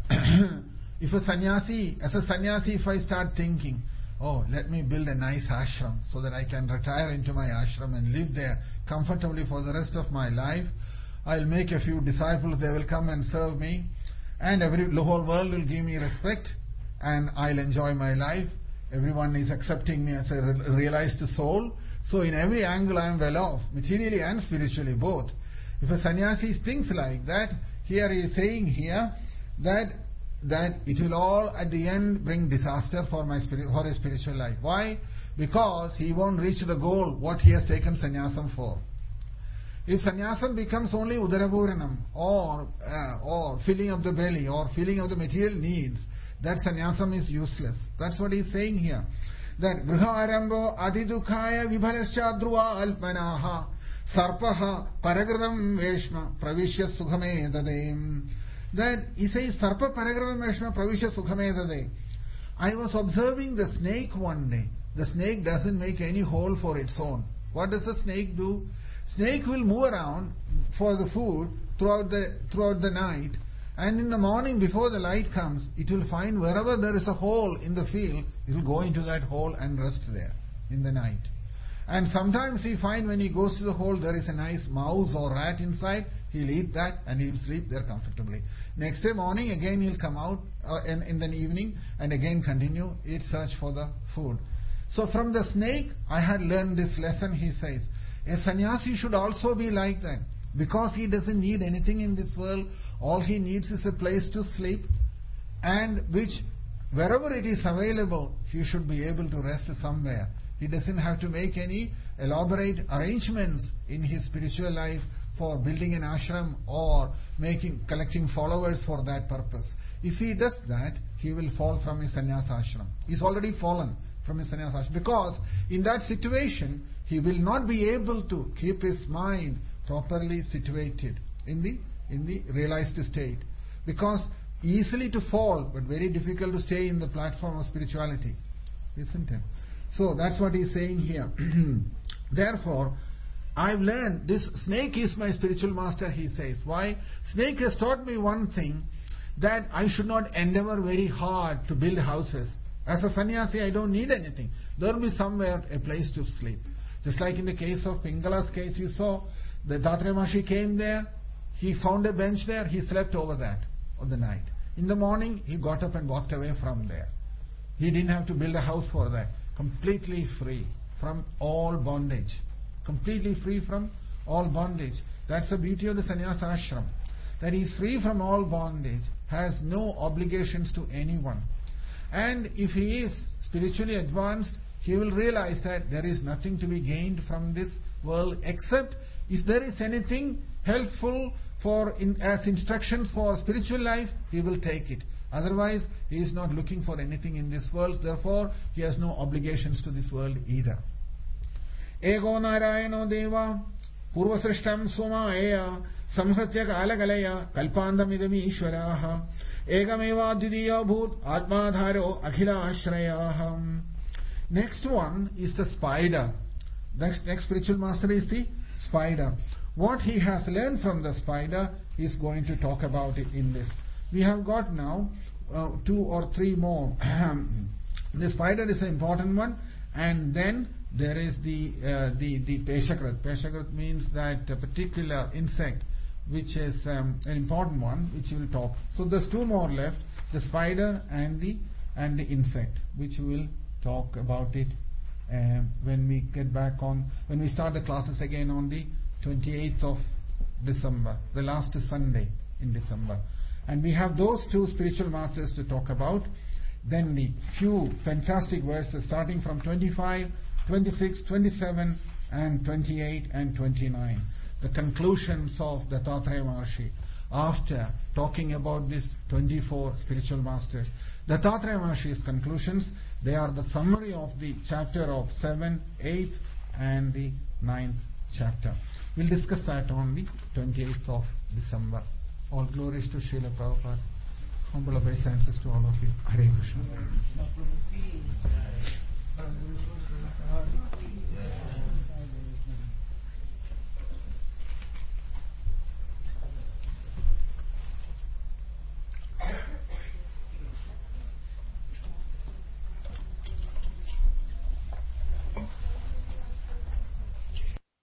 if a sannyasi, as a sannyasi, if I start thinking, oh, let me build a nice ashram so that I can retire into my ashram and live there comfortably for the rest of my life. I'll make a few disciples, they will come and serve me, and the whole world will give me respect, and I'll enjoy my life. Everyone is accepting me as a realized soul. So in every angle I am well off, materially and spiritually both. If a sannyasi thinks like that, here he is saying here that it will all at the end bring disaster for his spiritual life. Why? Because he won't reach the goal what he has taken sannyasam for. If sannyasam becomes only udarapuranam or filling of the belly or filling of the material needs, that sannyasam is useless. That's what he is saying here. That griha arambo adidukhaya vibhalaschadruva alpanaha Sarpaha paragradam veshma pravishya sukhame dade. That he says, Sarpa paragradam veshma pravishya sukhame dade. I was observing the snake one day. The snake doesn't make any hole for its own. What does the snake do? Snake will move around for the food throughout the night, and in the morning before the light comes, it will find wherever there is a hole in the field, it will go into that hole and rest there in the night. And sometimes he finds when he goes to the hole there is a nice mouse or rat inside, he'll eat that and he'll sleep there comfortably. Next day morning again he'll come out in the evening and again continue its search for the food. So from the snake I had learned this lesson, he says. A sannyasi should also be like that, because he doesn't need anything in this world. All he needs is a place to sleep, and which wherever it is available he should be able to rest somewhere. He doesn't have to make any elaborate arrangements in his spiritual life for building an ashram or collecting followers for that purpose. If he does that, he will fall from his sannyasa ashram. He's already fallen from his sannyasa ashram, because in that situation he will not be able to keep his mind properly situated in the realized state. Because easily to fall, but very difficult to stay in the platform of spirituality, isn't it? So that's what he's saying here. Therefore, I've learned this snake is my spiritual master, he says. Why? Snake has taught me one thing, that I should not endeavor very hard to build houses. As a sannyasi, I don't need anything. There will be somewhere a place to sleep. Just like in the case of Pingala's case, you saw the Dattatreya Maharshi came there, he found a bench there, he slept over that on the night. In the morning, he got up and walked away from there. He didn't have to build a house for that. Completely free from all bondage. Completely free from all bondage. That's the beauty of the sannyasa ashram. That he is free from all bondage, has no obligations to anyone. And if he is spiritually advanced, he will realize that there is nothing to be gained from this world, except if there is anything helpful as instructions for spiritual life, he will take it. Otherwise, he is not looking for anything in this world. Therefore, he has no obligations to this world either. Ego Narayano Deva Purvasrishtam Sumaya Samhratya Kalagalaya Kalpandamidami Ishwaraha Egameva Dvidiya Bhut Atmadharo Akhila Ashrayaham. Next one is the spider. Next spiritual master is the spider. What he has learned from the spider, he is going to talk about it in this. We have got now 2 or 3 more. The spider is an important one, and then there is the Peshakrat. Peshakrat means that a particular insect, which is an important one, which we will talk. So there's 2 more left: the spider and the insect, which we will talk about it when we get back on, when we start the classes again on the 28th of December, the last Sunday in December. And we have those 2 spiritual masters to talk about. Then the few fantastic verses starting from 25, 26, 27 and 28 and 29. The conclusions of the Dattatreya Maharshi after talking about these 24 spiritual masters. The Dattatreya Maharshi's conclusions, they are the summary of the chapter of 7th, 8th and the 9th chapter. We'll discuss that on the 28th of December. All glories to Srila Prabhupada. Humble obeisances to all of you. Hare Krishna.